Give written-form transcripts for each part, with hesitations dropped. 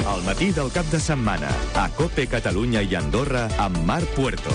Al matí del cap de setmana, a COPE Catalunya i Andorra, amb Marc Puerto.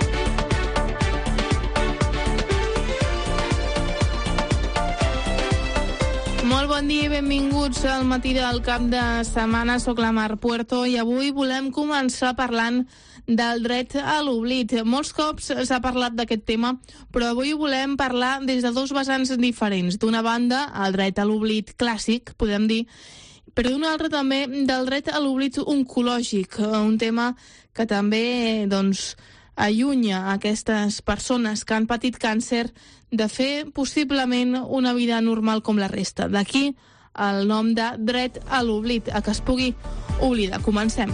Molt bon dia i benvinguts al matí del cap de setmana. Soc la Mar Puerto i avui volem començar parlant del dret a l'oblit. Molts cops s'ha parlat d'aquest tema, però avui volem parlar des de dos vessants diferents. D'una banda, el dret a l'oblit clàssic, podem dir, però d'una altra també del dret a l'oblit oncològic, un tema que també allunya aquestes persones que han patit càncer de fer possiblement una vida normal com la resta. D'aquí el nom de dret a l'oblit, a que es pugui oblidar. Comencem.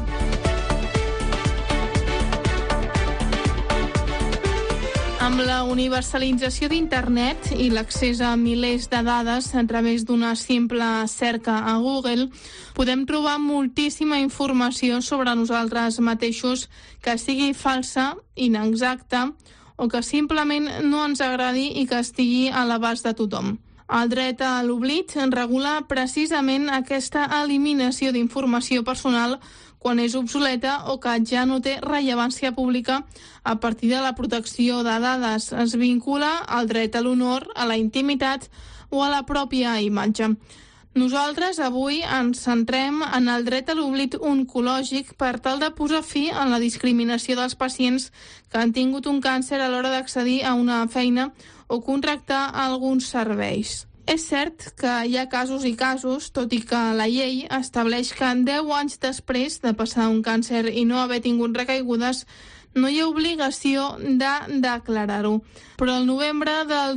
Amb la universalització d'Internet i l'accés a milers de dades a través d'una simple cerca a Google, podem trobar moltíssima informació sobre nosaltres mateixos que sigui falsa, inexacta o que simplement no ens agradi i que estigui a l'abast de tothom. El dret a l'oblit regula precisament aquesta eliminació d'informació personal quan és obsoleta o que ja no té rellevància pública a partir de la protecció de dades. Es vincula al dret a l'honor, a la intimitat o a la pròpia imatge. Nosaltres avui ens centrem en el dret a l'oblit oncològic per tal de posar fi a la discriminació dels pacients que han tingut un càncer a l'hora d'accedir a una feina o contractar alguns serveis. És cert que hi ha casos i casos, tot i que la llei estableix que 10 anys després de passar un càncer i no haver tingut recaigudes, no hi ha obligació de declarar-ho. Però el novembre del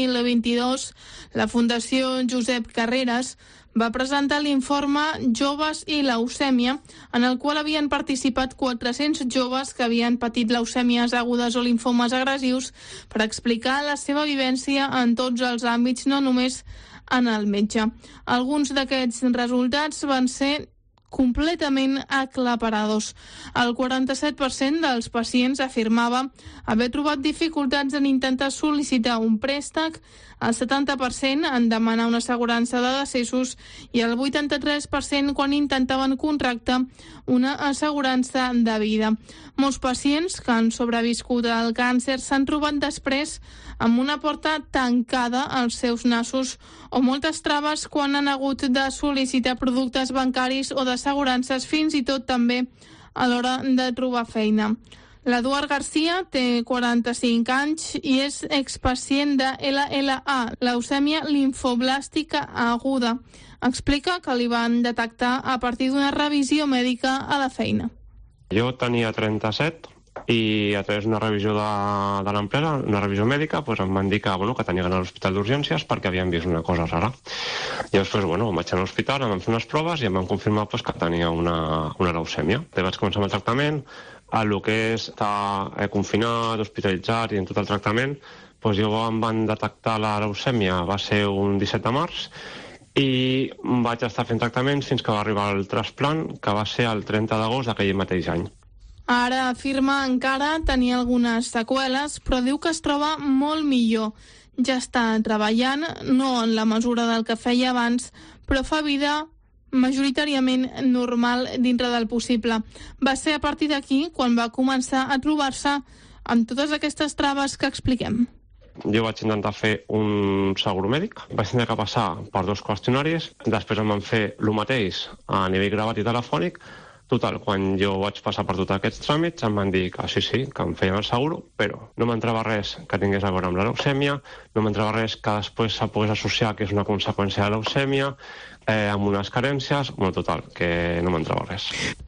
2022, la Fundació Josep Carreras va presentar l'informe Joves i leucèmia, en el qual havien participat 400 joves que havien patit leucèmies agudes o linfomes agressius per explicar la seva vivència en tots els àmbits, no només en el metge. Alguns d'aquests resultats van ser completament aclaparadors. El 47% dels pacients afirmava haver trobat dificultats en intentar sol·licitar un préstec, el 70% en demanar una assegurança de decessos i el 83% quan intentaven contractar una assegurança de vida. Molts pacients que han sobreviscut al càncer s'han trobat després amb una porta tancada als seus nassos o moltes traves quan han hagut de sol·licitar productes bancaris o d'assegurances, fins i tot també a l'hora de trobar feina. L'Eduard Garcia té 45 anys i és expacient de LLA, leucèmia limfoblàstica aguda. Explica que li van detectar a partir d'una revisió mèdica a la feina. Jo tenia 37 i a través d'una revisió de l'empresa, una revisió mèdica, em van dir que tenia d'anar a l'hospital d'urgències perquè havien vist una cosa rara. I després, vaig anar a l'hospital, em van fer unes proves i em van confirmar que tenia una leucèmia. Vaig començar amb el tractament, el que és estar confinat, hospitalitzat i en tot el tractament, jo em van detectar la leucèmia, va ser un 17 de març, i vaig estar fent tractaments fins que va arribar el trasplant, que va ser el 30 d'agost d'aquell mateix any. Ara afirma encara tenir algunes seqüeles, però diu que es troba molt millor. Ja està treballant, no en la mesura del que feia abans, però fa vida majoritàriament normal dintre del possible. Va ser a partir d'aquí quan va començar a trobar-se amb totes aquestes traves que expliquem. Jo vaig intentar fer un seguro mèdic, vaig tenir que passar per 2 qüestionaris, després em van fer el mateix a nivell gravat i telefònic. Total, quan jo vaig passar per tots aquests tràmits em van dir que sí, que em feien el seguro, però no m'entrava res que tingués a veure amb la leucèmia, no m'entrava res que després se pogués associar que és una conseqüència de la leucèmia, amb unes carències, total, que no m'entrava res.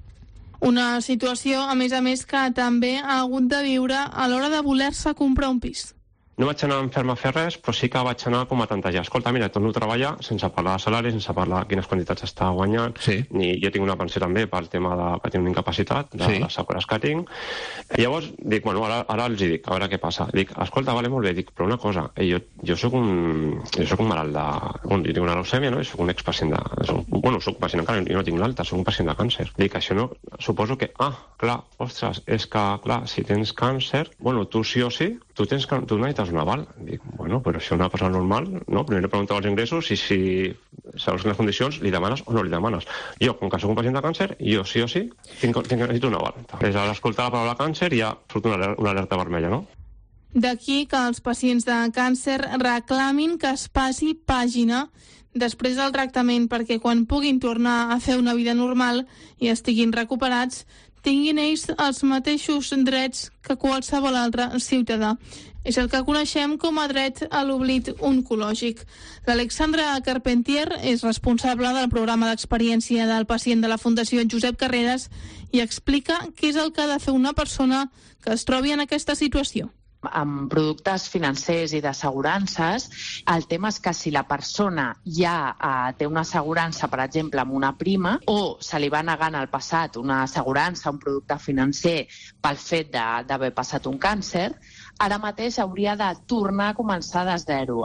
Una situació, a més, que també ha hagut de viure a l'hora de voler-se comprar un pis. No vaig anar enferm a fer res, però sí que vaig anar com a tantejar. Escolta, mira, torno a treballar sense parlar de salari, sense parlar de quines quantitats està guanyant. Sí. Jo tinc una pensió també pel tema que tinc una incapacitat, de les seqüeles que tinc. I llavors dic, ara els dic, a veure què passa. Dic, escolta, vale, molt bé, dic, però una cosa, jo soc un malalt de... jo tinc una leucèmia, no? I soc un expacient de... soc pacient encara, jo no tinc l'alta, soc un pacient de càncer. Dic, això no... Suposo que... clar, ostres, és que, clar, si tens càncer, tu sí o sí, tu necessites un aval. Dic, però això és una persona normal, no? Primer preguntava els ingressos i si segons les condicions, li demanes o no li demanes. Jo, com que soc un pacient de càncer, jo sí o sí necessito una alerta. Des d'escoltar la paraula càncer ja surt una alerta vermella, no? D'aquí que els pacients de càncer reclamin que es passi pàgina després del tractament perquè quan puguin tornar a fer una vida normal i estiguin recuperats, tinguin ells els mateixos drets que qualsevol altre ciutadà. És el que coneixem com a dret a l'oblit oncològic. L'Alexandra Carpentier és responsable del programa d'experiència del pacient de la Fundació Josep Carreras i explica què és el que ha de fer una persona que es trobi en aquesta situació. Amb productes financers i d'assegurances, el tema és que si la persona ja té una assegurança, per exemple, amb una prima, o se li va negar en el passat una assegurança, un producte financer, pel fet d'haver passat un càncer, ara mateix hauria de tornar a començar de zero.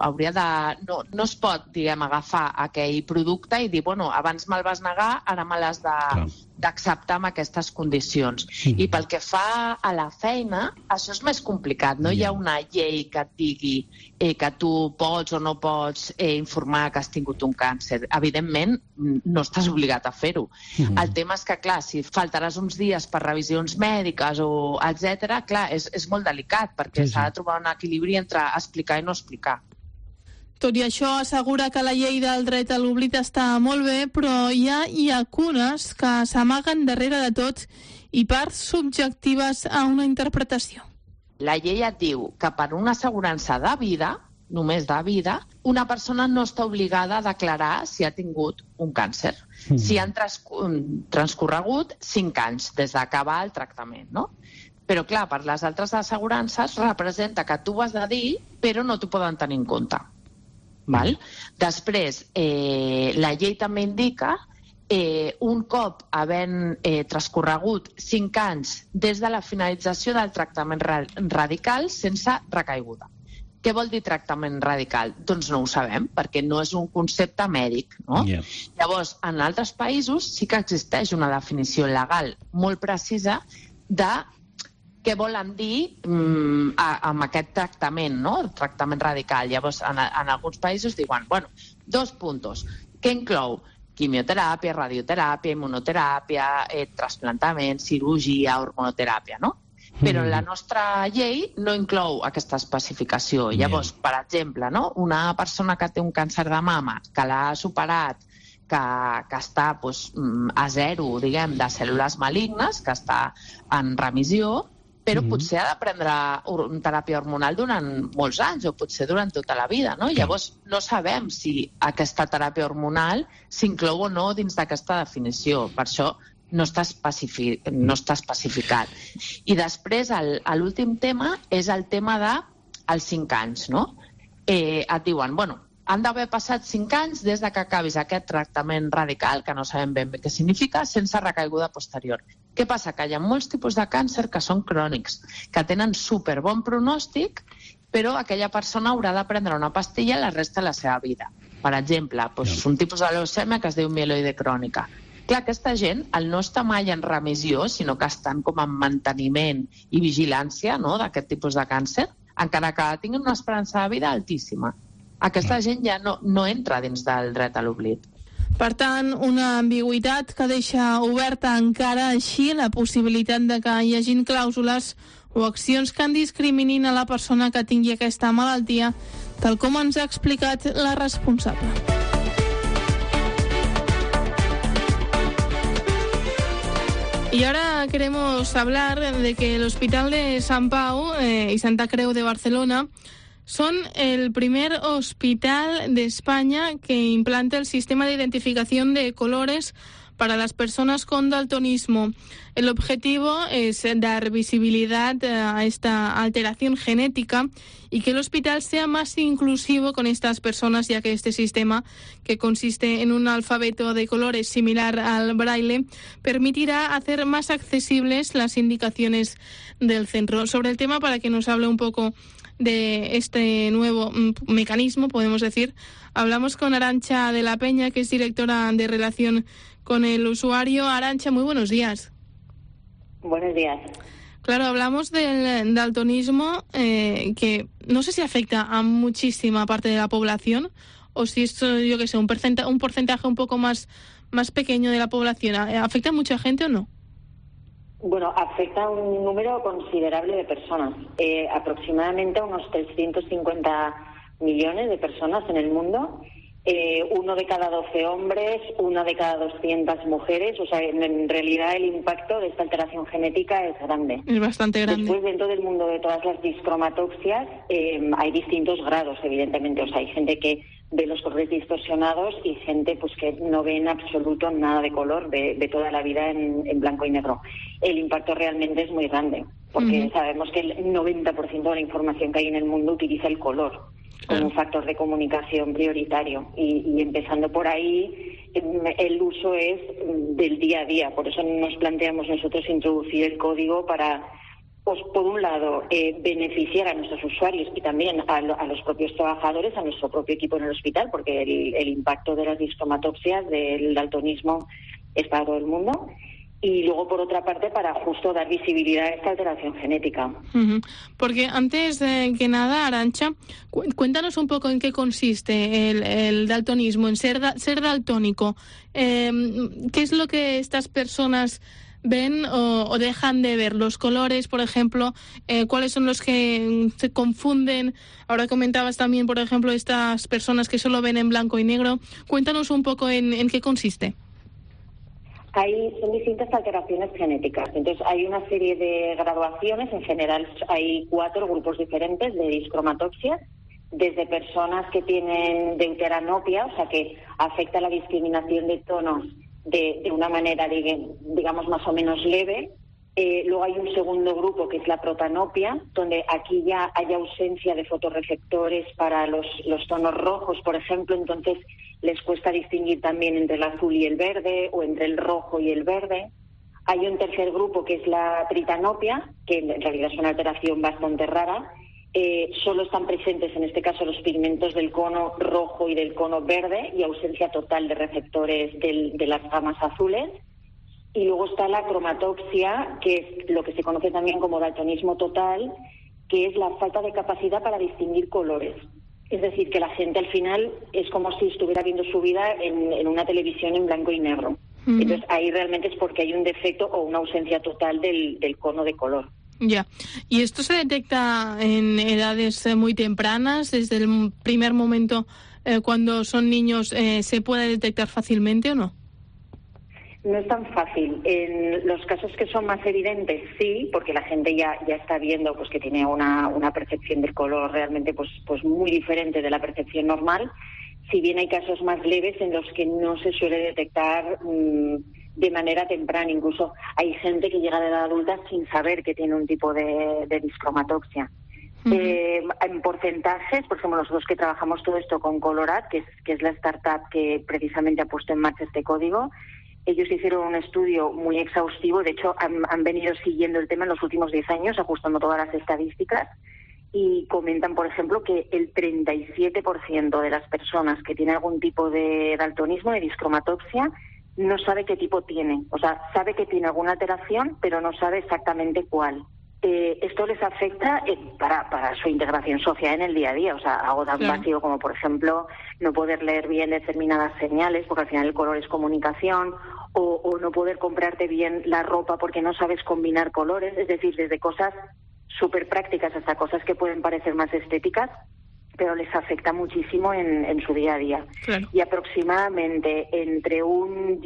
No es pot, agafar aquell producte i dir, bueno, abans me'l vas negar, ara me l'has d'acceptar amb aquestes condicions. I pel que fa a la feina, això és més complicat. No hi ha una llei que et digui que tu pots o no pots informar que has tingut un càncer. Evidentment, no estàs obligat a fer-ho. El tema és que, clar, si faltaràs uns dies per revisions mèdiques o etc., clar, és molt delicat, perquè s'ha de trobar un equilibri entre explicar i no explicar. Tot i això, assegura que la llei del dret a l'oblit està molt bé, però hi ha llacunes que s'amaguen darrere de tot i parts subjectives a una interpretació. La llei et diu que per una assegurança de vida, només de vida, una persona no està obligada a declarar si ha tingut un càncer. Si han transcorregut 5 anys des d'acabar el tractament, no? Però, clar, per les altres assegurances representa que tu ho has de dir, però no t'ho poden tenir en compte. Val? Després, la llei també indica un cop havent transcorregut 5 anys des de la finalització del tractament radical sense recaiguda. Què vol dir tractament radical? Doncs no ho sabem, perquè no és un concepte mèdic, no? Llavors, en altres països sí que existeix una definició legal molt precisa de què volen dir amb aquest tractament, no? El tractament radical. Llavors, en alguns països diuen, bueno, 2 puntos. Què inclou? Quimioteràpia, radioteràpia, immunoteràpia, trasplantament, cirurgia, hormonoteràpia, no? Però la nostra llei no inclou aquesta especificació. Llavors, per exemple, no? Una persona que té un càncer de mama, que l'ha superat, que està a zero, diguem, de cèl·lules malignes, que està en remissió, però potser ha de prendre teràpia hormonal durant molts anys o potser durant tota la vida, no? Llavors, no sabem si aquesta teràpia hormonal s'inclou o no dins d'aquesta definició. Per això no està especificat. I després, l'últim tema és el tema dels 5 anys, no? Et diuen, bueno, han d'haver passat 5 anys des que acabis aquest tractament radical, que no sabem ben bé què significa, sense recaiguda posterior. Què passa? Que hi ha molts tipus de càncer que són crònics, que tenen superbon pronòstic, però aquella persona haurà de prendre una pastilla la resta de la seva vida. Per exemple, un tipus de leucèmia que es diu mieloide crònica. Clar, aquesta gent, al no estar mai en remissió, sinó que estan com en manteniment i vigilància d'aquest tipus de càncer, encara que tinguin una esperança de vida altíssima. Aquesta gent ja no entra dins del dret a l'oblit. Per tant, una ambigüitat que deixa oberta encara així la possibilitat de que hi hagin clàusules o accions que en discriminin a la persona que tingui aquesta malaltia, tal com ens ha explicat la responsable. Y ahora queremos hablar de que el Hospital de Sant Pau y Santa Creu de Barcelona son el primer hospital de España que implanta el sistema de identificación de colores para las personas con daltonismo. El objetivo es dar visibilidad a esta alteración genética y que el hospital sea más inclusivo con estas personas, ya que este sistema, que consiste en un alfabeto de colores similar al braille, permitirá hacer más accesibles las indicaciones del centro. Sobre el tema, para que nos hable un poco de este nuevo mecanismo, podemos decir, hablamos con Arantxa de la Peña, que es directora de Relación con el Usuario. Arantxa, muy buenos días. Buenos días. Claro, hablamos del daltonismo, que no sé si afecta a muchísima parte de la población o si es, yo qué sé, un porcentaje un poco más pequeño de la población. ¿Afecta a mucha gente o no? Bueno, afecta a un número considerable de personas, aproximadamente unos 350 millones de personas en el mundo, 1 de cada 12 hombres, 1 de cada 200 mujeres. O sea, en realidad el impacto de esta alteración genética es grande. Es bastante grande. Después, dentro del mundo de todas las discromatopsias, hay distintos grados, evidentemente. O sea, hay gente que ve los colores distorsionados y gente pues que no ve en absoluto nada de color, ve toda la vida en blanco y negro. El impacto realmente es muy grande, porque sabemos que el 90% de la información que hay en el mundo utiliza el color como un factor de comunicación prioritario, y empezando por ahí, el uso es del día a día. Por eso nos planteamos nosotros introducir el código para, pues por un lado, beneficiar a nuestros usuarios y también a los propios trabajadores, a nuestro propio equipo en el hospital, porque el impacto de las discromatopsias, del daltonismo, es para todo el mundo. Y luego, por otra parte, para justo dar visibilidad a esta alteración genética. Porque antes que nada, Arantxa, cuéntanos un poco en qué consiste el daltonismo, en ser daltónico. ¿Qué es lo que estas personas ven o dejan de ver? Los colores, por ejemplo, ¿cuáles son los que se confunden? Ahora comentabas también, por ejemplo, estas personas que solo ven en blanco y negro. Cuéntanos un poco en qué consiste. Son distintas alteraciones genéticas. Entonces, hay una serie de graduaciones. En general, hay 4 grupos diferentes de discromatopsias, desde personas que tienen deuteranopia, o sea, que afecta la discriminación de tonos de una manera, digamos, más o menos leve. Luego hay un segundo grupo, que es la protanopia, donde aquí ya hay ausencia de fotorreceptores para los tonos rojos, por ejemplo. Entonces les cuesta distinguir también entre el azul y el verde, o entre el rojo y el verde. Hay un tercer grupo, que es la tritanopia, que en realidad es una alteración bastante rara. Solo están presentes, en este caso, los pigmentos del cono rojo y del cono verde, y ausencia total de receptores de las gamas azules. Y luego está la cromatopsia, que es lo que se conoce también como daltonismo total, que es la falta de capacidad para distinguir colores. Es decir, que la gente al final es como si estuviera viendo su vida en una televisión en blanco y negro. Entonces ahí realmente es porque hay un defecto o una ausencia total del cono de color. Ya. ¿Y esto se detecta en edades muy tempranas? ¿Desde el primer momento, cuando son niños, se puede detectar fácilmente o no? No es tan fácil. En los casos que son más evidentes, sí, porque la gente ya está viendo pues que tiene una percepción del color realmente pues muy diferente de la percepción normal. Si bien hay casos más leves en los que no se suele detectar de manera temprana. Incluso hay gente que llega a la edad adulta sin saber que tiene un tipo de discromatopsia. En porcentajes, por ejemplo, nosotros que trabajamos todo esto con Colorat, que es la startup que precisamente ha puesto en marcha este código, ellos hicieron un estudio muy exhaustivo. De hecho, han venido siguiendo el tema en los últimos 10 años, ajustando todas las estadísticas, y comentan, por ejemplo, que el 37% de las personas que tienen algún tipo de daltonismo, de discromatopsia, no sabe qué tipo tiene. O sea, sabe que tiene alguna alteración, pero no sabe exactamente cuál. Esto les afecta para su integración social en el día a día. O sea, algo tan básico como, por ejemplo, no poder leer bien determinadas señales, porque al final el color es comunicación, o no poder comprarte bien la ropa porque no sabes combinar colores. Es decir, desde cosas súper prácticas hasta cosas que pueden parecer más estéticas, pero les afecta muchísimo en su día a día. Claro. Y aproximadamente entre un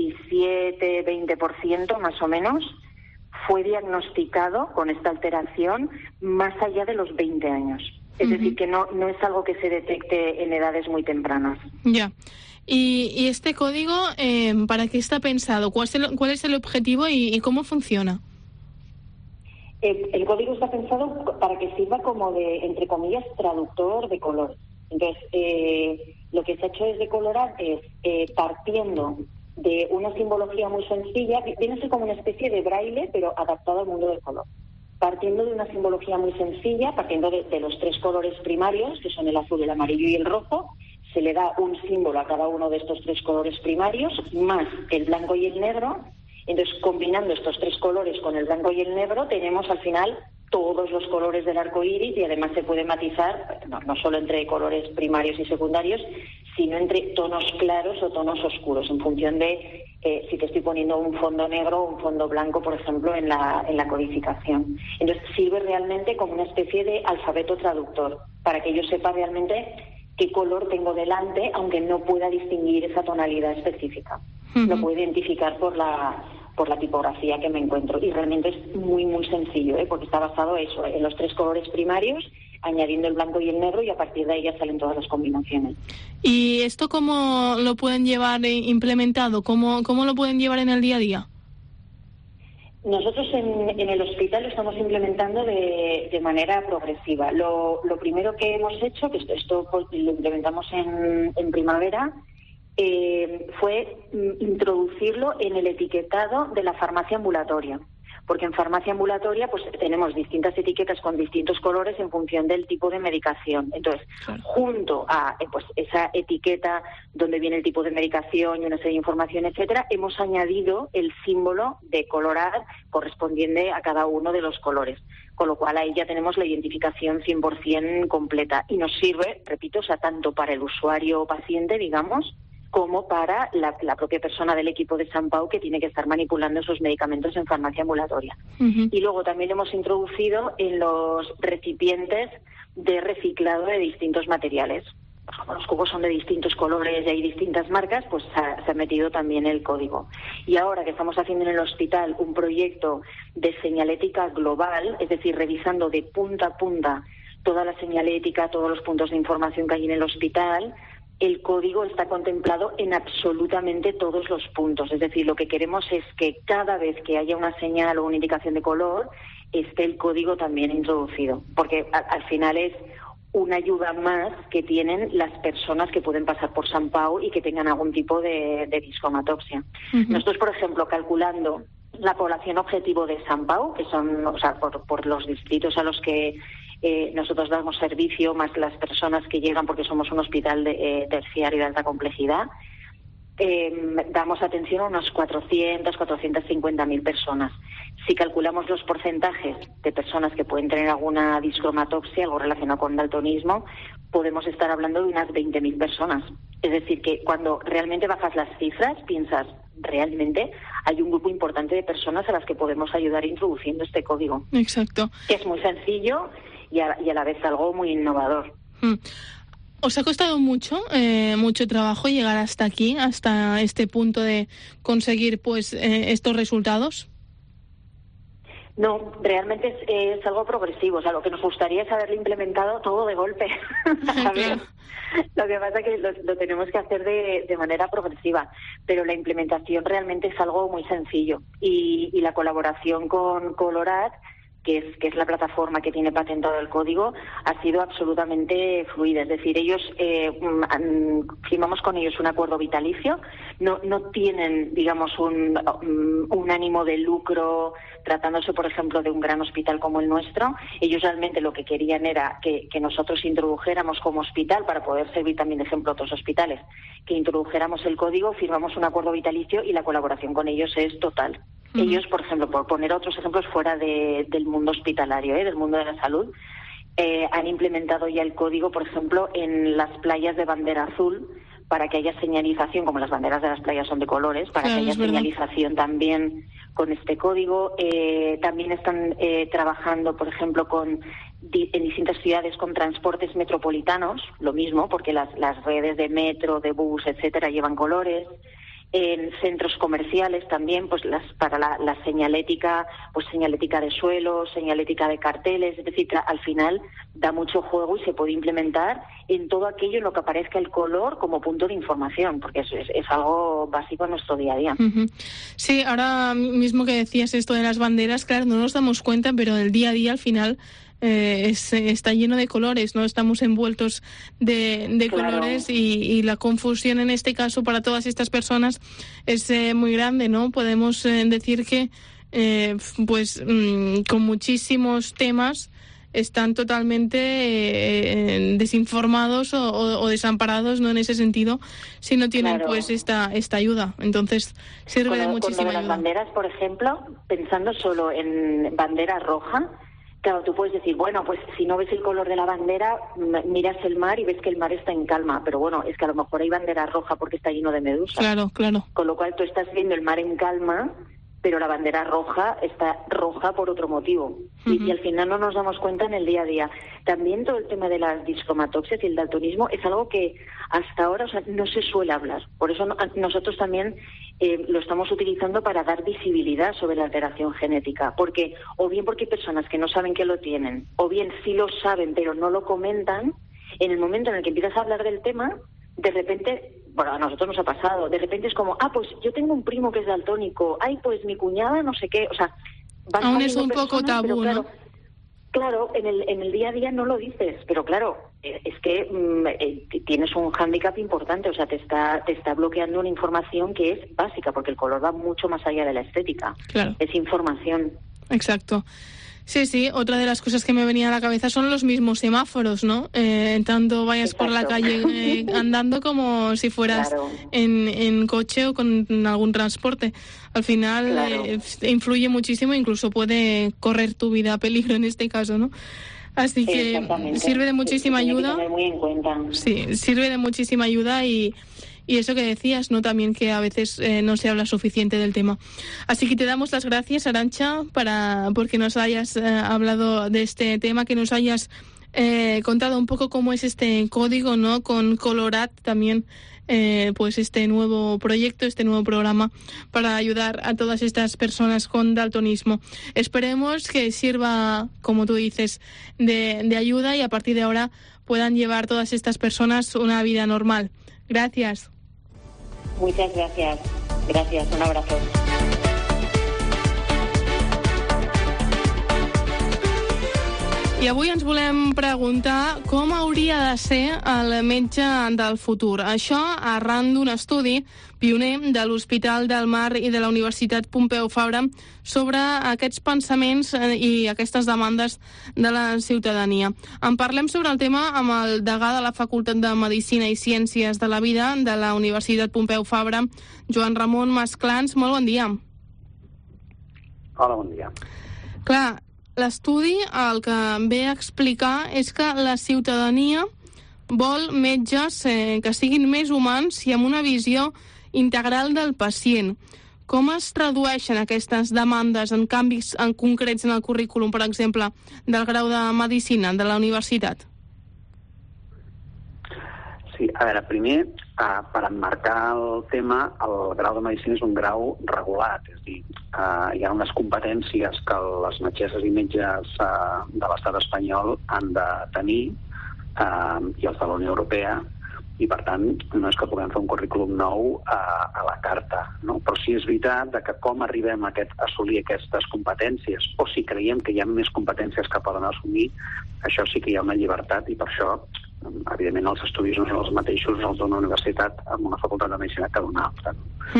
17-20% más o menos fue diagnosticado con esta alteración más allá de los 20 años. Es decir, que no es algo que se detecte en edades muy tempranas. Ya. ¿Y este código, para qué está pensado? ¿Cuál es el objetivo y cómo funciona? El código está pensado para que sirva como de, entre comillas, traductor de colores. Entonces, lo que se ha hecho desde Colorat es, partiendo de una simbología muy sencilla, viene a ser como una especie de braille, pero adaptado al mundo del color. Partiendo de una simbología muy sencilla, partiendo de los 3 colores primarios, que son el azul, el amarillo y el rojo, se le da un símbolo a cada uno de estos 3 colores primarios, más el blanco y el negro. Entonces, combinando estos 3 colores con el blanco y el negro, tenemos al final todos los colores del arco iris, y además se puede matizar no solo entre colores primarios y secundarios, sino entre tonos claros o tonos oscuros, en función de si te estoy poniendo un fondo negro o un fondo blanco, por ejemplo, en la codificación. Entonces, sirve realmente como una especie de alfabeto traductor, para que yo sepa realmente qué color tengo delante, aunque no pueda distinguir esa tonalidad específica. Lo puedo identificar por la tipografía que me encuentro. Y realmente es muy, muy sencillo, porque está basado eso, en los 3 colores primarios, añadiendo el blanco y el negro, y a partir de ahí ya salen todas las combinaciones. ¿Y esto cómo lo pueden llevar implementado? ¿Cómo lo pueden llevar en el día a día? Nosotros en el hospital lo estamos implementando de manera progresiva. Lo primero que hemos hecho, que esto lo implementamos en primavera, fue introducirlo en el etiquetado de la farmacia ambulatoria. Porque en farmacia ambulatoria pues tenemos distintas etiquetas con distintos colores en función del tipo de medicación. Entonces, junto a pues esa etiqueta donde viene el tipo de medicación y una serie de información, etcétera, hemos añadido el símbolo de Colorad correspondiente a cada uno de los colores. Con lo cual ahí ya tenemos la identificación 100% completa. Y nos sirve, repito, o sea, tanto para el usuario o paciente, digamos, como para la propia persona del equipo de Sant Pau que tiene que estar manipulando esos medicamentos en farmacia ambulatoria. Y luego también lo hemos introducido en los recipientes de reciclado de distintos materiales. Como los cubos son de distintos colores y hay distintas marcas, pues se ha metido también el código. Y ahora que estamos haciendo en el hospital un proyecto de señalética global, es decir, revisando de punta a punta toda la señalética, todos los puntos de información que hay en el hospital, el código está contemplado en absolutamente todos los puntos. Es decir, lo que queremos es que cada vez que haya una señal o una indicación de color, esté el código también introducido. Porque al final es una ayuda más que tienen las personas que pueden pasar por Sant Pau y que tengan algún tipo de discomatopsia. Nosotros, por ejemplo, calculando la población objetivo de Sant Pau, que son, o sea, por los distritos a los que nosotros damos servicio, más las personas que llegan porque somos un hospital terciario de alta complejidad, damos atención a unas 450.000 personas. Si calculamos los porcentajes de personas que pueden tener alguna discromatopsia, algo relacionado con daltonismo, podemos estar hablando de unas 20.000 personas. Es decir, que cuando realmente bajas las cifras, piensas, realmente hay un grupo importante de personas a las que podemos ayudar introduciendo este código. Exacto. Que es muy sencillo y a la vez algo muy innovador. ¿Os ha costado mucho trabajo llegar hasta aquí, hasta este punto de conseguir pues estos resultados? No, realmente es algo progresivo. O sea, lo que nos gustaría es haberlo implementado todo de golpe. ¿Sabes? Lo que pasa es que lo tenemos que hacer de manera progresiva, pero la implementación realmente es algo muy sencillo. Y la colaboración con Colorad, que es la plataforma que tiene patentado el código, ha sido absolutamente fluida. Es decir, ellos firmamos con ellos un acuerdo vitalicio, no tienen, digamos, un ánimo de lucro tratándose, por ejemplo, de un gran hospital como el nuestro. Ellos realmente lo que querían era que nosotros introdujéramos como hospital, para poder servir también de ejemplo a otros hospitales, que introdujéramos el código, firmamos un acuerdo vitalicio y la colaboración con ellos es total. Ellos, por ejemplo, por poner otros ejemplos fuera del mundo hospitalario, del mundo de la salud, han implementado ya el código, por ejemplo, en las playas de bandera azul, para que haya señalización, como las banderas de las playas son de colores, para que haya señalización también con este código. También están trabajando, por ejemplo, en distintas ciudades con transportes metropolitanos, lo mismo, porque las redes de metro, de bus, etcétera, llevan colores. En centros comerciales también, pues para la señalética, pues señalética de suelo, señalética de carteles, es decir, que al final da mucho juego y se puede implementar en todo aquello en lo que aparezca el color como punto de información, porque es algo básico en nuestro día a día. Sí, ahora mismo que decías esto de las banderas, claro, no nos damos cuenta, pero el día a día al final está lleno de colores, ¿no? Estamos envueltos de colores y la confusión en este caso para todas estas personas es muy grande, ¿no? Podemos decir que con muchísimos temas están totalmente desinformados o desamparados, no en ese sentido, si no tienen pues esta ayuda. Entonces sirve de muchísima ayuda. Con las banderas, por ejemplo, pensando solo en bandera roja, Claro, tú puedes decir, bueno, pues si no ves el color de la bandera, miras el mar y ves que el mar está en calma. Pero bueno, es que a lo mejor hay bandera roja porque está lleno de medusas. Claro, claro. Con lo cual tú estás viendo el mar en calma, pero la bandera roja está roja por otro motivo. Y al final no nos damos cuenta en el día a día. También todo el tema de las discromatoxias y el daltonismo es algo que hasta ahora no se suele hablar. Por eso nosotros también lo estamos utilizando para dar visibilidad sobre la alteración genética. Porque o bien porque hay personas que no saben que lo tienen, o bien sí lo saben pero no lo comentan. En el momento en el que empiezas a hablar del tema, de repente... Bueno, a nosotros nos ha pasado. De repente es como, pues yo tengo un primo que es daltónico. Pues mi cuñada no sé qué. O sea, aún es un poco tabú, claro, ¿no? Claro, en el día a día no lo dices. Pero claro, es que tienes un hándicap importante. O sea, te está bloqueando una información que es básica, porque el color va mucho más allá de la estética. Claro. Es información. Exacto. Sí, otra de las cosas que me venía a la cabeza son los mismos semáforos, ¿no? Tanto vayas Exacto. por la calle andando como si fueras Claro. en coche o con algún transporte. Al final Claro. Influye muchísimo, incluso puede correr tu vida a peligro en este caso, ¿no? Así que sirve de muchísima ayuda. Hay que tener muy en cuenta. Sí, sirve de muchísima ayuda y eso que decías, ¿no? También que a veces no se habla suficiente del tema. Así que te damos las gracias, Arantxa, porque nos hayas hablado de este tema, que nos hayas contado un poco cómo es este código, ¿no? Con Colorat también, pues este nuevo proyecto, este nuevo programa para ayudar a todas estas personas con daltonismo. Esperemos que sirva, como tú dices, de ayuda y a partir de ahora puedan llevar todas estas personas una vida normal. Gracias. Muchas gracias. Gracias, un abrazo. I avui ens volem preguntar com hauria de ser el metge del futur. Això arran d'un estudi pioner de l'Hospital del Mar i de la Universitat Pompeu Fabra sobre aquests pensaments i aquestes demandes de la ciutadania. En parlem sobre el tema amb el degà de la Facultat de Medicina i Ciències de la Vida de la Universitat Pompeu Fabra, Joan Ramon Masclans. Molt bon dia. Hola, bon dia. Clar, l'estudi el que ve a explicar és que la ciutadania vol metges que siguin més humans i amb una visió integral del pacient. Com es tradueixen aquestes demandes en canvis en concrets en el currículum, per exemple, del grau de Medicina de la universitat? Sí, a veure, primer, per emmarcar el tema, el grau de Medicina és un grau regulat, és a dir, hi ha unes competències que les metgesses i metges de l'estat espanyol han de tenir, i els de la Unió Europea, i per tant no és que puguem fer un currículum nou a la carta, no? Però sí és veritat que com arribem a assolir aquestes competències, o si creiem que hi ha més competències que poden assumir, això sí que hi ha una llibertat, i per això evidentment els estudis no són els mateixos els d'una universitat amb una facultat de medicina que d'una altra.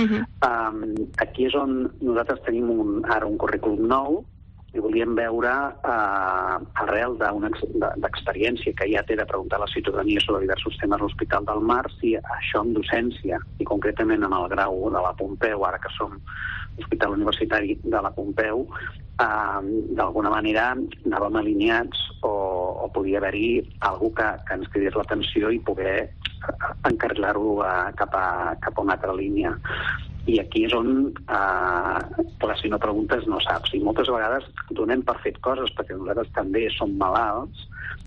Aquí és on nosaltres tenim ara un currículum nou i volíem veure, arrel d'experiència que ja té de preguntar a la ciutadania sobre diversos temes a l'Hospital del Mar, si això en docència, i concretament en el grau de la Pompeu, ara que som l'Hospital Universitari de la Pompeu, d'alguna manera anàvem alineats o podia haver-hi algú que ens cridés l'atenció i poder encarrilar-ho cap a una altra línia. I aquí és on, clar, si no preguntes no saps. I moltes vegades donem per fet coses perquè nosaltres també som malalts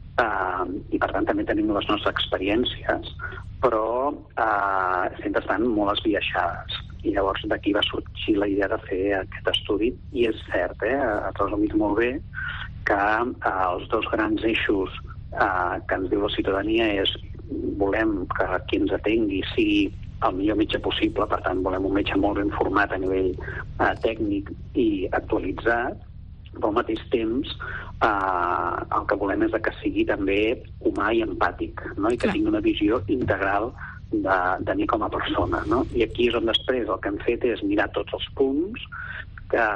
i per tant també tenim les nostres experiències, però sempre estan molt esbiaixades. I llavors d'aquí va sorgir la idea de fer aquest estudi. I és cert, has resumit molt bé, que els dos grans eixos que ens diu la ciutadania és volem que qui ens atengui sigui el millor metge possible, per tant volem un metge molt ben format a nivell tècnic i actualitzat, però al mateix temps el que volem és que sigui també humà i empàtic, no? I que tingui una visió integral de mi com a persona, no? I aquí és on després el que hem fet és mirar tots els punts, que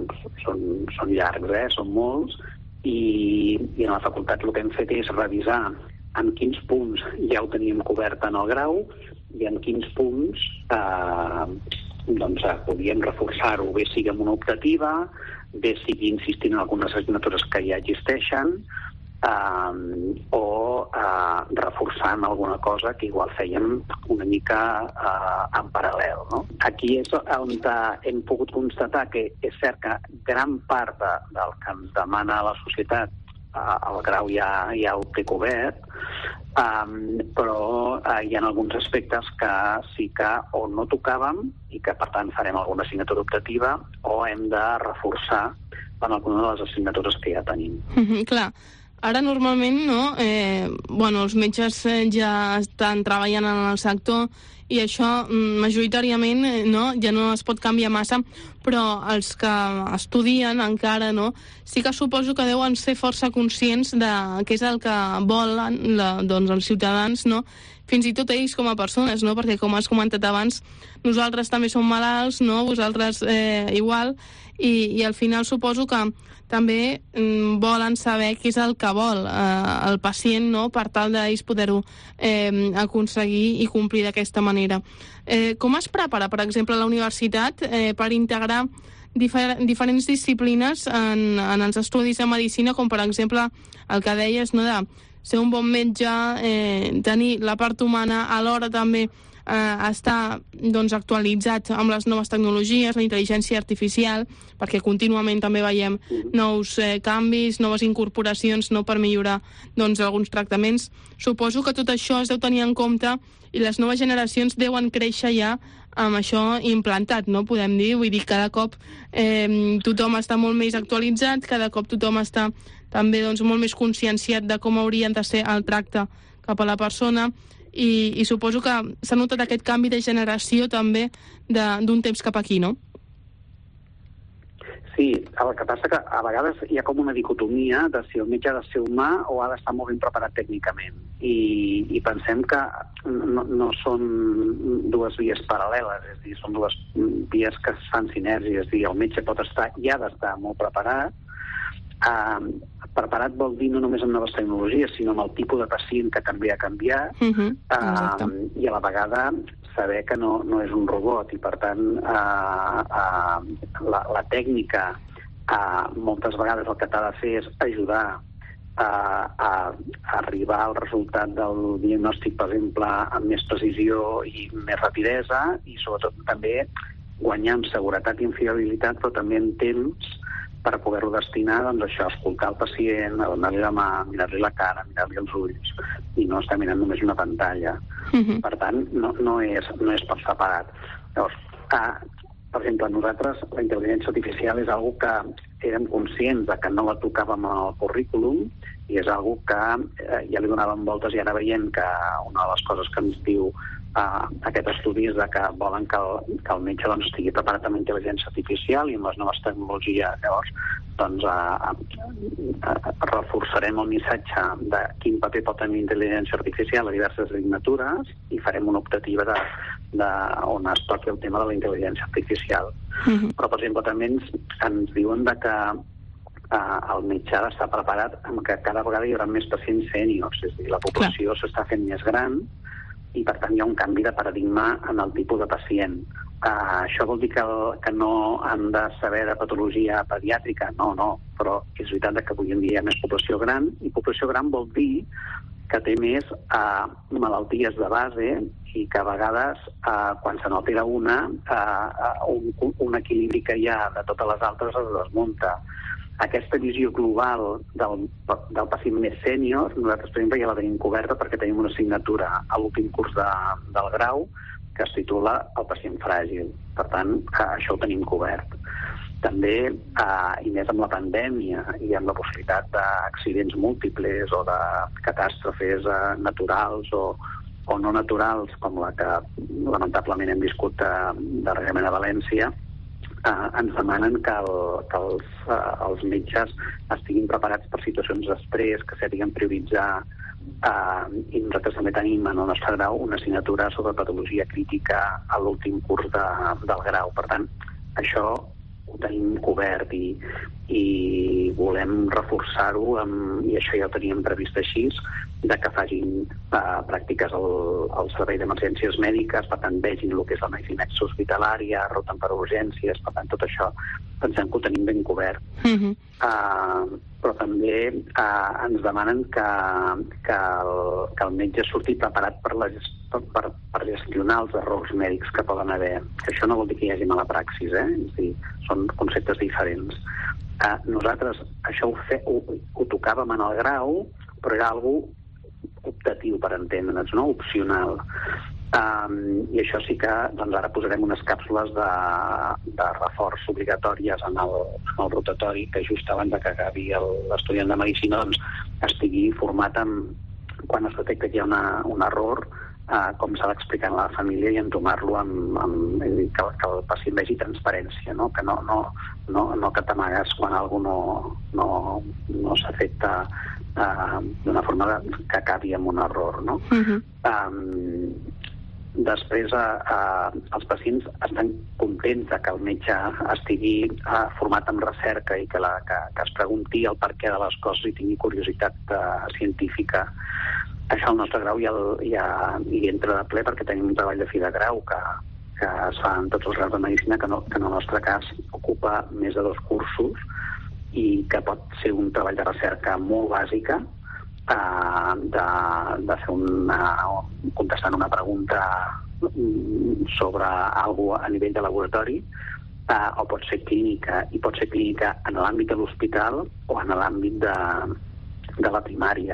són llargs, són molts, i a la facultat el que hem fet és revisar en quins punts ja ho teníem cobert en el grau i en quins punts podíem reforçar-ho, bé sigui amb una optativa, bé sigui insistint en algunes assignatures que ja existeixen, o reforçant alguna cosa que igual fèiem una mica en paral·lel, no? Aquí és on hem pogut constatar que és cert que gran part del que ens demana la societat el grau ja ho té cobert, però hi ha alguns aspectes que sí que o no tocàvem i que per tant farem alguna assignatura optativa o hem de reforçar en alguna de les assignatures que ja tenim. Clar. Ara normalment els metges ja estan treballant en el sector i això majoritàriament ja no es pot canviar massa, però els que estudien encara sí que suposo que deuen ser força conscients de què és el que volen els ciutadans, fins i tot ells com a persones, perquè com has comentat abans, nosaltres també som malalts, vosaltres igual, i al final suposo que també volen saber què és el que vol el pacient, per tal d'ells poder-ho aconseguir i complir d'aquesta manera. Com es prepara, per exemple, a la universitat per integrar diferents disciplines en els estudis de medicina, com per exemple el que deies, de ser un bon metge, tenir la part humana, alhora també està actualitzat amb les noves tecnologies, la intel·ligència artificial, perquè contínuament també veiem nous canvis, noves incorporacions per millorar alguns tractaments. Suposo que tot això es deu tenir en compte i les noves generacions deuen créixer ja amb això implantat, podem dir. Vull dir, cada cop tothom està molt més actualitzat, cada cop tothom està també molt més conscienciat de com haurien de ser el tracte cap a la persona. I suposo que s'ha notat aquest canvi de generació també d'un temps cap aquí, no? Sí, el que passa que a vegades hi ha com una dicotomia de si el metge ha de ser humà o ha d'estar molt ben preparat tècnicament. I pensem que no són dues vies paral·leles, és a dir, són dues vies que es fan sinergies. És a dir, el metge pot estar i ha d'estar molt preparat. Preparat vol dir no només amb noves tecnologies, sinó amb el tipus de pacient que també ha canviat, i a la vegada saber que no és un robot, i per tant la tècnica moltes vegades el que t'ha de fer és ajudar a arribar al resultat del diagnòstic, per exemple, amb més precisió i més rapidesa, i sobretot també guanyar en seguretat i en fiabilitat, però també en temps per poder-ho destinar a escoltar el pacient, a donar-li la mà, mirar-li la cara, mirar-li els ulls, i no estar mirant només una pantalla. Per tant, no és per separat. Llavors, per exemple, nosaltres la intel·ligència artificial és una que érem conscients de que no la tocàvem al currículum i és una que ja li donàvem voltes, i ara veiem que una de les coses que ens diu aquest estudi és que volen que el metge estigui preparat amb intel·ligència artificial i amb les noves tecnologies. Llavors, reforçarem el missatge de quin paper pot tenir intel·ligència artificial a diverses assignatures i farem una optativa on es toqui el tema de la intel·ligència artificial. Però, per exemple, també ens diuen que el metge ha d'estar preparat amb que cada vegada hi haurà més pacients sèniors, és a dir, la població s'està fent més gran i, per tant, hi ha un canvi de paradigma en el tipus de pacient. Això vol dir que no han de saber de patologia pediàtrica? No, però és veritat que avui en dia hi ha més població gran, i població gran vol dir que té més malalties de base i que a vegades, quan se n'altera una, un equilibri que hi ha de totes les altres es desmunta. Aquesta visió global del pacient més sènior, nosaltres, per exemple, ja la tenim coberta perquè tenim una assignatura a l'últim curs del grau que es titula El pacient fràgil. Per tant, això ho tenim cobert. També, i més amb la pandèmia i amb la possibilitat d'accidents múltiples o de catàstrofes naturals o no naturals, com la que lamentablement hem viscut darrerament a València, ens demanen que els metges estiguin preparats per situacions d'estrès, que sàpiguen prioritzar, i nosaltres també tenim en el nostre grau una assignatura sobre patologia crítica a l'últim curs del grau. Per tant, això ho tenim cobert i volem reforçar-ho, i això ja ho teníem previst així, de que facin pràctiques al servei d'emergències mèdiques, per tant vegin el que és la medicina extrahospitalària, roten per urgències, per tant tot això pensem que ho tenim ben cobert. Però també ens demanen que el metge surti preparat per gestionar els errors mèdics que poden haver. Que això no vol dir que hi hagi mala praxis, és a dir, són conceptes diferents. Nosaltres això ho tocàvem en el grau, però era algo optatiu, per entendre'ns, no? Opcional. I això sí que doncs, ara posarem unes càpsules de reforç obligatòries en el rotatori, que just abans que acabi l'estudiant de Medicina doncs, estigui format quan es detecta que hi ha un error, com s'ha d'explicar a la família i entomar-lo que el pacient vegi transparència, no? Que no que t'amagues quan algú no s'ha fet d'una forma que acabi amb un error, no? Després, els pacients estan contents que el metge estigui format en recerca i que es pregunti el perquè de les coses i tingui curiositat científica. Això al nostre grau ja hi entra de ple perquè tenim un treball de fi de grau que es fa en tots els graus de Medicina, que en el nostre cas ocupa més de 2 cursos i que pot ser un treball de recerca molt bàsica, de fer contestant una pregunta sobre alguna a nivell de laboratori, o pot ser clínica, i pot ser clínica en l'àmbit de l'hospital o en l'àmbit de la primària.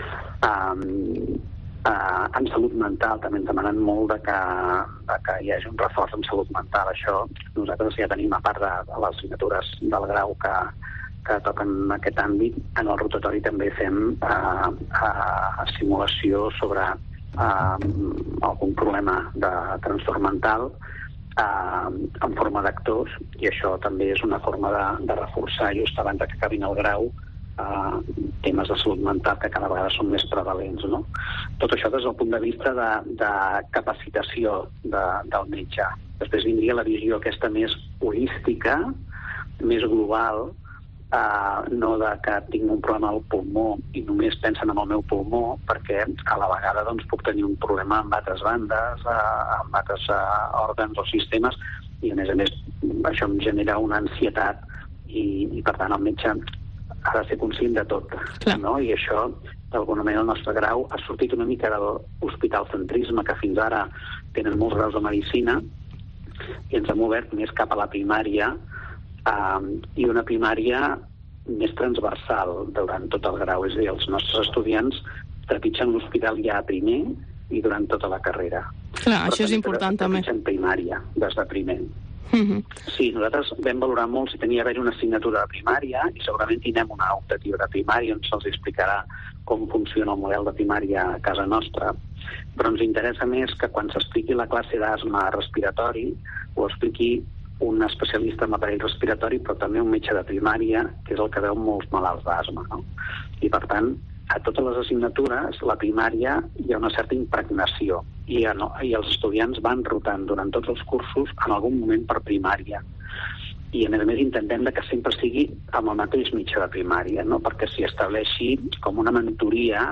En salut mental també ens demanen molt de que hi hagi un reforç en salut mental. Això nosaltres ja tenim, a part de les assignatures del grau que toquen aquest àmbit, en el rotatori també fem simulació sobre algun problema de trastorn mental en forma d'actors, i això també és una forma de reforçar just abans que acabin el grau temes de salut mental que cada vegada són més prevalents, no? Tot això des del punt de vista de capacitació del metge. Després vindria la visió aquesta més holística, més global, no de que tinc un problema al pulmó i només pensen en el meu pulmó, perquè a la vegada doncs, puc tenir un problema amb altres bandes, amb altres òrgans o sistemes, i a més això em genera una ansietat i per tant el metge ha de ser conscient de tot, no? I això, d'alguna manera, el nostre grau ha sortit una mica de l'hospitalcentrisme que fins ara tenen molts graus de Medicina i ens hem obert més cap a la primària, i una primària més transversal durant tot el grau. És a dir, els nostres estudiants trepitgen l'hospital ja a primer i durant tota la carrera. Clar, això és important també. Trepitgen primària, des de primer. Sí, nosaltres vam valorar molt si tenia d'haver una assignatura de primària, i segurament tindrem una optativa de primària on se'ls explicarà com funciona el model de primària a casa nostra, però ens interessa més que quan s'expliqui la classe d'asma respiratori ho expliqui un especialista en aparell respiratori, però també un metge de primària, que és el que veu molts malalts d'asma, no? I per tant, a totes les assignatures, la primària hi ha una certa impregnació i els estudiants van rotant durant tots els cursos en algun moment per primària. I a més intentem que sempre sigui amb el mateix metge de primària, no? Perquè s'hi estableixi com una mentoria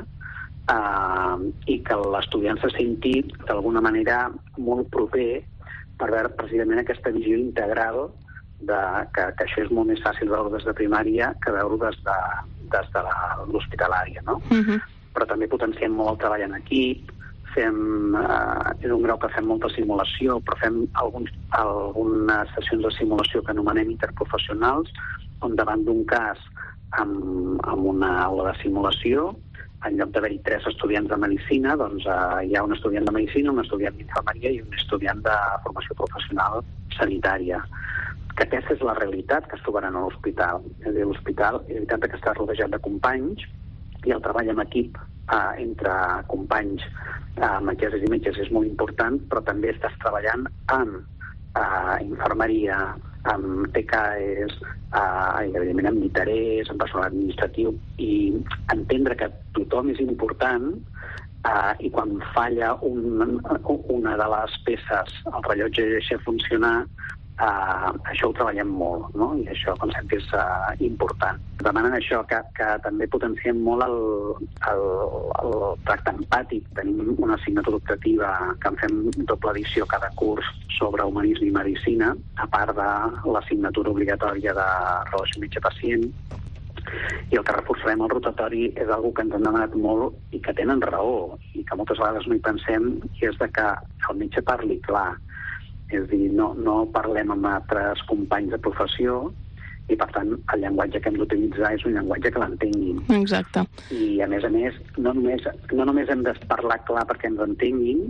i que l'estudiant se senti d'alguna manera molt proper per veure precisament aquesta visió integral que això és molt més fàcil veure des de primària que veure des de l'hospitalària, no? Però també potenciem molt el treball en equip, és un grau que fem molta simulació, però fem algunes sessions de simulació que anomenem interprofessionals, on davant d'un cas amb una aula de simulació, en lloc d'haver-hi 3 estudiants de Medicina, doncs hi ha un estudiant de Medicina, un estudiant d'Infermeria i un estudiant de formació professional sanitària. Que aquesta és la realitat que es trobaran a l'hospital. És a dir, l'hospital és veritat que està rodejat de companys i el treball en equip entre companys, metgesses i metges és molt important, però també estàs treballant amb infermeria, amb TKEs, evidentment amb lliterers, amb personal administratiu, i entendre que tothom és important i quan falla una de les peces el rellotge deixa funcionar, això ho treballem molt, no? I això, com sempre, és important. Demanen això, que també potenciem molt el tracte empàtic. Tenim una assignatura optativa que en fem doble edició cada curs sobre humanisme i medicina, a part de l'assignatura obligatòria de relació metge-pacient. I el que reforçarem al rotatori és una cosa que ens han demanat molt i que tenen raó, i que moltes vegades no hi pensem, i és de que el metge parli clar. És a dir, no parlem amb altres companys de professió i, per tant, el llenguatge que hem d'utilitzar és un llenguatge que l'entenguin. Exacte. I, a més, no només hem de parlar clar perquè ens entenguin,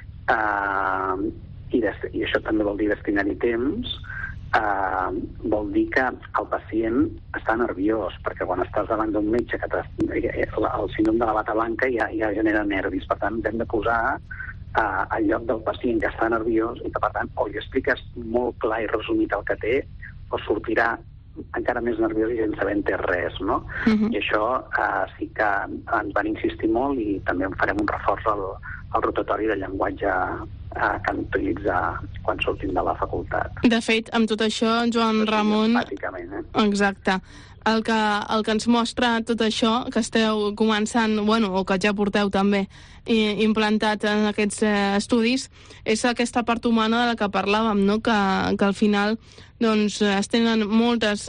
i això també vol dir destinar-hi temps, vol dir que el pacient està nerviós, perquè quan estàs davant d'un metge que el síndrome de la bata blanca ja genera nervis. Per tant, hem de posar al lloc del pacient que està nerviós i que, per tant, o li expliques molt clar i resumit el que té, o sortirà encara més nerviós i sense saber entès res, no? I això sí que ens van insistir molt, i també en farem un reforç al rotatori de llenguatge que han d'utilitzar quan sortim de la facultat. De fet, amb tot això, Joan Ramon... Exacte. El que ens mostra tot això, que esteu començant, o que ja porteu també implantat en aquests estudis, és aquesta part humana de la que parlàvem, no? Que al final es tenen molts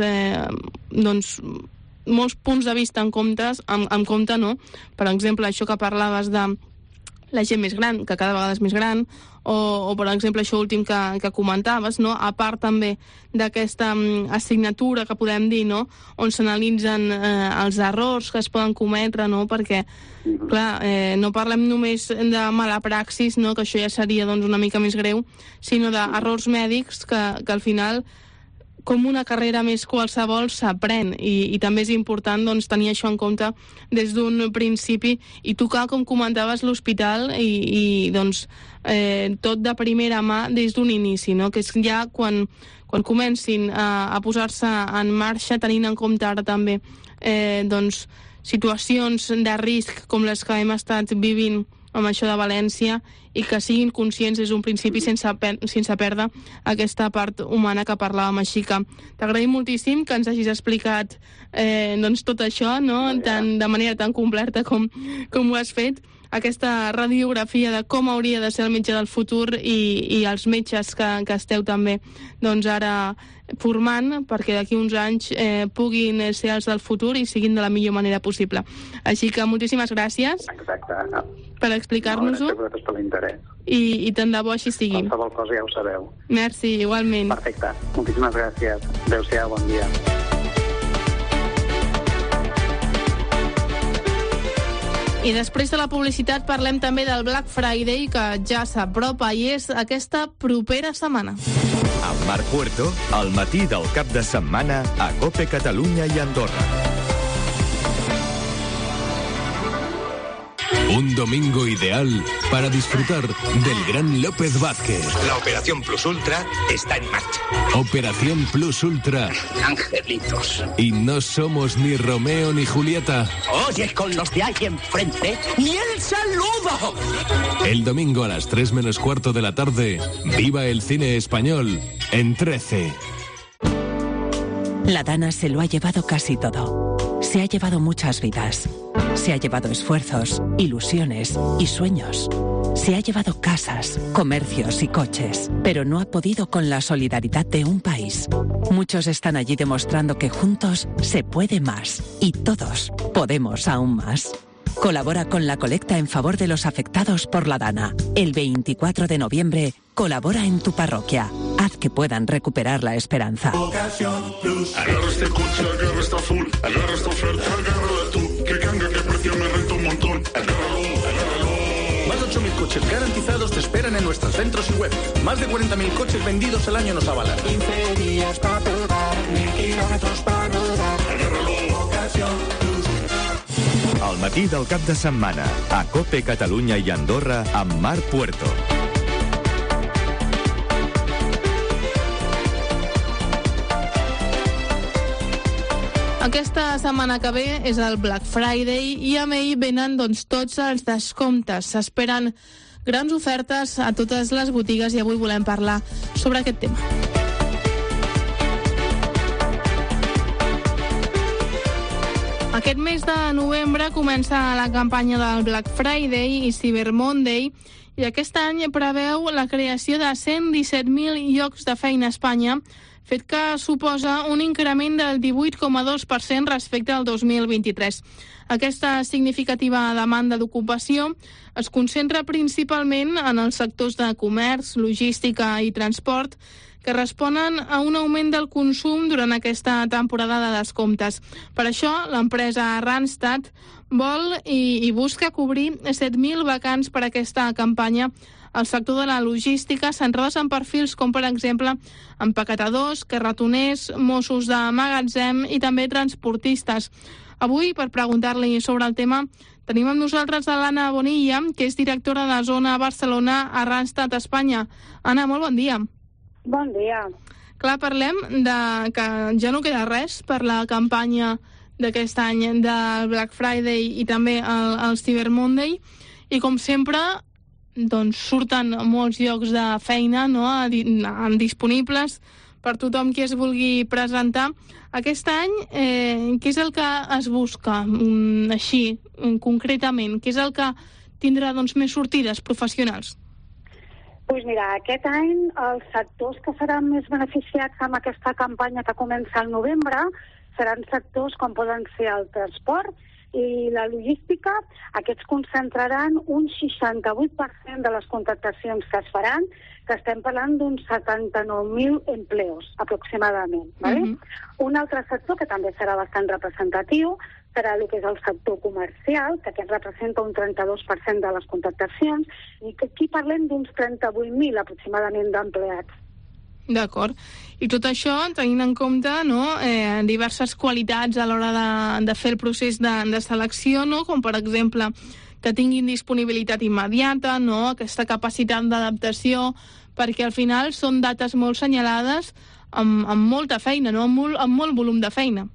punts de vista en compte, no? Per exemple, això que parlaves de la gent més gran, que cada vegada és més gran, o per exemple, això últim que comentaves, no? A part també d'aquesta assignatura que podem dir, no? On s'analitzen els errors que es poden cometre, no? Perquè, clar, no parlem només de mala praxis, no? Que això ja seria una mica més greu, sinó d'errors mèdics que al final, com una carrera més qualsevol, s'aprèn, i també és important tenir això en compte des d'un principi i tocar, com comentaves, l'hospital i tot de primera mà des d'un inici, no? Que és ja quan comencin a posar-se en marxa, tenint en compte ara també situacions de risc com les que hem estat vivint amb això de València, i que siguin conscients des d'un principi sense perdre aquesta part humana que parlàvem. Així que t'agraïm moltíssim que ens hagis explicat tot això, no? De manera tan completa com ho has fet, aquesta radiografia de com hauria de ser el metge del futur i els metges que esteu també ara formant perquè d'aquí uns anys puguin ser els del futur i siguin de la millor manera possible. Així que moltíssimes gràcies. Exacte. Per explicar-nos-ho. Gràcies a vosaltres per l'interès. I tant de bo així sigui. Qualsevol cosa ja ho sabeu. Merci, igualment. Perfecte. Moltíssimes gràcies. Adéu-siau, bon dia. I després de la publicitat parlem també del Black Friday, que ja s'apropa i és aquesta propera setmana. Amb Marc Puerto, al matí del cap de setmana a COPE Catalunya i Andorra. Un domingo ideal para disfrutar del gran López Vázquez. La Operación Plus Ultra está en marcha. Operación Plus Ultra. Angelitos. Y no somos ni Romeo ni Julieta. Oye, con los de ahí enfrente, ¡ni el saludo! El domingo a las 3 menos cuarto de la tarde, viva el cine español en 13. La Dana se lo ha llevado casi todo. Se ha llevado muchas vidas. Se ha llevado esfuerzos, ilusiones y sueños. Se ha llevado casas, comercios y coches, pero no ha podido con la solidaridad de un país. Muchos están allí demostrando que juntos se puede más y todos podemos aún más. Colabora con la colecta en favor de los afectados por la Dana. El 24 de noviembre, colabora en tu parroquia. Haz que puedan recuperar la esperanza. Ocasión Plus. Agarra este coche, agarra esta full. Agarra esta oferta, agárrala tú. Que canga, que precio me renta un montón. Agárralo, agárralo. Más de 8.000 coches garantizados te esperan en nuestros centros y web. Más de 40.000 coches vendidos al año nos avalan. 15 días para probar, 1.000 kilómetros para rodar. Agárralo, Ocasión Plus. Al matí del cap de setmana a COPE Catalunya i Andorra amb Marc Puerto. Aquesta setmana que ve és el Black Friday i amb ell venen tots els descomptes. S'esperen grans ofertes a totes les botigues i avui volem parlar sobre aquest tema. Aquest mes de novembre comença la campanya del Black Friday i Cyber Monday i aquest any preveu la creació de 117.000 llocs de feina a Espanya, fet que suposa un increment del 18,2% respecte al 2023. Aquesta significativa demanda d'ocupació es concentra principalment en els sectors de comerç, logística i transport, que responen a un augment del consum durant aquesta temporada de descomptes. Per això, l'empresa Randstad vol i busca cobrir 7.000 vacants per a aquesta campanya al sector de la logística, centrades en perfils com, per exemple, empaquetadors, carretoners, mossos de magatzem i també transportistes. Avui, per preguntar-li sobre el tema, tenim amb nosaltres l'Anna Bonilla, que és directora de Zona Barcelona a Randstad Espanya. Anna, molt bon dia. Bon dia. Clar, parlem de que ja no queda res per la campanya d'aquest any del Black Friday i també el Cyber Monday, i com sempre doncs surten molts llocs de feina, no?, disponibles per tothom qui es vulgui presentar. Aquest any, què és el que es busca, així, concretament? Què és el que tindrà doncs, més sortides professionals? Doncs mira, aquest any els sectors que seran més beneficiats amb aquesta campanya que comença al novembre seran sectors com poden ser el transport i la logística. Aquests concentraran un 68% de les contractacions que es faran, que estem parlant d'uns 79.000 empleos, aproximadament. ¿Vale? Un altre sector que també serà bastant representatiu serà el que és el sector comercial, que aquest representa un 32% de les contractacions, i que aquí parlem d'uns 38.000 aproximadament d'empleats. D'acord. I tot això tenint en compte, no, diverses qualitats a l'hora de fer el procés de selecció, no, com per exemple que tinguin disponibilitat immediata, no, aquesta capacitat d'adaptació, perquè al final són dates molt senyalades amb molta feina, no, amb molt volum de feina.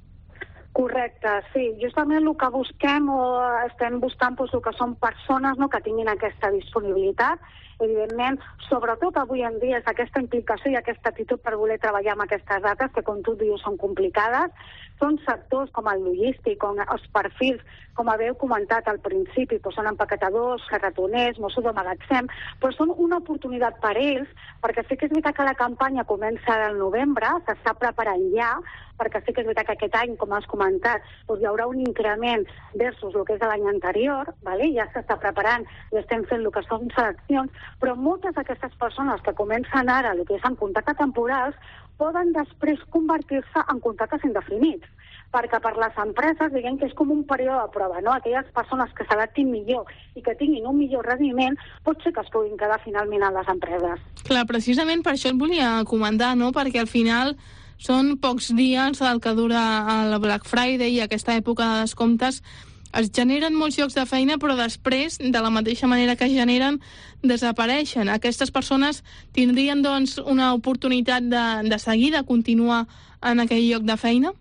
Correcte, sí. Justament el que busquem o estem buscant el que són persones, no, que tinguin aquesta disponibilitat. Evidentment, sobretot avui en dia és aquesta implicació i aquesta actitud per voler treballar amb aquestes dates, que com tu dius són complicades. Són sectors com el logístic, com els perfils, com haveu comentat al principi, doncs són empaquetadors, carretoners, mossos de magatzem, però són una oportunitat per ells, perquè sí que és veritat que la campanya comença al novembre, s'està preparant ja, perquè sí que és veritat que aquest any, com has comentat, doncs hi haurà un increment versus el que és l'any anterior, ¿vale? Ja s'està preparant i estem fent el que són seleccions, però moltes d'aquestes persones que comencen ara el que és en contractes temporals poden després convertir-se en contractes indefinits, perquè per les empreses diguem que és com un període de prova, no? Aquelles persones que s'adaptin millor i que tinguin un millor rendiment pot ser que es puguin quedar finalment a les empreses. Clar, precisament per això et volia comentar, no? Perquè al final són pocs dies el que dura el Black Friday i aquesta època de descomptes. Es generen molts llocs de feina, però després, de la mateixa manera que es generen, desapareixen. Aquestes persones tindrien, doncs, una oportunitat de seguir, de continuar en aquell lloc de feina?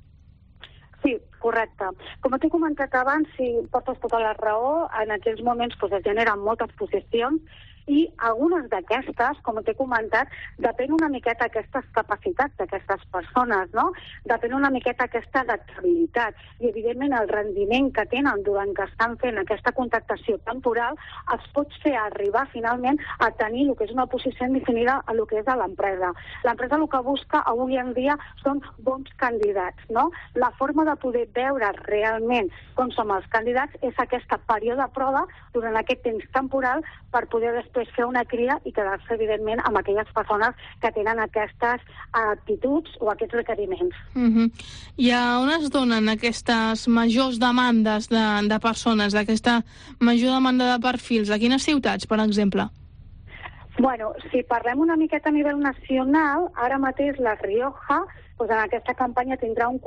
Sí, correcte. Com t'he comentat abans, si portes tota la raó, en aquells moments doncs, es generen moltes posicions i algunes d'aquestes, com t'he comentat, depèn una miqueta aquestes capacitats d'aquestes persones, no? Depèn una miqueta aquesta adaptabilitat i, evidentment, el rendiment que tenen durant que estan fent aquesta contractació temporal es pot fer arribar, finalment, a tenir el que és una posició indefinida a el que és a l'empresa. L'empresa el que busca avui en dia són bons candidats, no? La forma de poder veure realment com som els candidats és aquesta període de prova durant aquest temps temporal per poder després fer una crida i quedar-se, evidentment, amb aquelles persones que tenen aquestes actituds o aquests requeriments. I a on es donen aquestes majors demandes de persones, d'aquesta major demanda de perfils? A quines ciutats, per exemple? Bueno, si parlem una miqueta a nivell nacional, ara mateix la Rioja, doncs en aquesta campanya tindrà un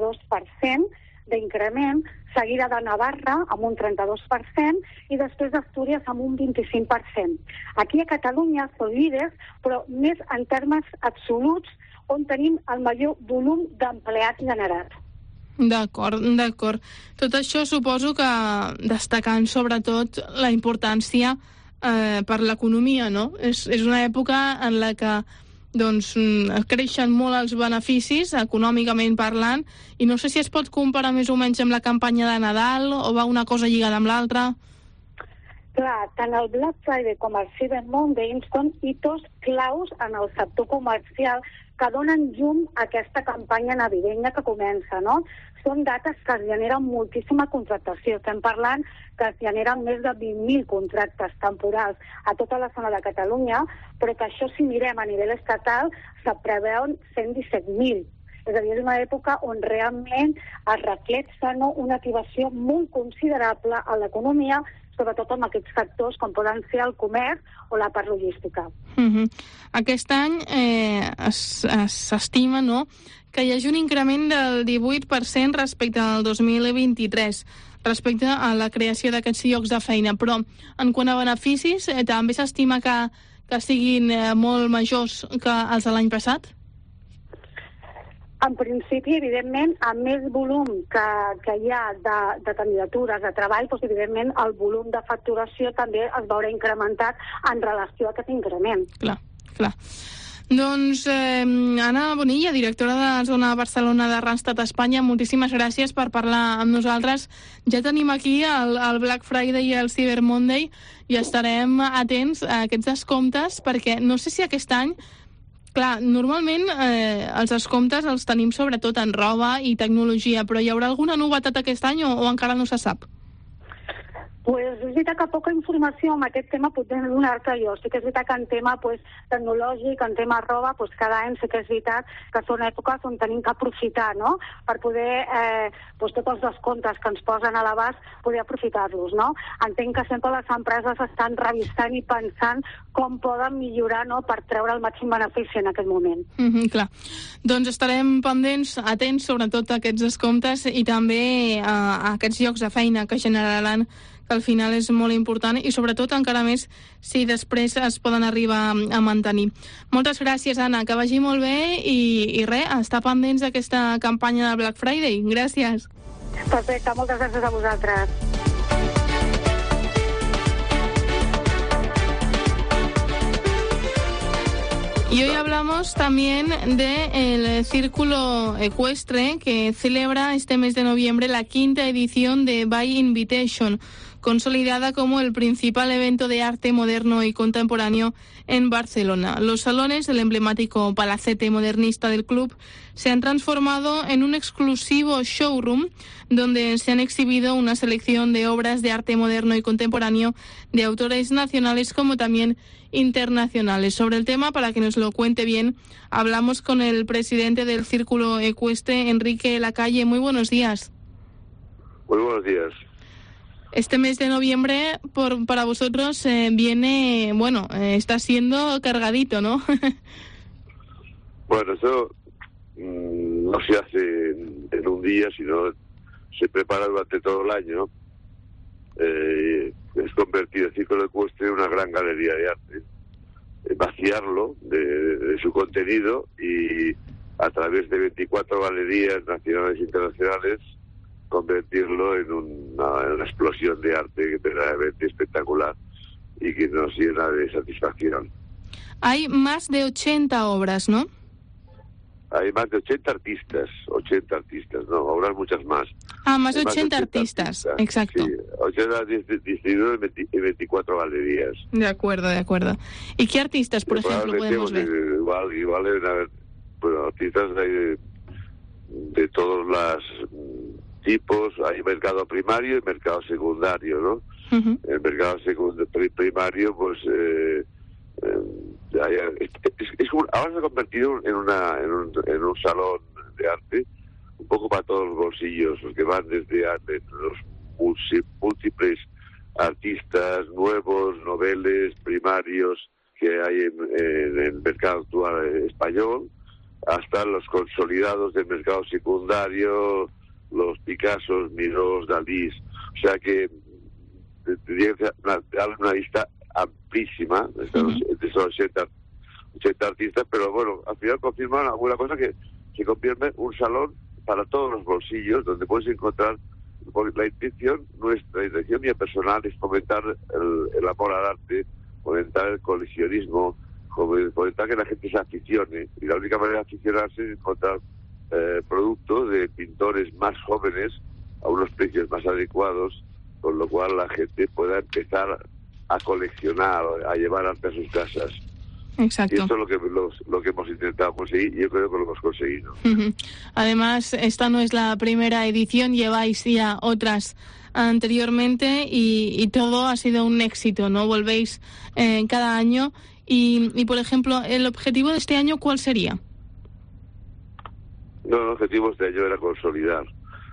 42% d'increment, seguida de Navarra amb un 32% i després d'Astúries amb un 25%. Aquí a Catalunya són líders, però més en termes absoluts, on tenim el major volum d'empleats generats. D'acord. Tot això suposo que destacant sobretot la importància per l'economia, no? És una època en la que doncs creixen molt els beneficis, econòmicament parlant, i no sé si es pot comparar més o menys amb la campanya de Nadal, o va una cosa lligada amb l'altra. Clar, tant el Black Friday com el Cyber Monday són hitos claus en el sector comercial que donen llum a aquesta campanya navideña que comença, no? Són dates que es generen moltíssima contractació. Estem parlant que es generen més de 20.000 contractes temporals a tota la zona de Catalunya, però que això, si mirem a nivell estatal, se preveuen 117.000. És a dir, és una època on realment es reflexa, no, una activació molt considerable a l'economia, sobretot amb aquests sectors com poden ser el comerç o la part logística. Aquest any s'estima, no?, que hi hagi un increment del 18% respecte al 2023, respecte a la creació d'aquests llocs de feina. Però, en quant a beneficis, també s'estima que siguin molt majors que els de l'any passat? En principi, evidentment, amb més volum que hi ha de candidatures de treball, doncs, evidentment, el volum de facturació també es veurà incrementat en relació a aquest increment. Clar. Doncs, Anna Bonilla, directora de la zona Barcelona de Randstad Espanya, moltíssimes gràcies per parlar amb nosaltres. Ja tenim aquí el Black Friday i el Cyber Monday i estarem atents a aquests descomptes, perquè no sé si aquest any... Clar, normalment els descomptes els tenim sobretot en roba i tecnologia, però hi haurà alguna novetat aquest any o encara no se sap? Pues és veritat que poca informació en aquest tema puc donar-te jo. Sí que és veritat que en tema tecnològic, en tema roba, cada any sí que és veritat que són èpoques on tenim que aprofitar, no?, per poder, tots els descomptes que ens posen a l'abast, poder aprofitar-los, no? Entenc que sempre les empreses estan revisant i pensant com poden millorar, no?, per treure el màxim benefici en aquest moment. Clar. Doncs estarem pendents, atents, sobretot a aquests descomptes i també a aquests llocs de feina que generaran, que al final és molt important i sobretot encara més si després es poden arribar a mantenir. Moltes gràcies, Anna, que vagi molt bé i res, estar pendents d'aquesta campanya de Black Friday. Gràcies. Perfecte, moltes gràcies a vosaltres. Y hoy hablamos también del Círculo Ecuestre, que celebra este mes de noviembre la 5ª edición de By Invitation, consolidada como el principal evento de arte moderno y contemporáneo en Barcelona. Los salones del emblemático palacete modernista del club se han transformado en un exclusivo showroom donde se han exhibido una selección de obras de arte moderno y contemporáneo de autores nacionales como también internacionales. Sobre el tema, para que nos lo cuente bien, hablamos con el presidente del Círculo Ecuestre, Enrique Lacalle. Muy buenos días. Muy buenos días. Este mes de noviembre para vosotros viene, está siendo cargadito, ¿no? Bueno, eso no se hace en un día, sino se prepara durante todo el año. Es convertir el Círculo Ecuestre en una gran galería de arte, vaciarlo de su contenido y a través de 24 galerías nacionales e internacionales convertirlo en una explosión de arte verdaderamente espectacular y que nos llena de satisfacción. Hay más de 80 obras, ¿no? Hay más de 80 artistas, no, habrá muchas más. Más de 80 artistas, exacto. Sí, 80 distribuidos en 24 galerías. De acuerdo. ¿Y qué artistas, por ejemplo, podemos ver? Igual deben haber, artistas de todos los tipos. Hay mercado primario y mercado secundario, ¿no? Uh-huh. El mercado primario, pues... ahora se ha convertido en un salón de arte un poco para todos los bolsillos, los que van desde los múltiples artistas nuevos, noveles, primarios que hay en el mercado actual español, hasta los consolidados del mercado secundario, los Picassos, Mirós, Dalís. O sea que tendría que dar una lista amplísima de esos 80 artistas, pero bueno, al final confirman alguna cosa que se convierte en un salón para todos los bolsillos, donde puedes encontrar, nuestra intención mía personal es fomentar el amor al arte, fomentar el coleccionismo, fomentar que la gente se aficione. Y la única manera de aficionarse es encontrar productos de pintores más jóvenes a unos precios más adecuados, con lo cual la gente pueda empezar a coleccionar, a llevar arte a sus casas. Exacto. Y esto es lo que hemos intentado conseguir, y yo creo que lo hemos conseguido. Además, esta no es la primera edición, lleváis ya otras anteriormente y todo ha sido un éxito, ¿no? Volvéis cada año y, por ejemplo, ¿el objetivo de este año cuál sería? No, el objetivo de este año era consolidar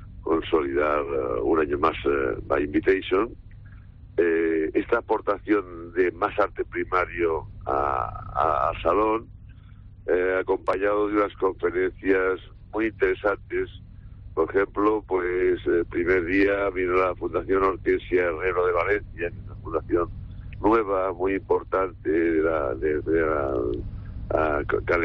un año más by invitation, esta aportación de más arte primario al salón, acompañado de unas conferencias muy interesantes. Por ejemplo, pues el primer día vino la Fundación Hortensia Herrero de Valencia, que es una fundación nueva, muy importante, de la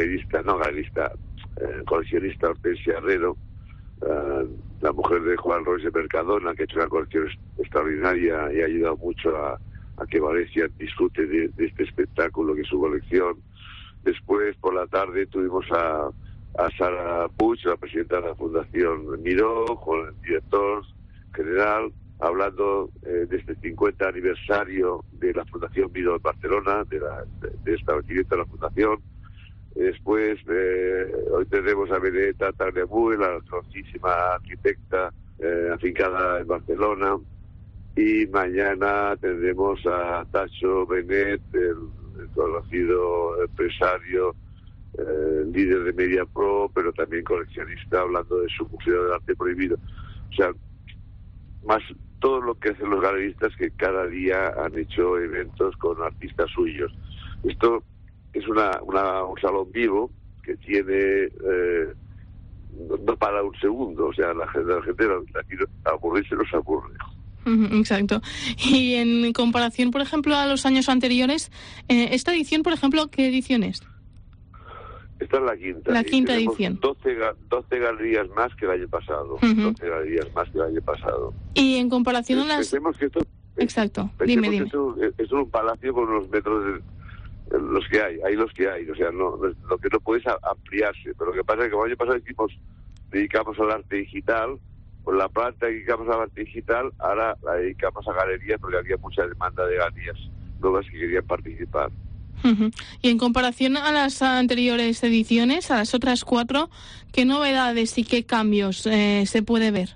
coleccionista Hortensia Herrero, la mujer de Juan Roig de Mercadona, que ha hecho una colección extraordinaria y ha ayudado mucho a que Valencia disfrute de este espectáculo que es su colección. Después, por la tarde, tuvimos a Sara Puig, la presidenta de la Fundación Miró, con el director general, hablando de este 50 aniversario de la Fundación Miró en Barcelona, de establecimiento de la Fundación. Después, hoy tenemos a Benedetta Tagliabue, la famosísima arquitecta afincada en Barcelona, y mañana tendremos a Tacho Benet, el conocido empresario, líder de MediaPro, pero también coleccionista, hablando de su Museo del Arte Prohibido. O sea, más todo lo que hacen los galeristas, que cada día han hecho eventos con artistas suyos. Esto es un salón vivo que tiene no para un segundo, o sea, la gente aquí aburrirse no se aburre. Exacto. Y en comparación, por ejemplo, a los años anteriores, esta edición, por ejemplo, ¿qué edición es? Esta es la quinta. La quinta edición. 12 galerías más que el año pasado. 12 galerías más que el año pasado. Y en comparación a las... Pensemos que esto... Exacto. Dime. Esto es un palacio con unos metros los que hay los que hay. O sea, lo que no puede es ampliarse. Pero lo que pasa es que como el año pasado dedicamos al arte digital, pues la planta dedicamos al arte digital, ahora la dedicamos a galerías porque había mucha demanda de galerías nuevas que querían participar. Y en comparación a las anteriores ediciones, a las otras 4, ¿qué novedades y qué cambios se puede ver?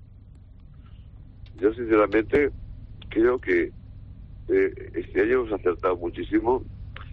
Yo sinceramente creo que este año hemos acertado muchísimo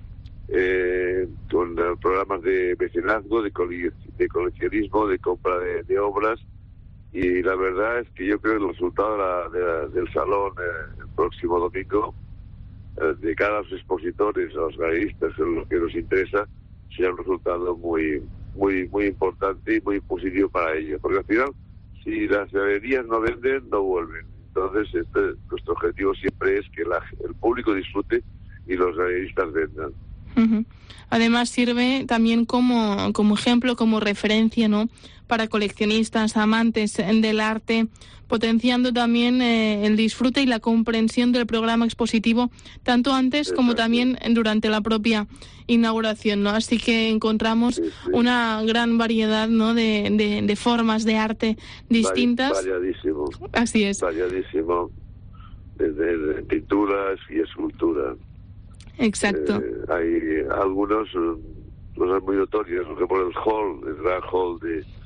con programas de mecenazgo, de coleccionismo, de compra de obras, y la verdad es que yo creo que el resultado del salón el próximo domingo, de cara a los expositores, a los galeristas, en lo que nos interesa, sea un resultado muy muy muy importante y muy positivo para ellos, porque al final, si las galerías no venden, no vuelven. Entonces, nuestro objetivo siempre es que el público disfrute y los galeristas vendan. Además sirve también como ejemplo, como referencia, ¿no?, para coleccionistas, amantes del arte, potenciando también el disfrute y la comprensión del programa expositivo, tanto antes como también durante la propia inauguración, ¿no? Así que encontramos una gran variedad, ¿no?, de formas de arte distintas. Variadísimo. Así es. Variadísimo. Desde pinturas y escultura. Exacto. Hay algunos cosas muy notorias, por ejemplo el gran hall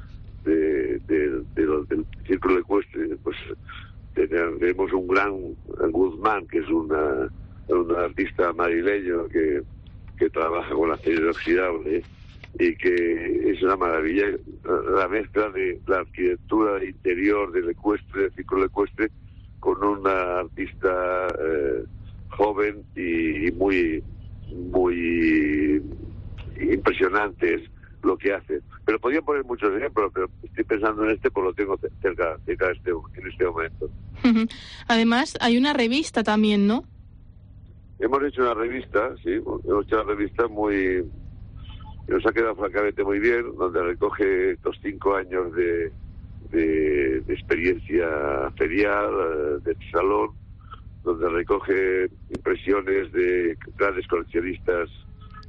del Círculo Ecuestre, pues tenemos un gran Guzmán, que es un artista madrileño que trabaja con acero inoxidable y que es una maravilla, la mezcla de la arquitectura interior del ecuestre, del Círculo Ecuestre, con una artista joven y muy muy impresionante es lo que hace. Pero podría poner muchos ejemplos, pero estoy pensando en pues lo tengo cerca en este momento. Además, hay una revista también, ¿no? Hemos hecho una revista, sí, hemos hecho una revista que nos ha quedado francamente muy bien, donde recoge estos 5 años de experiencia ferial, del salón, donde recoge impresiones de grandes coleccionistas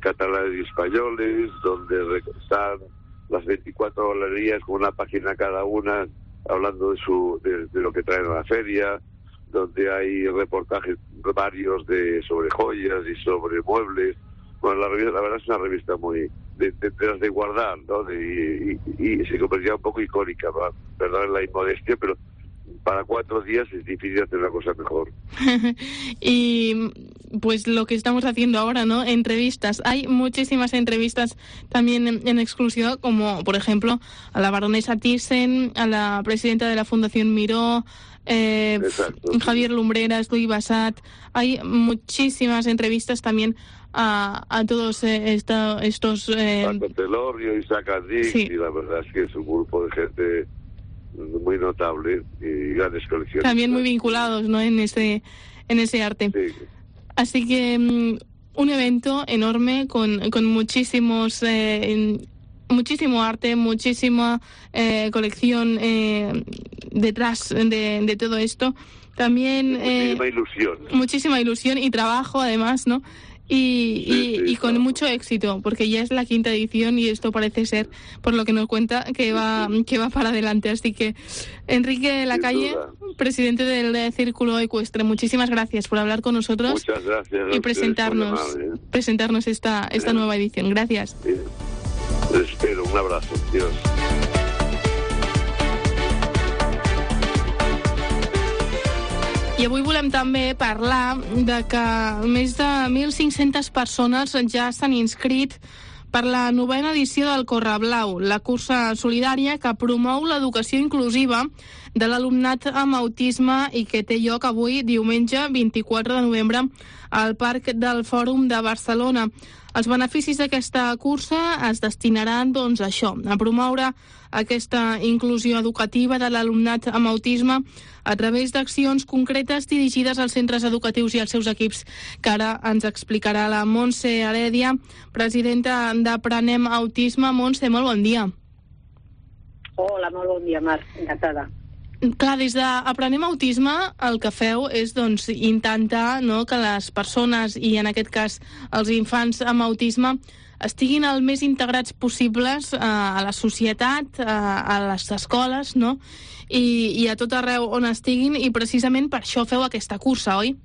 catalanes y españoles, donde están las 24 heladerías con una página cada una hablando de lo que traen a la feria, donde hay reportajes varios sobre joyas y sobre muebles. Bueno, la verdad es una revista muy de guardar, ¿no? Y se convertía un poco icónica, ¿no? Perdón la inmodestia, pero para 4 días es difícil hacer una cosa mejor. Y pues lo que estamos haciendo ahora, ¿no? Entrevistas. Hay muchísimas entrevistas también en exclusiva, como por ejemplo a la baronesa Thyssen, a la presidenta de la Fundación Miró, Javier Lumbreras, Luis Bassat. Hay muchísimas entrevistas también a todos estos... Paco Telorio, Isaac Andic, sí. Y la verdad es que es un grupo de gente muy notable y grandes colecciones. También muy vinculados, ¿no? en ese arte. Sí. Así que un evento enorme con muchísimos... muchísimo arte, muchísima colección detrás de todo esto. También muchísima ilusión y trabajo, además, ¿no? Y con mucho éxito, porque ya es la 5ª edición y esto parece ser, por lo que nos cuenta, que va para adelante. Así que Enrique Lacalle, presidente del Círculo Ecuestre, muchísimas gracias por hablar con nosotros. Muchas gracias y presentarnos esta nueva edición. Gracias. Sí. Les espero, un abrazo. Dios. I avui volem també parlar de que més de 1.500 persones ja s'han inscrit per la 9ª edició del Correblau, la cursa solidària que promou l'educació inclusiva de l'alumnat amb autisme i que té lloc avui, diumenge 24 de novembre, al Parc del Fòrum de Barcelona. Els beneficis d'aquesta cursa es destinaran, doncs, a això, a promoure aquesta inclusió educativa de l'alumnat amb autisme a través d'accions concretes dirigides als centres educatius i als seus equips, que ara ens explicarà la Montse Heredia, presidenta d'Aprenem Autisme. Montse, molt bon dia. Hola, molt bon dia, Mar. Encantada. Clar, des d'Aprenem Autisme el que feu és, doncs, intentar, no, que les persones, i en aquest cas els infants amb autisme, estiguin el més integrats possibles a la societat, a les escoles, no? I a tot arreu on estiguin, i precisament per això feu aquesta cursa, oi?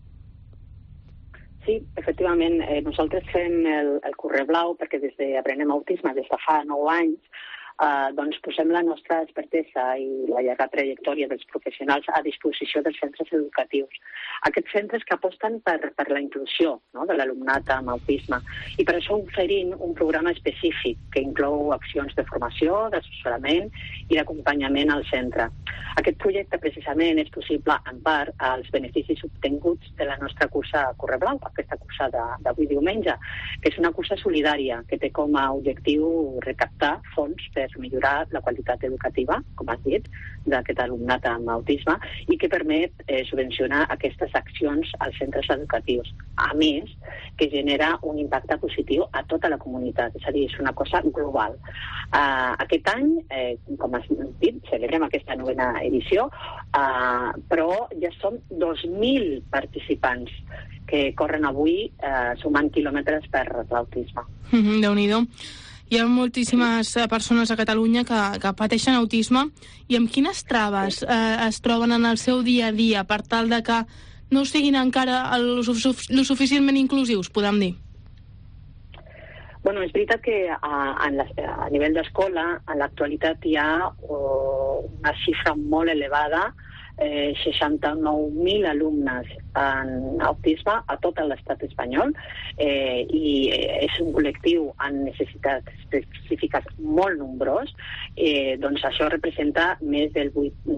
Sí, efectivament. Nosaltres fem el Correblau perquè des d'Aprenem Autisme, des de fa 9 anys, doncs posem la nostra expertesa i la llarga trajectòria dels professionals a disposició dels centres educatius. Aquests centres que aposten per la inclusió, no, de l'alumnat amb autisme, i per això oferim un programa específic que inclou accions de formació, d'assessorament i d'acompanyament al centre. Aquest projecte precisament és possible en part als beneficis obtinguts de la nostra cursa Correblau, aquesta cursa d'avui diumenge, que és una cursa solidària que té com a objectiu recaptar fons per millorar la qualitat educativa, com has dit, d'aquest alumnat amb autisme, i que permet subvencionar aquestes accions als centres educatius. A més, que genera un impacte positiu a tota la comunitat, és a dir, és una cosa global. Aquest any, com has dit, celebrem aquesta 9ª edició, però ja som 2.000 participants que corren avui sumant quilòmetres per l'autisme. Déu-n'hi-do. Hi ha moltíssimes persones a Catalunya que pateixen autisme, i amb quines traves es troben en el seu dia a dia per tal de que no siguin encara lo suficientment inclusius, podem dir? Bueno, és veritat que a nivell d'escola, en l'actualitat hi ha una xifra molt elevada, 69.000 alumnes en autisme a tot l'estat espanyol, i és un col·lectiu amb necessitats específiques molt nombrós. Doncs això representa més del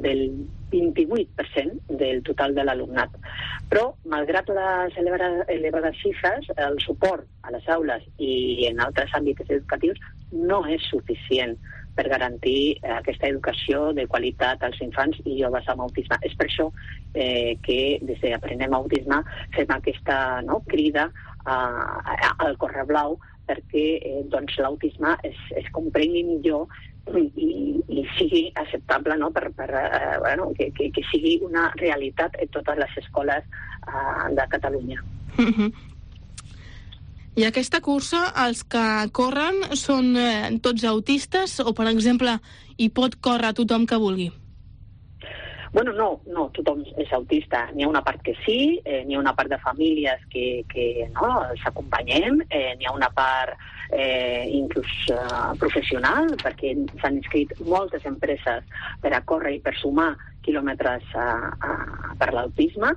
28% del total de l'alumnat. Però, malgrat les elevades xifres, el suport a les aules i en altres àmbits educatius no és suficient per garantir aquesta educació de qualitat als infants i joves amb autisme. És per això que des d'Aprenem Autisme fem aquesta crida al Correblau perquè l'autisme es comprengui millor i sigui acceptable, que sigui una realitat en totes les escoles de Catalunya. I aquesta cursa, els que corren són tots autistes o, per exemple, hi pot córrer tothom que vulgui? Bueno, no tothom és autista. N'hi ha una part que sí, n'hi ha una part de famílies que no, s'acompanyem, n'hi ha una part inclús professional, perquè s'han inscrit moltes empreses per a córrer i per sumar quilòmetres per l'autisme.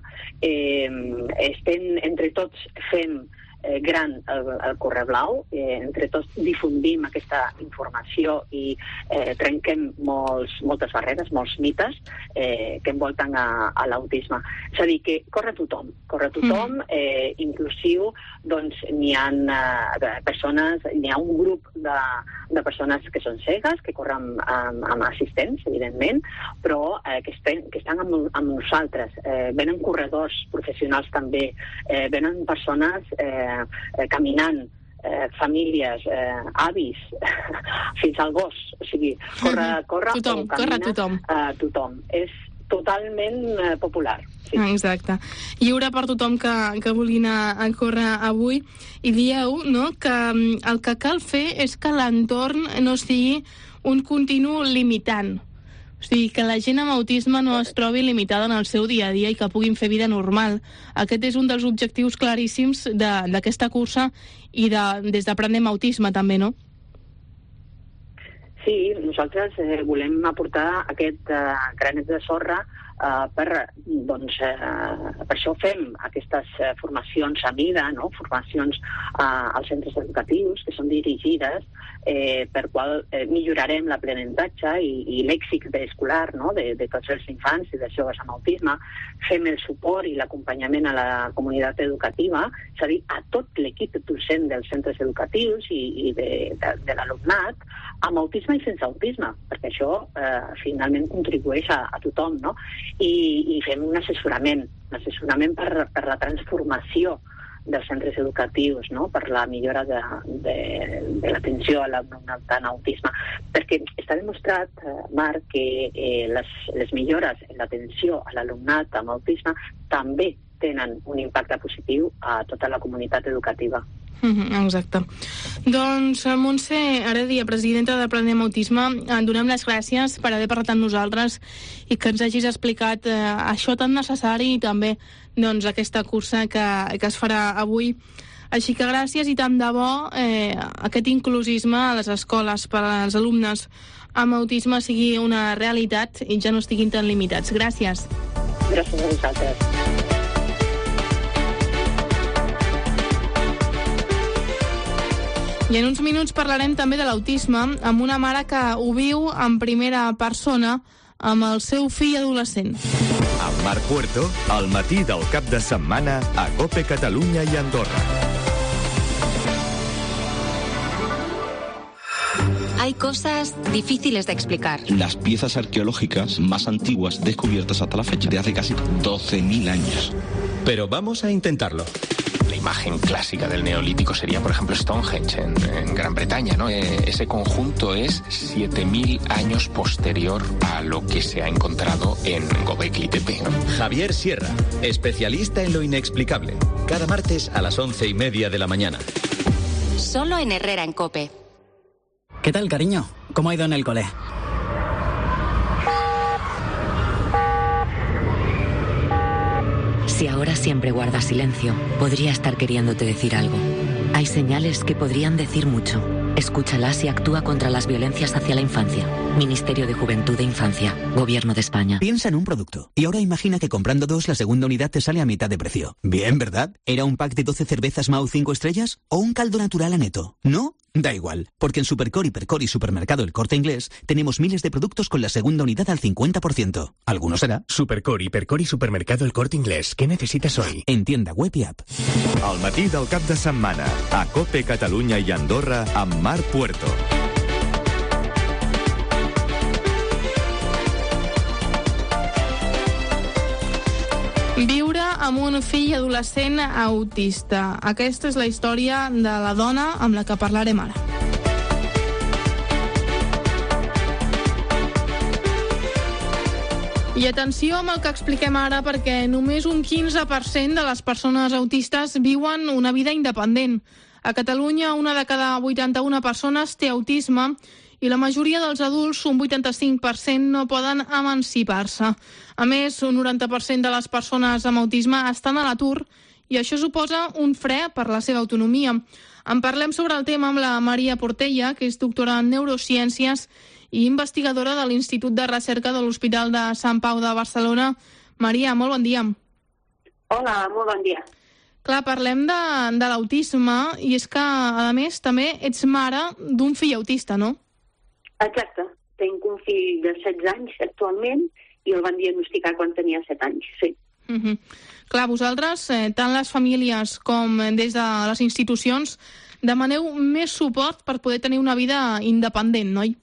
Entre tots fem gran el Corre Blau, entre tots difundim aquesta informació i trenquem moltes barreres, molts mites que envolten a l'autisme. És a dir, que corre tothom, inclusiu, doncs n'hi ha persones, n'hi ha un grup de persones que són cegues, que corren amb assistents, evidentment, però que estan amb nosaltres. Venen corredors professionals també, venen persones caminant, famílies, avis, fins al gos. O sigui, corre tothom. Tothom. És totalment popular. Sí. Exacte. Lliure per tothom que vulgui anar a córrer avui. I dieu, no?, que el que cal fer és que l'entorn no sigui un continu limitant. O sigui, que la gent amb autisme no es trobi limitada en el seu dia a dia i que puguin fer vida normal. Aquest és un dels objectius claríssims d'aquesta cursa i des d'Aprenem Autisme, també, no? Sí, nosaltres volem aportar aquest granet de sorra per això fem aquestes formacions a mida, no? Formacions als centres educatius que són dirigides per qual millorarem l'aprenentatge i l'èxit escolar, no? de tots els infants i dels joves amb autisme. Fem el suport i l'acompanyament a la comunitat educativa, és a dir, a tot l'equip docent dels centres educatius i de l'alumnat amb autisme i sense autisme, perquè això finalment contribueix a tothom, no? I fem un assessorament per la transformació dels centres educatius, no? Per la millora de l'atenció a l'alumnat amb autisme. Perquè està demostrat, Marc, que les millores en l'atenció a l'alumnat amb autisme també tenen un impacte positiu a tota la comunitat educativa. Exacte. Doncs Montse Heredia, presidenta d'Aprenem Autisme, et donem les gràcies per haver parlat amb nosaltres i que ens hagis explicat això tan necessari i també doncs, aquesta cursa que es farà avui. Així que gràcies i tant de bo aquest inclusisme a les escoles per als alumnes amb autisme sigui una realitat i ja no estiguin tan limitats. Gràcies. Gràcies a vosaltres. I en uns minuts parlarem també de l'autisme amb una mare que ho viu en primera persona amb el seu fill adolescent. Amb Marc Puerto, al matí del cap de setmana a COPE Catalunya i Andorra. Hay cosas difíciles de explicar. Las piezas arqueológicas más antiguas descubiertas hasta la fecha, de hace casi 12.000 años. Pero vamos a intentarlo. La imagen clásica del Neolítico sería, por ejemplo, Stonehenge en Gran Bretaña, ¿no? Ese conjunto es 7.000 años posterior a lo que se ha encontrado en Göbekli Tepe, ¿no? Javier Sierra, especialista en lo inexplicable. Cada martes a las 11:30 de la mañana. Solo en Herrera en COPE. ¿Qué tal, cariño? ¿Cómo ha ido en el cole? Si ahora siempre guardas silencio, podría estar queriéndote decir algo. Hay señales que podrían decir mucho. Escúchalas y actúa contra las violencias hacia la infancia. Ministerio de Juventud e Infancia. Gobierno de España. Piensa en un producto y ahora imagina que comprando 2 la segunda unidad te sale a mitad de precio. Bien, ¿verdad? ¿Era un pack de 12 cervezas Mau 5 estrellas o un caldo natural Aneto? ¿No? Da igual, porque en Supercore, Hipercore y Supermercado El Corte Inglés tenemos miles de productos con la segunda unidad al 50%. ¿Alguno será? Supercore, Hipercore y Supermercado El Corte Inglés. ¿Qué necesitas hoy? En tienda web i app. Al matí del cap de setmana a COPE Catalunya i Andorra amb Marc Puerto. Viure amb un fill adolescent autista. Aquesta és la història de la dona amb la que parlarem ara. I atenció amb el que expliquem ara, perquè només un 15% de les persones autistes viuen una vida independent. A Catalunya, 1 de cada 81 persones té autisme i la majoria dels adults, un 85%, no poden emancipar-se. A més, un 90% de les persones amb autisme estan a l'atur i això suposa un fre per la seva autonomia. En parlem sobre el tema amb la Maria Portella, que és doctora en neurociències i investigadora de l'Institut de Recerca de l'Hospital de Sant Pau de Barcelona. Maria, molt bon dia. Hola, molt bon dia. Clar, parlem de l'autisme i és que, a més, també ets mare d'un fill autista, no? Exacte. Tinc un fill de 16 anys actualment i el van diagnosticar quan tenia 7 anys, sí. Clar, vosaltres, tant les famílies com des de les institucions, demaneu més suport per poder tenir una vida independent, noi?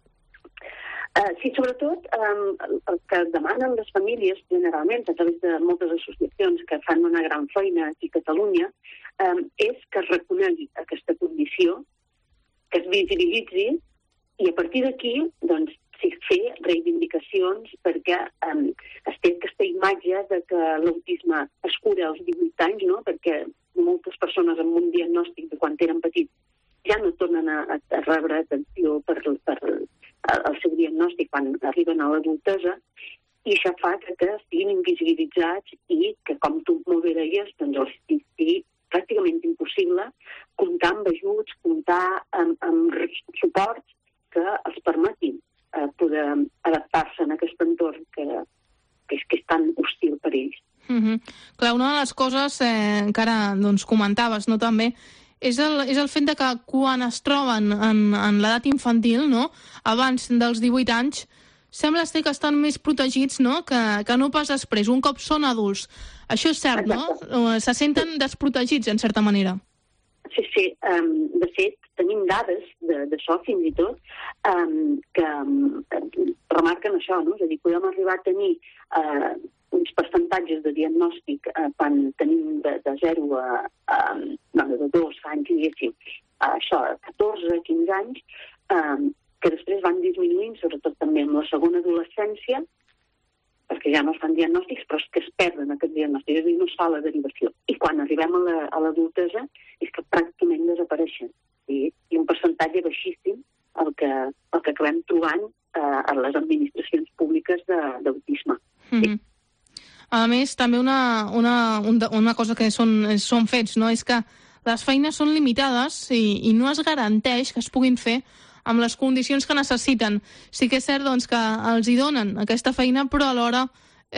Sí, sobretot el que demanen les famílies generalment a través de moltes associacions que fan una gran feina aquí a Catalunya és que es reconegui aquesta condició, que es visibilitzi i a partir d'aquí doncs, fer reivindicacions perquè es té aquesta imatge de que l'autisme es cura als 18 anys, no? Perquè moltes persones amb un diagnòstic de quan eren petits ja no tornen a rebre atenció per el seu diagnòstic quan arriben a l'adultesa i això fa que estiguin invisibilitzats i que, com tu molt bé deies, doncs els sigui pràcticament impossible comptar amb ajuts, comptar amb suports que els permetin poder adaptar-se en aquest entorn que és tan hostil per ells. Clar, una de les coses que ara comentaves, no, també, és el fet de que quan es troben en l'edat infantil, no, abans dels 18 anys, sembla ser que estan més protegits, no, que no pas després, un cop són adults. Això és cert, no? Se senten desprotegits, en certa manera. Sí. De fet, tenim dades d'això fins i tot que remarquen això, no? És a dir, podem arribar a tenir uns percentatges de diagnòstic quan tenim de 0 de 2 anys, diguéssim, això, 14, 15 anys, que després van disminuint, sobretot també amb la segona adolescència, perquè ja no es fan diagnòstics, però és que es perden aquests diagnòstics, és a dir, no es fa la derivació. I quan arribem a l'adultesa és que pràcticament desapareixen. I un percentatge baixíssim el que acabem trobant a les administracions públiques d'autisme. Sí. A més, també una cosa que són fets, no? És que les feines són limitades i no es garanteix que es puguin fer amb les condicions que necessiten. Sí que és cert doncs, que els hi donen aquesta feina, però alhora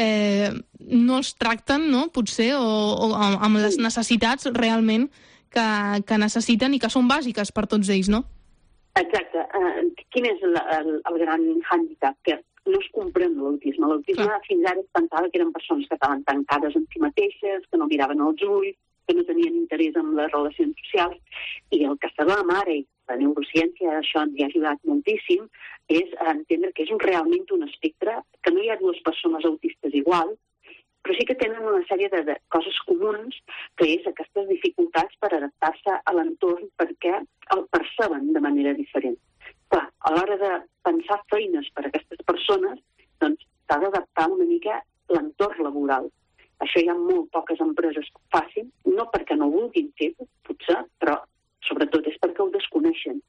no els tracten, no? Potser, o amb les necessitats realment que necessiten i que són bàsiques per tots ells, no? Exacte. Quin és el gran hàndicap? Que no es comprèn l'autisme. L'autisme fins ara es pensava que eren persones que estaven tancades en si mateixes, que no miraven als ulls, que no tenien interès en les relacions socials, i el que sabem ara, i la neurociència això ens hi ha ajudat moltíssim, és entendre que és realment un espectre, que no hi ha dues persones autistes iguals, però sí que tenen una sèrie de coses comuns, que és aquestes dificultats per adaptar-se a l'entorn perquè el perceben de manera diferent. Clar, a l'hora de pensar feines per a aquestes persones, doncs s'ha d'adaptar una mica l'entorn laboral. Això hi ha molt poques empreses que ho facin, no perquè no vulguin fer-ho, potser, però sobretot és perquè ho desconeixen.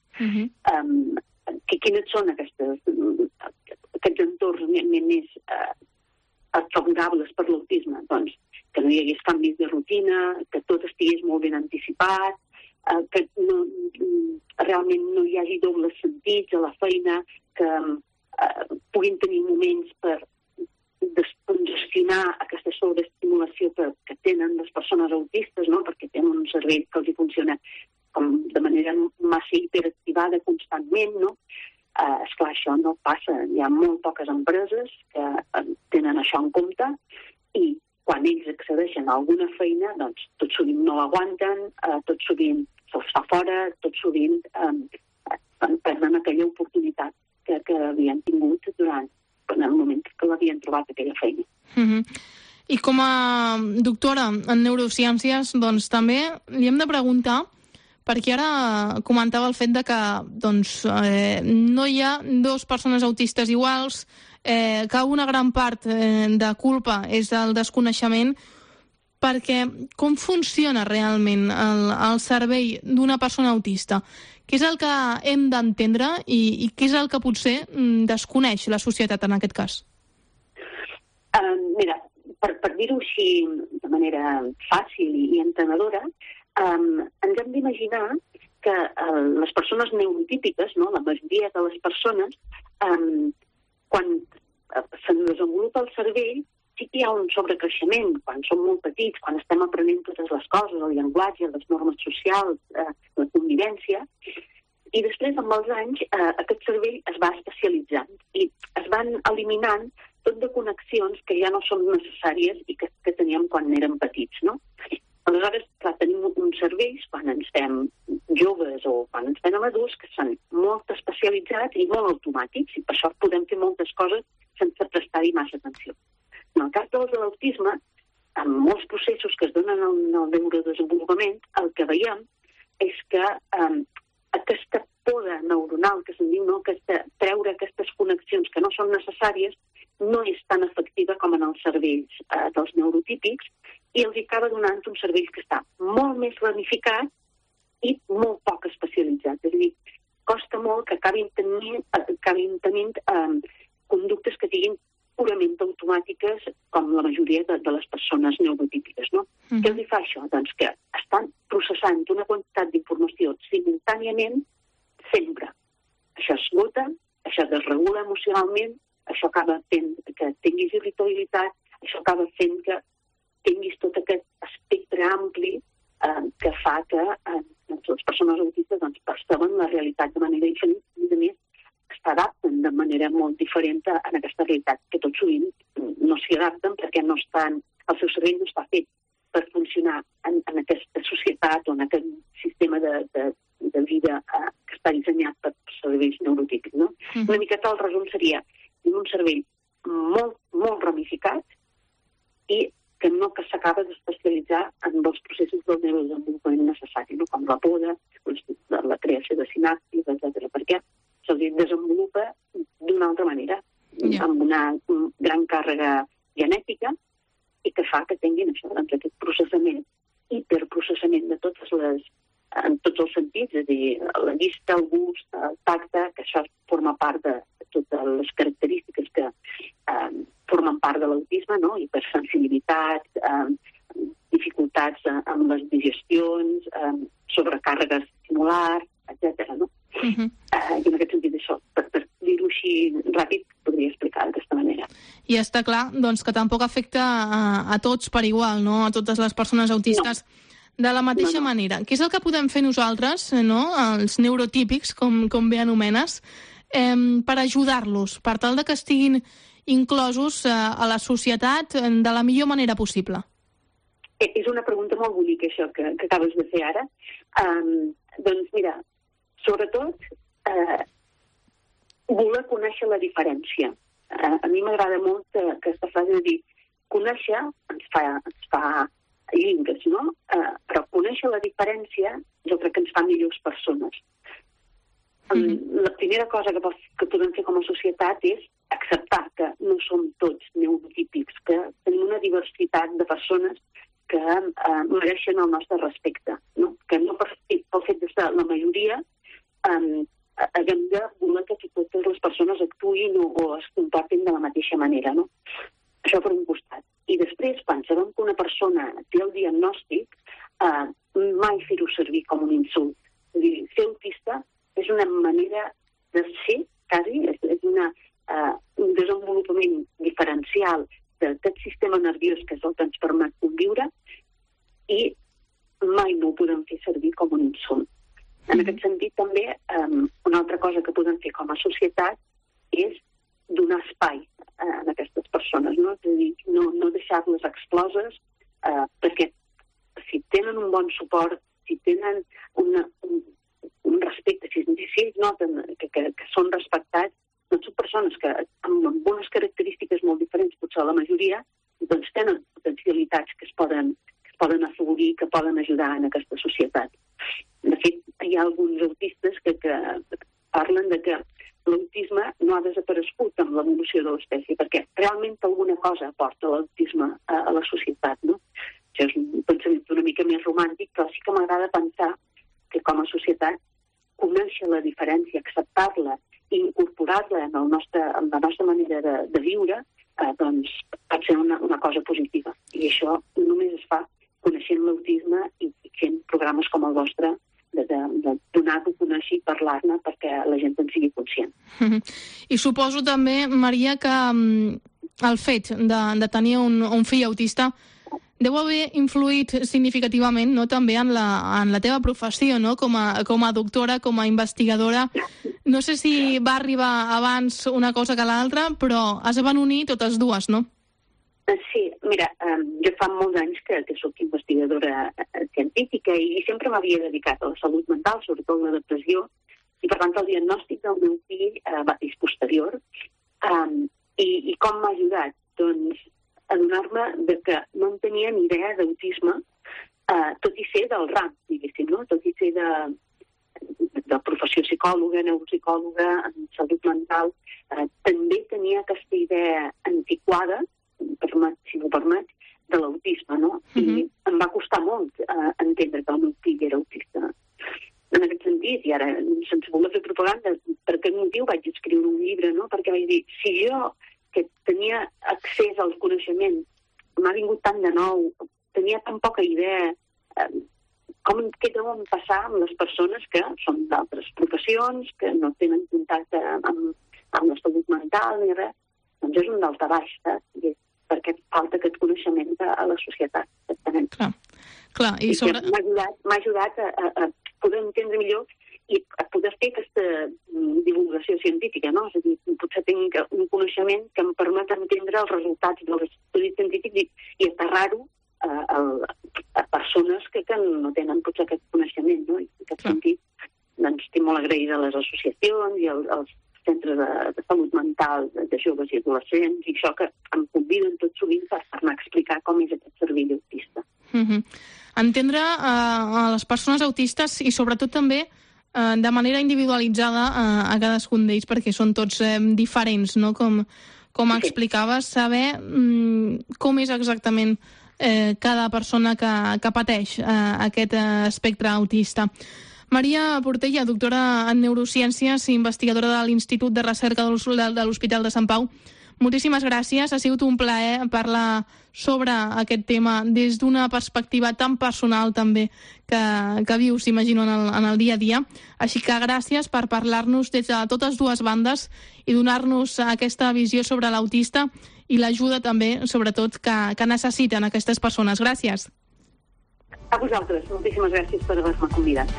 Quines són aquests entorns més favorables per l'autisme? Doncs que no hi hagués canvis de rutina, que tot estigués molt ben anticipat, que realment no hi hagi dobles sentits a la feina, que puguin tenir moments per gestionar aquesta sobreestimulació que tenen les persones autistes, no? Perquè tenen un cervell que els funciona de manera massa hiperactivada constantment, no? Esclar, això no passa. Hi ha molt poques empreses que tenen això en compte i quan ells accedeixen a alguna feina, doncs tot sovint no l'aguanten, tot sovint se'ls fa fora, tot sovint perden aquella oportunitat que havien tingut en el moment que l'havien trobat aquella feina. I com a doctora en neurociències, doncs també li hem de preguntar, perquè ara comentava el fet de que no hi ha dues persones autistes iguals, que una gran part de culpa és del desconeixement, perquè com funciona realment el cervell d'una persona autista? Què és el que hem d'entendre i què és el que potser desconeix la societat en aquest cas? Mira, per dir-ho així de manera fàcil i entenedora, ens hem d'imaginar que les persones neurotípiques, no, la majoria de les persones, quan se'n desenvolupa el cervell, sí que hi ha un sobrecreixement quan som molt petits, quan estem aprenent totes les coses, el llenguatge, les normes socials, la convivència, i després, amb els anys, aquest cervell es va especialitzant i es van eliminant tot de connexions que ja no són necessàries i que teníem quan érem petits, no? Aleshores, clar, tenim uns cervells, quan ens fem joves o quan ens fem adults, que són molt especialitzats i molt automàtics, i per això podem fer moltes coses sense prestar-hi massa atenció. En el cas de l'autisme, en molts processos que es donen en el neurodesenvolupament, el que veiem és que aquesta poda neuronal, que se'n diu, no? Treure aquestes connexions que no són necessàries, no és tan efectiva com en els cervells dels neurotípics, i els acaba donant un cervell que està molt més ramificat i molt poc especialitzat. És a dir, costa molt que acabin tenint conductes que siguin purament automàtiques, com la majoria de les persones neurotípiques, no? Què els fa això? Doncs que estan processant una quantitat d'informació simultàniament sempre. Això esgota, això desregula emocionalment, això acaba fent que tinguis irritabilitat, això acaba fent que tinguis tot aquest espectre ampli que fa que les persones autistes perceben la realitat de manera diferent i, a més, s'adapten de manera molt diferent a aquesta realitat, que tot sovint no s'hi adapten perquè no estan, el seu cervell no està fet per funcionar en aquesta societat o en aquest sistema de vida que està dissenyat per cervells neurotípics, no? Una miqueta el resum seria un cervell molt, molt ramificat i que s'acaba d'especialitzar en els processos del neurodesenvolupament necessari, no? Com la poda, la creació de sinapsis, etc. Perquè se'ls desenvolupa d'una altra manera, amb una gran càrrega genètica, i que fa que tinguin això, doncs, aquest processament, hiperprocessament de en tots els sentits, és a dir, la vista, el gust, el tacte, que això forma part de totes les característiques que formen part de l'autisme, no? Hipersensibilitat, dificultats amb les digestions, sobrecàrrega estimular, etc. No? I en aquest sentit, això, per dir-ho així ràpid, podria explicar d'aquesta manera. I està clar, doncs, que tampoc afecta a tots per igual, no? A totes les persones autistes de la mateixa manera. Què és el que podem fer nosaltres, no? Els neurotípics, com bé anomenes, per ajudar-los, per tal de que estiguin inclosos a la societat de la millor manera possible? És una pregunta molt bonica, això, que acabes de fer ara. Doncs mira, sobretot, voler conèixer la diferència. A mi m'agrada molt aquesta frase de dir, conèixer ens fa lliures, no? Però conèixer la diferència jo crec que ens fa millors persones. La primera cosa que podem fer com a societat és acceptar que no som tots neurotípics, que tenim una diversitat de persones que mereixen el nostre respecte, no? Que no pel fet de ser la majoria haguem de voler que totes les persones actuïn o es comportin de la mateixa manera, no? Això per un costat. I després, quan sabem que una persona té el diagnòstic, mai fer-ho servir com un insult. És a dir, ser autista és una manera de ser, quasi, és un desenvolupament diferencial d'aquest sistema nerviós que és el que ens permet conviure i mai no ho podem fer servir com un insult. En aquest sentit, també, una altra cosa que podem fer com a societat és donar espai a aquestes persones, no? És a dir, no deixar-les excloses, perquè si tenen un bon suport, si tenen un respecte, si ells noten que són respectats, doncs són persones que amb unes característiques molt diferents, potser la majoria, doncs tenen potencialitats que es poden afavorir, que poden ajudar en aquesta societat. De fet, hi ha alguns autistes que parlen de que l'autisme no ha desaparegut amb l'evolució de l'espècie, perquè realment alguna cosa aporta l'autisme a la societat, no? potser és un pensament una mica més romàntic, però sí que m'agrada pensar que com a societat conèixer la diferència, acceptar-la i incorporar-la en la nostra manera de viure, doncs pot ser una cosa positiva. I això només es fa coneixent l'autisme i fent programes com el vostre, de donar-ho a conèixer i parlar-ne perquè la gent en sigui conscient. I suposo també, Maria, que el fet de tenir un fill autista deu haver influït significativament, no, també en la teva professió, no? Com a doctora, com a investigadora. No sé si va arribar abans una cosa que l'altra, però es van unir totes dues, no? Sí, mira, jo fa molts anys que soc investigadora científica i sempre m'havia dedicat a la salut mental, sobretot la depressió, i per tant el diagnòstic del meu fill és posterior. I com m'ha ajudat? Doncs adonar-me que no en tenia ni idea d'autisme, tot i ser del ram, diguéssim, no? Tot i ser de professió psicòloga, neuropsicòloga, en salut mental, també tenia aquesta idea antiquada, si m'ho permet, de l'autisme, no? I em va costar molt entendre que el meu fill era autista. En aquest sentit, i ara, sense voler fer propaganda, per aquest motiu vaig escriure un llibre, no? Perquè vaig dir, si jo, que tenia accés al coneixement, m'ha vingut tant de nou, tenia tan poca idea, què deuen passar amb les persones que són d'altres professions, que no tenen contacte amb la salut mental ni res, doncs és un daltabaix, i perquè falta aquest coneixement a la societat. Clar. I m'ha ajudat a poder entendre millor i a poder fer aquesta divulgació científica, no? És a dir, potser tinc un coneixement que em permet entendre els resultats dels estudis científics i aterrar-ho a persones que no tenen potser aquest coneixement, no? I en aquest sentit, doncs, estic molt agraïda a les associacions i als centres de salut mental de joves i adolescents, i això que em conviden tot sovint per anar a explicar com és aquest cervell autista. Entendre a les persones autistes i sobretot també de manera individualitzada a cadascun d'ells, perquè són tots diferents, no? Com explicaves, saber com és exactament cada persona que pateix aquest espectre autista. Maria Portella, doctora en neurociències i investigadora de l'Institut de Recerca de l'Hospital de Sant Pau, moltíssimes gràcies. Ha sigut un plaer parlar sobre aquest tema des d'una perspectiva tan personal també que vius, imagino, en el dia a dia. Així que gràcies per parlar-nos des de totes dues bandes i donar-nos aquesta visió sobre l'autista i l'ajuda també, sobretot, que necessiten aquestes persones. Gràcies. A vosaltres, moltíssimes gràcies per haver-me convidat.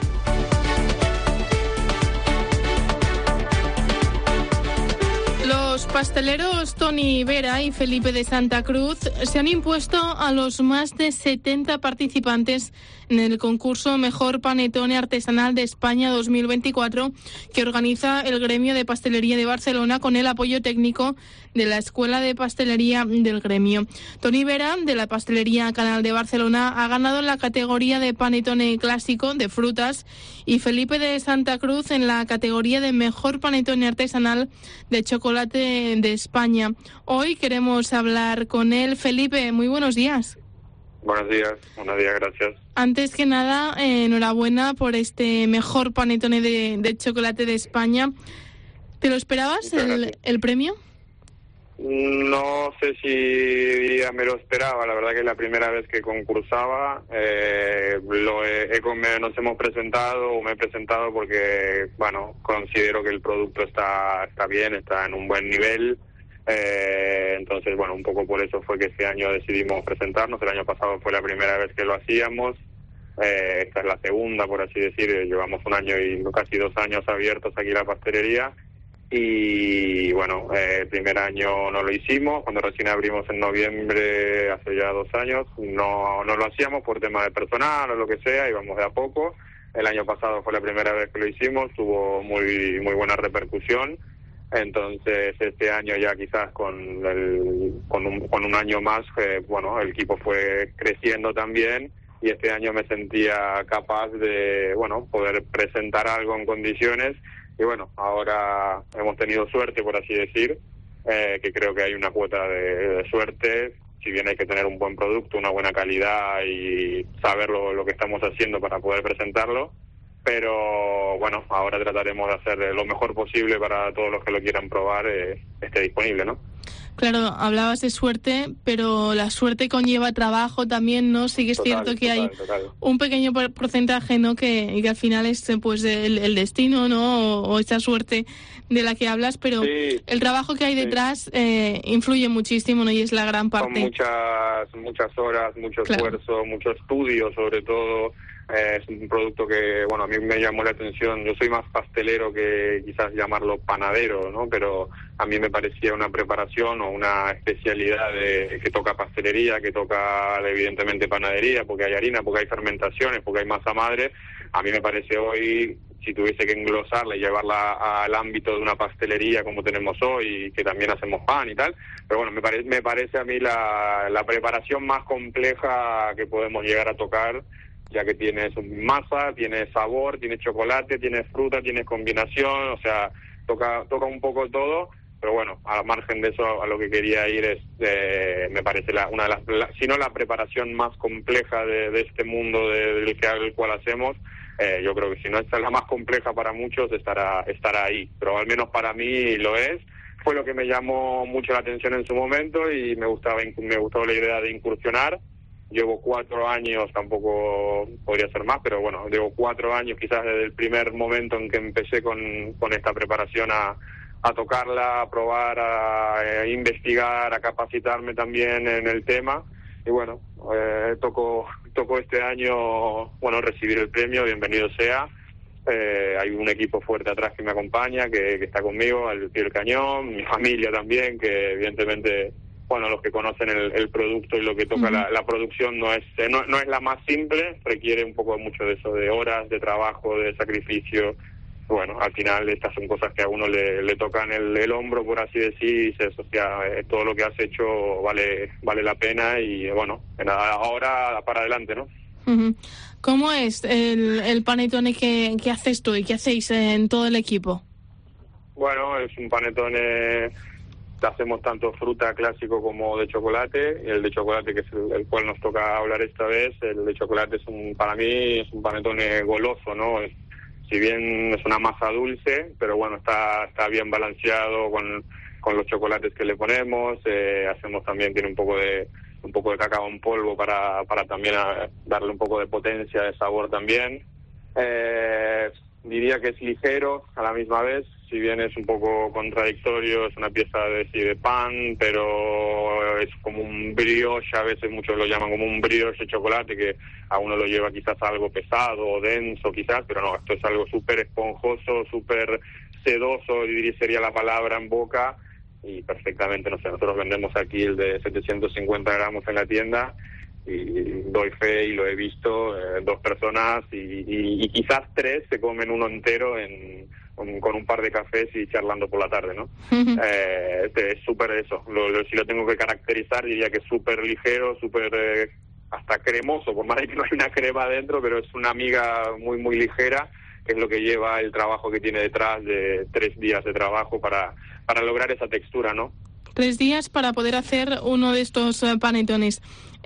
Los pasteleros Tony Vera y Felipe de Santa Cruz se han impuesto a los más de 70 participantes en el concurso Mejor Panetone Artesanal de España 2024 que organiza el Gremio de Pastelería de Barcelona con el apoyo técnico de la Escuela de Pastelería del gremio. Tony Vera, de la Pastelería Canal de Barcelona, ha ganado en la categoría de panetone clásico de frutas y Felipe de Santa Cruz en la categoría de Mejor Panetone Artesanal de chocolate de España. Hoy queremos hablar con él. Felipe, muy buenos días. Buenos días, gracias. Antes que nada, enhorabuena por este Mejor Panetone de chocolate de España. ¿Te lo esperabas, el premio? No sé si ya me lo esperaba, la verdad que es la primera vez que concursaba. Nos hemos presentado, o me he presentado porque, bueno, considero que el producto está bien, está en un buen nivel. Entonces, bueno, un poco por eso fue que este año decidimos presentarnos. El año pasado fue la primera vez que lo hacíamos. Esta es la segunda, por así decir. Llevamos un año y casi 2 años abiertos aquí la pastelería. Y bueno, el primer año no lo hicimos, cuando recién abrimos en noviembre, hace ya 2 años, no lo hacíamos por tema de personal o lo que sea, íbamos de a poco. El año pasado fue la primera vez que lo hicimos, tuvo muy buena repercusión. Entonces este año ya quizás con un año más, bueno, el equipo fue creciendo también y este año me sentía capaz de, bueno, poder presentar algo en condiciones. Y bueno, ahora hemos tenido suerte, por así decir, que creo que hay una cuota de suerte si bien hay que tener un buen producto, una buena calidad y saber lo que estamos haciendo para poder presentarlo. Pero bueno, ahora trataremos de hacer lo mejor posible para todos los que lo quieran probar, esté disponible, ¿no? Claro, hablabas de suerte, pero la suerte conlleva trabajo también, ¿no? Sí que es cierto que hay un pequeño porcentaje, ¿no? Que al final es pues el destino, ¿no? O esa suerte de la que hablas, pero el trabajo que hay detrás influye muchísimo, ¿no? Y es la gran parte. Son muchas horas, mucho esfuerzo, mucho estudio, sobre todo. Es un producto que, bueno, a mí me llamó la atención. Yo soy más pastelero que quizás llamarlo panadero, ¿no? Pero a mí me parecía una preparación o una especialidad que toca pastelería, que toca evidentemente panadería, porque hay harina, porque hay fermentaciones, porque hay masa madre. A mí me parece hoy, si tuviese que englosarla y llevarla al ámbito de una pastelería como tenemos hoy, que también hacemos pan y tal, pero bueno, me parece a mí la preparación más compleja que podemos llegar a tocar, ya que tienes masa, tienes sabor, tienes chocolate, tienes fruta, tienes combinación, o sea, toca un poco todo, pero bueno, al margen de eso, a lo que quería ir es, me parece una de las, si no la preparación más compleja de este mundo del cual hacemos. Yo creo que si no esta es la más compleja para muchos, estará ahí, pero al menos para mí lo es. Fue lo que me llamó mucho la atención en su momento y me gustó la idea de incursionar. Llevo 4 años, tampoco podría ser más, pero bueno, llevo 4 años quizás desde el primer momento en que empecé con esta preparación a tocarla, a probar, a investigar, a capacitarme también en el tema. Y bueno, tocó este año, bueno, recibir el premio, bienvenido sea. Hay un equipo fuerte atrás que me acompaña, que está conmigo al pie del cañón, mi familia también, que evidentemente... Bueno, los que conocen el producto y lo que toca la producción no es la más simple, requiere un poco mucho de eso, de horas, de trabajo, de sacrificio. Bueno, al final estas son cosas que a uno le tocan el hombro, por así decir, y dices, o sea, todo lo que has hecho vale la pena y bueno, ahora para adelante, ¿no? ¿Cómo es el panettone que haces tú y que hacéis en todo el equipo? Bueno, es un panettone... Hacemos tanto fruta clásico como de chocolate. El de chocolate, que es el cual nos toca hablar esta vez, el de chocolate para mí es un panettone goloso, ¿no? Si bien es una masa dulce, pero bueno, está bien balanceado con los chocolates que le ponemos. Hacemos también, tiene un poco de cacao en polvo para también darle un poco de potencia, de sabor también. Diría que es ligero a la misma vez, si bien es un poco contradictorio, es una pieza de pan, pero es como un brioche, a veces muchos lo llaman como un brioche de chocolate, que a uno lo lleva quizás a algo pesado o denso quizás, pero no, esto es algo súper esponjoso, súper sedoso, sería la palabra en boca, y perfectamente, no sé, nosotros vendemos aquí el de 750 gramos en la tienda, y doy fe y lo he visto, 2 personas y quizás 3 se comen uno entero con un par de cafés y charlando por la tarde, ¿no? Es súper eso, si lo tengo que caracterizar diría que es súper ligero, súper hasta cremoso, por más de que no hay una crema adentro, pero es una miga muy muy ligera, que es lo que lleva el trabajo que tiene detrás de 3 días de trabajo para lograr esa textura, ¿no? 3 días para poder hacer uno de estos panettones.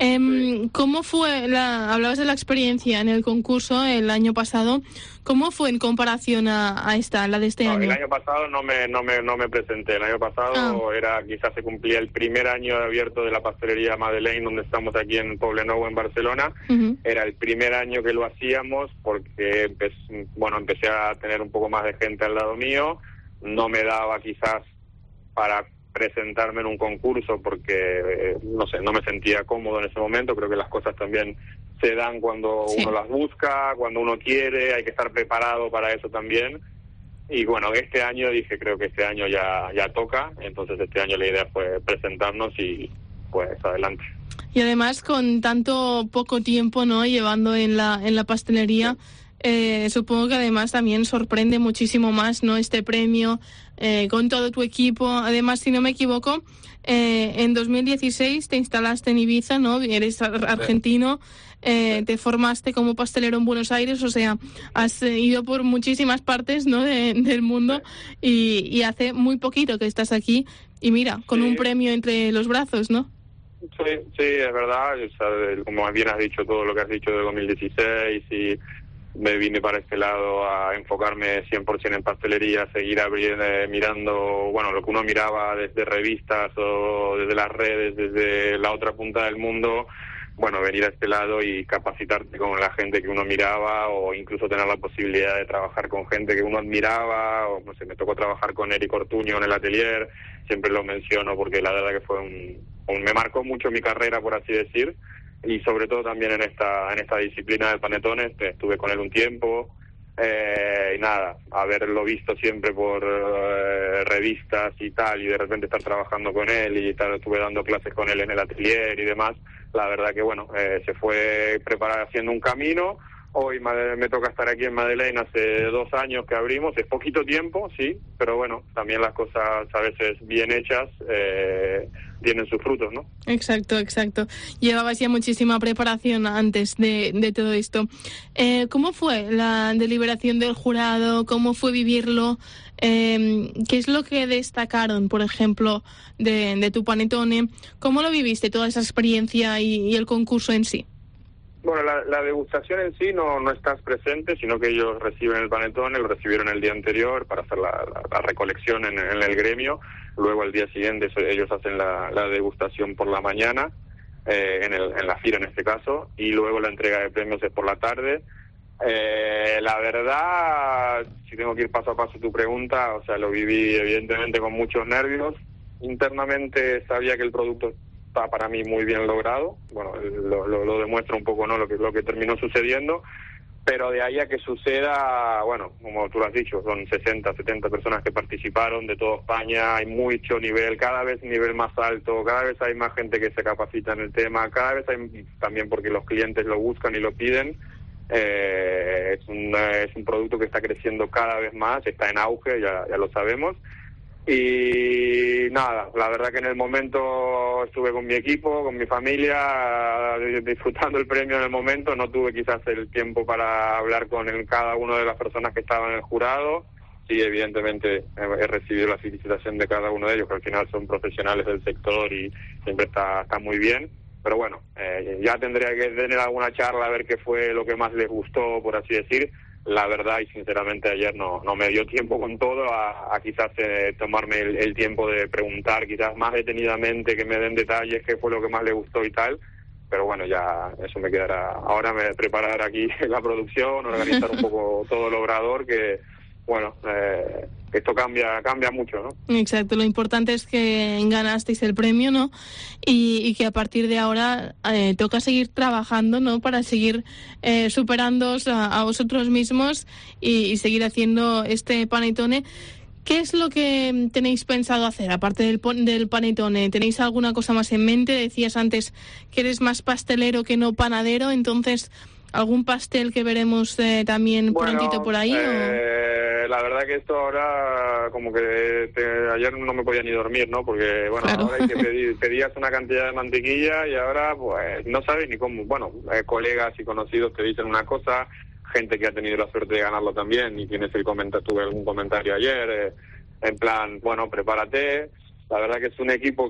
¿Cómo fue hablabas de la experiencia en el concurso el año pasado? ¿Cómo fue en comparación a la de este año? El año pasado no me presenté. El año pasado quizás se cumplía el primer año abierto de la pastelería Madeleine, donde estamos aquí en Poblenou, en Barcelona. Era el primer año que lo hacíamos porque empecé a tener un poco más de gente al lado mío. No me daba quizás para presentarme en un concurso porque, no sé, no me sentía cómodo en ese momento. Creo que las cosas también se dan cuando uno las busca, cuando uno quiere, hay que estar preparado para eso también. Y bueno, este año creo que este año ya toca, entonces este año la idea fue presentarnos y pues adelante. Y además con tanto poco tiempo, ¿no?, llevando en la pastelería, supongo que además también sorprende muchísimo más, ¿no?, este premio con todo tu equipo. Además, si no me equivoco, en 2016 te instalaste en Ibiza, ¿no? Eres argentino, te formaste como pastelero en Buenos Aires, o sea, has ido por muchísimas partes, ¿no?, del mundo, y hace muy poquito que estás aquí y mira, con un premio entre los brazos, ¿no? Sí, es verdad. O sea, como bien has dicho todo lo que has dicho de 2016, y me vine para este lado a enfocarme 100% en pastelería, seguir mirando, bueno, lo que uno miraba desde revistas o desde las redes, desde la otra punta del mundo. Bueno, venir a este lado y capacitarte con la gente que uno miraba, o incluso tener la posibilidad de trabajar con gente que uno admiraba, o no sé, me tocó trabajar con Eric Ortuño en el atelier, siempre lo menciono porque la verdad que fue me marcó mucho mi carrera, por así decir, y sobre todo también en esta disciplina de panetones. Estuve con él un tiempo, y nada, haberlo visto siempre por revistas y tal, y de repente estar trabajando con él, y estuve dando clases con él en el atelier y demás. La verdad que bueno, se fue haciendo un camino. Hoy me toca estar aquí en Madeleine, hace 2 años que abrimos, es poquito tiempo, sí, pero bueno, también las cosas a veces bien hechas tienen sus frutos, ¿no? Exacto. Llevabas ya muchísima preparación antes de todo esto. ¿Cómo fue la deliberación del jurado? ¿Cómo fue vivirlo? ¿Qué es lo que destacaron, por ejemplo, de tu panetone? ¿Cómo lo viviste, toda esa experiencia y el concurso en sí? Bueno, la degustación en sí no estás presente, sino que ellos reciben el panetone, lo recibieron el día anterior para hacer la recolección en el gremio. Luego al día siguiente ellos hacen la degustación por la mañana, en la FIRA en este caso, y luego la entrega de premios es por la tarde. La verdad, si tengo que ir paso a paso tu pregunta, o sea, lo viví evidentemente con muchos nervios. Internamente sabía que el producto está para mí muy bien logrado. Bueno, lo demuestra un poco, ¿no?, lo que terminó sucediendo. Pero de ahí a que suceda, bueno, como tú lo has dicho, son 60, 70 personas que participaron de toda España, hay mucho nivel, cada vez nivel más alto, cada vez hay más gente que se capacita en el tema, cada vez hay también porque los clientes lo buscan y lo piden. Es un producto que está creciendo cada vez más, está en auge, ya lo sabemos. Y nada, la verdad que en el momento estuve con mi equipo, con mi familia, disfrutando el premio en el momento. No tuve quizás el tiempo para hablar con cada una de las personas que estaban en el jurado. Sí, evidentemente he recibido la felicitación de cada uno de ellos, que al final son profesionales del sector y siempre está muy bien. Pero bueno, ya tendría que tener alguna charla a ver qué fue lo que más les gustó, por así decir. La verdad, y sinceramente ayer no me dio tiempo con todo a quizás tomarme el tiempo de preguntar quizás más detenidamente, que me den detalles, qué fue lo que más le gustó y tal. Pero bueno, ya eso me quedará. Ahora me preparar aquí la producción, organizar un poco todo el obrador, que bueno, esto cambia mucho, ¿no? Exacto, lo importante es que ganasteis el premio, ¿no? Y que a partir de ahora toca seguir trabajando, ¿no? Para seguir superándoos a vosotros mismos y seguir haciendo este panetone. ¿Qué es lo que tenéis pensado hacer, aparte del panetone? ¿Tenéis alguna cosa más en mente? Decías antes que eres más pastelero que no panadero, entonces, ¿algún pastel que veremos también prontito por ahí? La verdad que esto ahora, como que ayer no me podía ni dormir, ¿no? Porque, bueno, claro. Ahora hay que pedías una cantidad de mantequilla y ahora, pues, no sabes ni cómo. Bueno, colegas y conocidos te dicen una cosa, gente que ha tenido la suerte de ganarlo también, y tienes tuve algún comentario ayer, en plan, bueno, prepárate. La verdad que es un equipo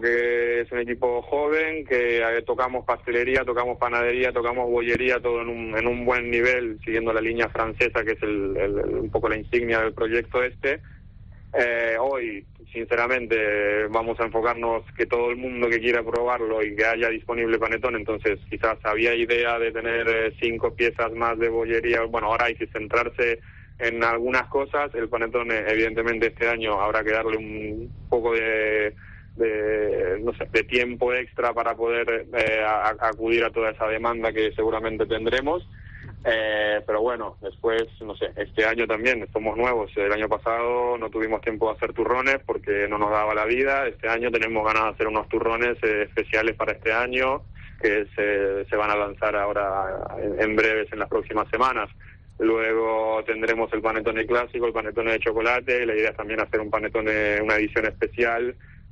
joven, que tocamos pastelería, tocamos panadería, tocamos bollería, todo en un buen nivel, siguiendo la línea francesa, que es un poco la insignia del proyecto este. Hoy, sinceramente, vamos a enfocarnos que todo el mundo que quiera probarlo y que haya disponible panetón. Entonces quizás había idea de tener 5 piezas más de bollería. Bueno, ahora hay que centrarse en algunas cosas. El panetón, evidentemente, este año habrá que darle un poco de tiempo extra para poder acudir a toda esa demanda que seguramente tendremos. Pero bueno, después, no sé, este año también somos nuevos. El año pasado no tuvimos tiempo de hacer turrones porque no nos daba la vida. Este año tenemos ganas de hacer unos turrones especiales para este año, que se van a lanzar ahora en breves, en las próximas semanas. Luego tendremos el panetone clásico, el panetone de chocolate. La idea es también hacer un panetone, una edición especial,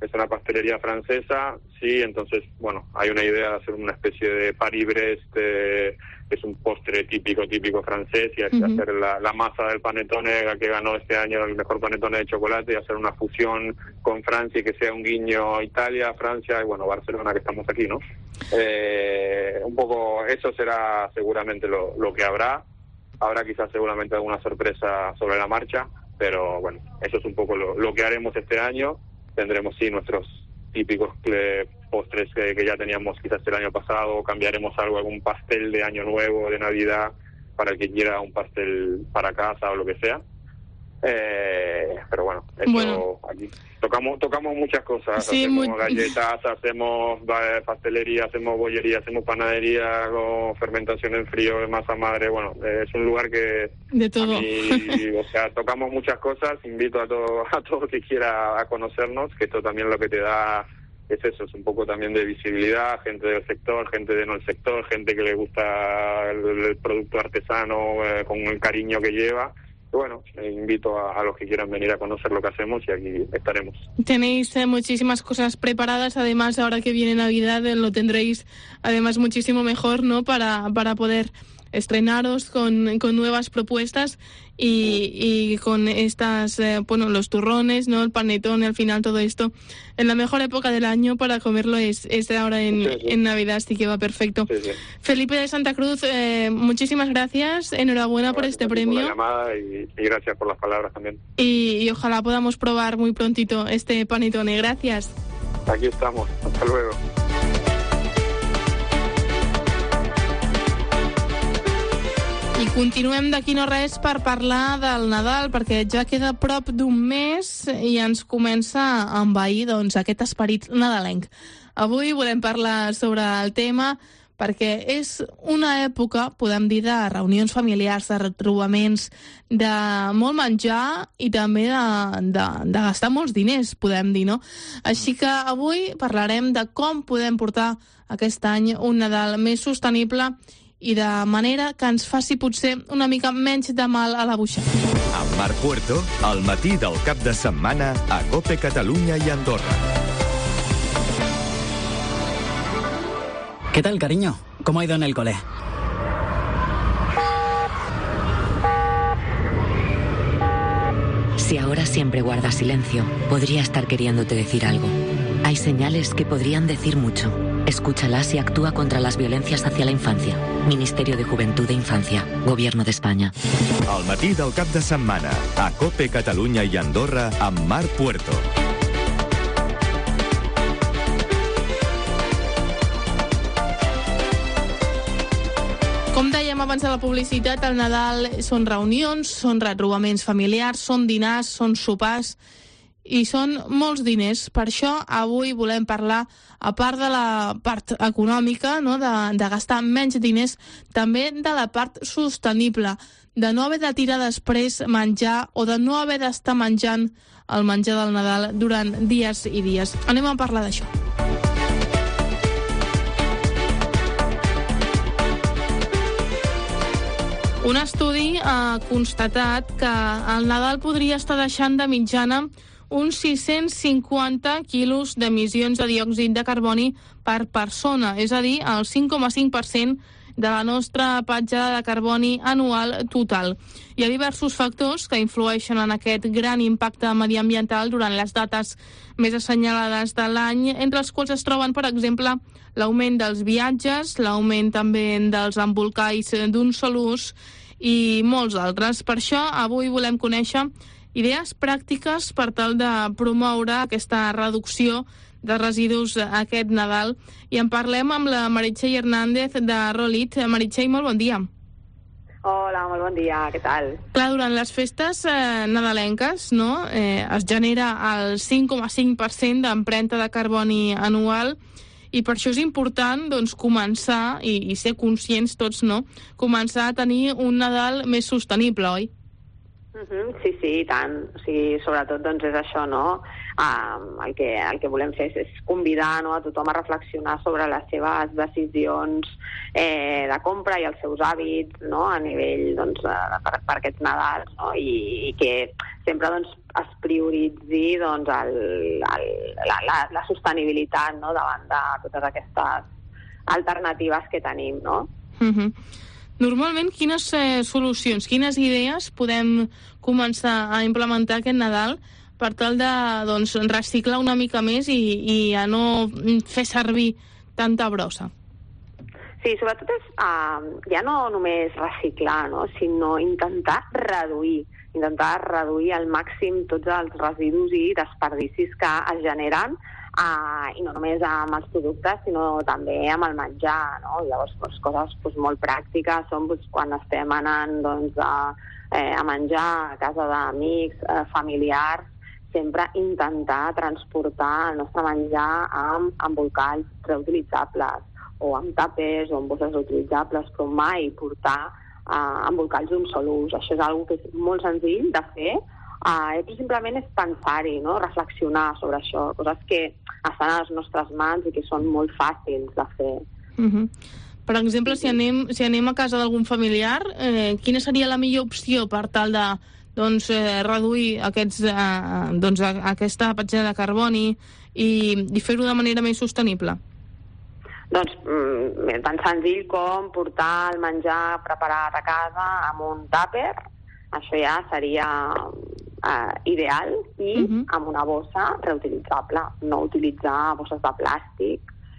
es una pastelería francesa, sí, entonces, bueno, hay una idea de hacer una especie de Paris-Brest, es un postre típico francés, y hacer la masa del panettone que ganó este año el mejor panettone de chocolate, y hacer una fusión con Francia y que sea un guiño a Italia, Francia y, bueno, Barcelona, que estamos aquí, ¿no? Un poco, eso será seguramente lo que habrá quizás seguramente alguna sorpresa sobre la marcha, pero bueno, eso es un poco lo que haremos este año. Tendremos, sí, nuestros típicos postres que ya teníamos quizás el año pasado, cambiaremos algún pastel de Año Nuevo, de Navidad, para el que quiera un pastel para casa o lo que sea. Pero bueno, eso aquí tocamos muchas cosas, sí, hacemos galletas, hacemos pastelería, hacemos bollería, hacemos panadería con fermentación en frío de masa madre. Bueno, es un lugar que de todo. O sea, tocamos muchas cosas. Invito a todo que quiera a conocernos, que esto también lo que te da es eso, es un poco también de visibilidad, gente del sector, gente de no el sector, gente que le gusta el producto artesano con el cariño que lleva. Bueno, invito a los que quieran venir a conocer lo que hacemos, y aquí estaremos. Tenéis muchísimas cosas preparadas, además ahora que viene Navidad lo tendréis además muchísimo mejor, ¿no? Para poder estrenaros con nuevas propuestas y con estas, los turrones, ¿no? El panetón, al final todo esto, en la mejor época del año para comerlo es ahora en Navidad, así que va perfecto. Sí. Felipe de Santa Cruz, muchísimas gracias, enhorabuena por este premio. Por la llamada y gracias por las palabras también. Y ojalá podamos probar muy prontito este panetone. Gracias. Aquí estamos, hasta luego. I continuem d'aquí no res per parlar del Nadal, perquè ja queda prop d'un mes i ens comença a envair aquest esperit nadalenc. Avui volem parlar sobre el tema perquè és una època, podem dir, de reunions familiars, de retrobaments, de molt menjar i també de gastar molts diners, podem dir, no? Així que avui parlarem de com podem portar aquest any un Nadal més sostenible i de manera que ens faci potser una mica menys de mal a la butxaca. Amb Marc Puerto, al matí del cap de setmana a COPE Catalunya i Andorra. ¿Qué tal, cariño? ¿Cómo ha ido en el cole? Si ahora siempre guardas silencio, podría estar queriéndote decir algo. Hay señales que podrían decir mucho. Escúchalas y actúa contra las violencias hacia la infancia. Ministerio de Juventud e Infancia. Gobierno de España. Al matí del cap de setmana a COPE Catalunya i Andorra amb Marc Puerto. Com dèiem abans de la publicitat, el Nadal són reunions, són retrobaments familiars, són dinars, són sopars i són molts diners. Per això avui volem parlar, a part de la part econòmica, no? de gastar menys diners, també de la part sostenible, de no haver de tirar després menjar o de no haver d'estar menjant el menjar del Nadal durant dies i dies. Anem a parlar d'això. Un estudi ha constatat que el Nadal podria estar deixant de mitjana uns 650 quilos d'emissions de diòxid de carboni per persona, és a dir, el 5,5% de la nostra petjada de carboni anual total. Hi ha diversos factors que influeixen en aquest gran impacte mediambiental durant les dates més assenyalades de l'any, entre els quals es troben, per exemple, l'augment dels viatges, l'augment també dels embolcalls d'un sol ús i molts altres. Per això, avui volem conèixer idees pràctiques per tal de promoure aquesta reducció de residus aquest Nadal. I en parlem amb la Meritxell Hernández de Rolit. Meritxell, molt bon dia. Hola, molt bon dia, què tal? Clar, durant les festes nadalenques, no? Es genera el 5,5% d'empremta de carboni anual, i per això és important començar, i ser conscients tots, no? Començar a tenir un Nadal més sostenible, oi? Sí, i tant. O sigui, sobretot és això, no? el que volem fer és convidar, no, a tothom a reflexionar sobre les seves decisions de compra i els seus hàbits, no, a nivell doncs, per aquests Nadals, no, i que sempre doncs, es prioritzi doncs, la sostenibilitat, no, davant de totes aquestes alternatives que tenim, no? Normalment, quines solucions, quines idees podem començar a implementar aquest Nadal per tal de doncs, reciclar una mica més i a no fer servir tanta brossa? Sí, sobretot és ja no només reciclar, no, sinó intentar reduir al màxim tots els residus i desperdicis que es generen, i no només amb els productes, sinó també amb el menjar, no? Llavors, coses molt pràctiques són quan estem anant doncs, a menjar a casa d'amics, familiars, sempre intentar transportar el nostre menjar amb embolcalls reutilitzables, o amb tàpers o amb bosses reutilitzables, però mai portar embolcalls d'un sol ús. Això és una cosa que és molt senzill de fer, i simplement és pensar-hi, no? Reflexionar sobre això, coses que estan a les nostres mans i que són molt fàcils de fer. Per exemple, si anem a casa d'algun familiar, quina seria la millor opció per tal de reduir aquesta petjada de carboni i fer-ho de manera més sostenible? Doncs tan senzill com portar el menjar preparat a casa amb un tàper, això ja seria ideal, i amb una bossa reutilitzable, no utilitzar bosses de plàstic.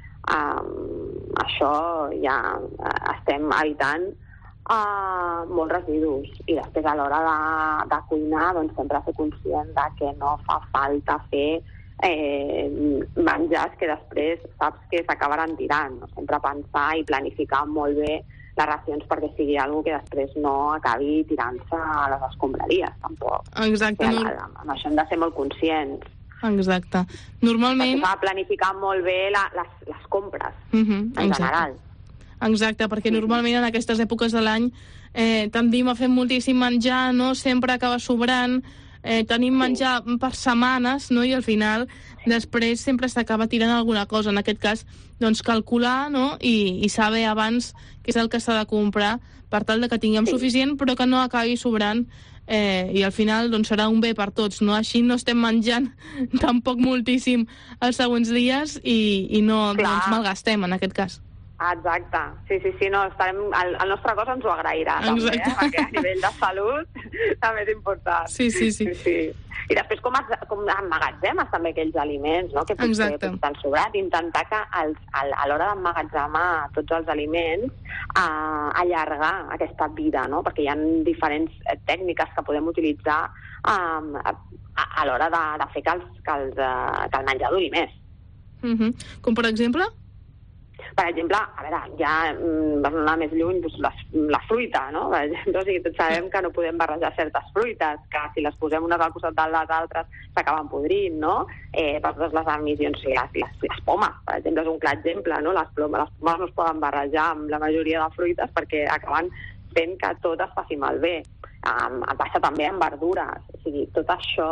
Això ja estem evitant molts residus. I després a l'hora de cuinar doncs sempre ser conscient de que no fa falta fer menjars que després saps que s'acabaran tirant, no? Sempre pensar i planificar molt bé les racions perquè sigui algo que després no acabi tirant-se a les escombraries, tampoc. Exacte. Amb això hem de ser molt conscients. Exacte. Normalment... Perquè s'ha de planificar molt bé les compres, en general. Exacte, perquè normalment en aquestes èpoques de l'any tendim a fer moltíssim menjar, no? Sempre acaba sobrant, tenim menjar per setmanes, no? I al final després sempre s'acaba tirant alguna cosa. En aquest cas, doncs calcular, no? I saber abans què és el que s'ha de comprar per tal de que tinguem suficient però que no acabi sobrant, i al final doncs serà un bé per tots, no? Així no estem menjant tampoc moltíssim els següents dies i no doncs, malgastem en aquest cas. Exacte, sí, no, el nostre cos ens ho agrairà també, perquè a nivell de salut també és important. Sí. I després com emmagatzemes també aquells aliments, no? Que potser estan sobrats, intentar que a l'hora d'emmagatzemar tots els aliments allargar aquesta vida, no? Perquè hi ha diferents tècniques que podem utilitzar a l'hora de fer que el menjar duri més. Com per exemple? Per exemple, a veure, ja per no anar més lluny, doncs la fruita, no? Per exemple, o sigui, tots sabem que no podem barrejar certes fruites, que si les posem unes al costat de les altres s'acaben podrint, no? Per totes les emissions, les pomes, per exemple, és un clar exemple, no? Les pomes no es poden barrejar amb la majoria de fruites perquè acaben fent que tot es faci malbé. Passa també amb verdures, o sigui, tot això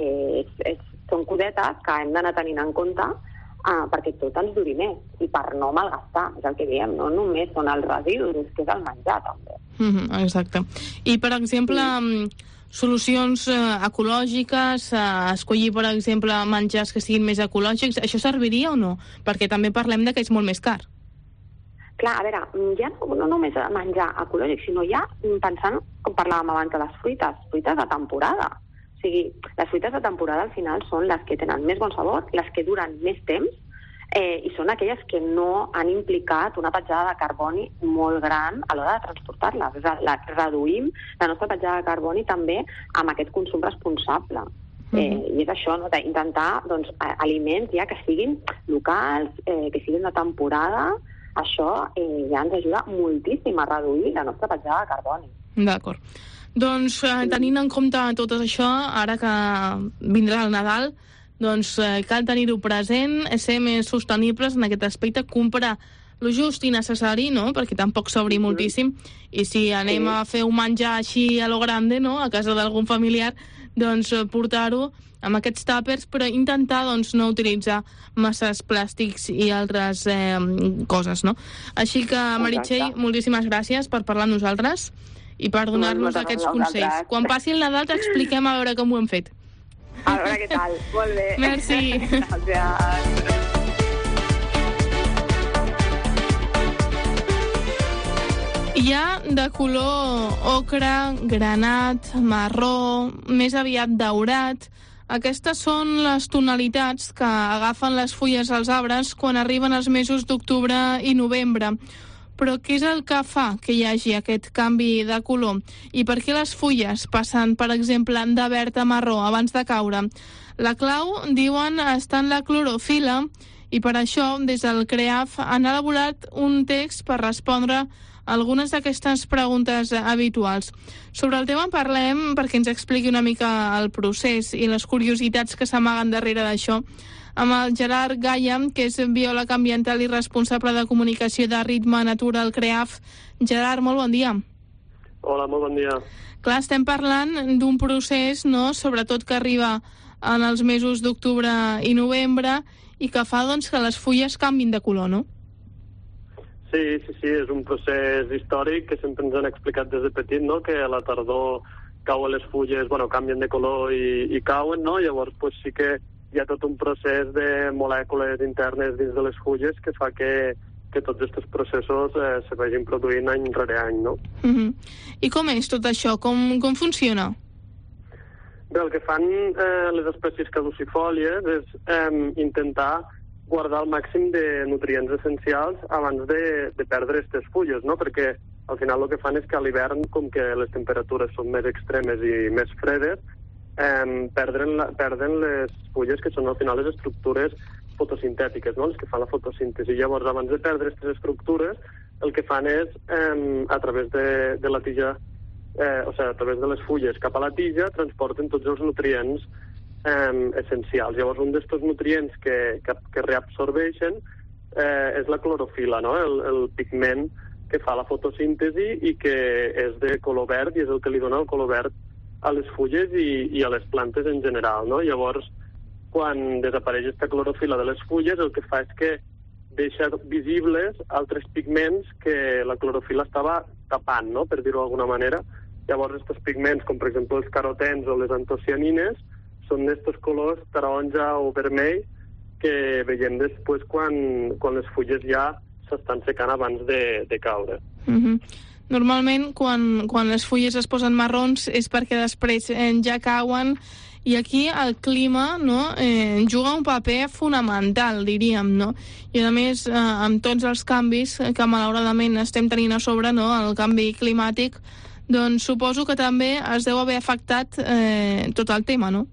són cosetes que hem d'anar tenint en compte perquè tot ens duri més i per no malgastar, és el que diem, no només són els residus, és que és el menjar també. Exacte. I per exemple, solucions ecològiques, escollir per exemple menjars que siguin més ecològics, això serviria o no? Perquè també parlem que és molt més car. Clar, a veure, ja no només menjar ecològic, sinó ja pensant, com parlàvem abans de les fruites de temporada. O sigui, les fruites de temporada al final són les que tenen més bon sabor, les que duren més temps, i són aquelles que no han implicat una petjada de carboni molt gran a l'hora de transportar-les. Reduïm la nostra petjada de carboni també amb aquest consum responsable. I és això, no? Intentar doncs, aliments ja que siguin locals, que siguin de temporada. Això ja ens ajuda moltíssim a reduir la nostra petjada de carboni. D'acord. Doncs tenint en compte tot això, ara que vindrà el Nadal, doncs cal tenir-ho present, ser més sostenibles en aquest aspecte, comprar lo just i necessari, no? Perquè tampoc s'obri moltíssim, i si anem a fer un menjar així a lo grande, no? A casa d'algun familiar, doncs, portar-ho amb aquests tàpers, però intentar doncs, no utilitzar masses plàstics i altres coses, no? Així que, Meritxell, moltíssimes gràcies per parlar amb nosaltres i per donar-nos aquests consells. Quan passi el Nadal t'expliquem a veure com ho hem fet. A veure què tal. Molt bé. Merci. Gràcies. Hi ha de color ocre, granat, marró, més aviat daurat. Aquestes són les tonalitats que agafen les fulles als arbres quan arriben els mesos d'octubre i novembre. Però què és el que fa que hi hagi aquest canvi de color? I per què les fulles passen, per exemple, de verd a marró abans de caure? La clau, diuen, està en la clorofila i per això, des del CREAF, han elaborat un text per respondre algunes d'aquestes preguntes habituals. Sobre el tema parlem perquè ens expliqui una mica el procés i les curiositats que s'amaguen darrere d'això amb el Gerard Gaia, que és biòleg ambiental i responsable de comunicació de Ritme Natura al CREAF. Gerard, molt bon dia. Hola, molt bon dia. Clar, estem parlant d'un procés, no?, sobretot que arriba en els mesos d'octubre i novembre i que fa doncs, que les fulles canvin de color, no? Sí, és un procés històric que sempre ens han explicat des de petit, no?, que a la tardor cauen les fulles, canvien de color i cauen, no? Llavors sí que hi ha tot un procés de molècules internes dins de les fulles que fa que tots aquests processos se vagin produint any rere any, no? I com és tot això? Com funciona? Bé, el que fan les espècies caducifòlies és intentar guardar el màxim de nutrients essencials abans de perdre aquestes fulles, no? Perquè al final el que fan és que a l'hivern, com que les temperatures són més extremes i més fredes, perden les fulles que són al final les estructures fotosintètiques, no?, les que fan la fotosíntesi. Llavors, abans de perdre aquestes estructures, el que fan és, a través de la tija, a través de les fulles cap a la tija, transporten tots els nutrients essencials. Llavors, un d'aquests nutrients que reabsorbeixen és la clorofila, no?, el pigment que fa la fotosíntesi i que és de color verd i és el que li dona el color verd a les fulles i a les plantes en general, no? Llavors, quan desapareix aquesta clorofila de les fulles, el que fa és que deixa visibles altres pigments que la clorofila estava tapant, no?, per dir-ho d'alguna manera. Llavors, aquests pigments, com per exemple els carotens o les antocianines, són d'aquests colors taronja o vermell que veiem després quan les fulles ja s'estan secant abans de caure. Normalment, quan les fulles es posen marrons és perquè després ja cauen i aquí el clima, no, juga un paper fonamental, diríem, no? I a més, amb tots els canvis que malauradament estem tenint a sobre, no, el canvi climàtic, doncs suposo que també es deu haver afectat tot el tema, no?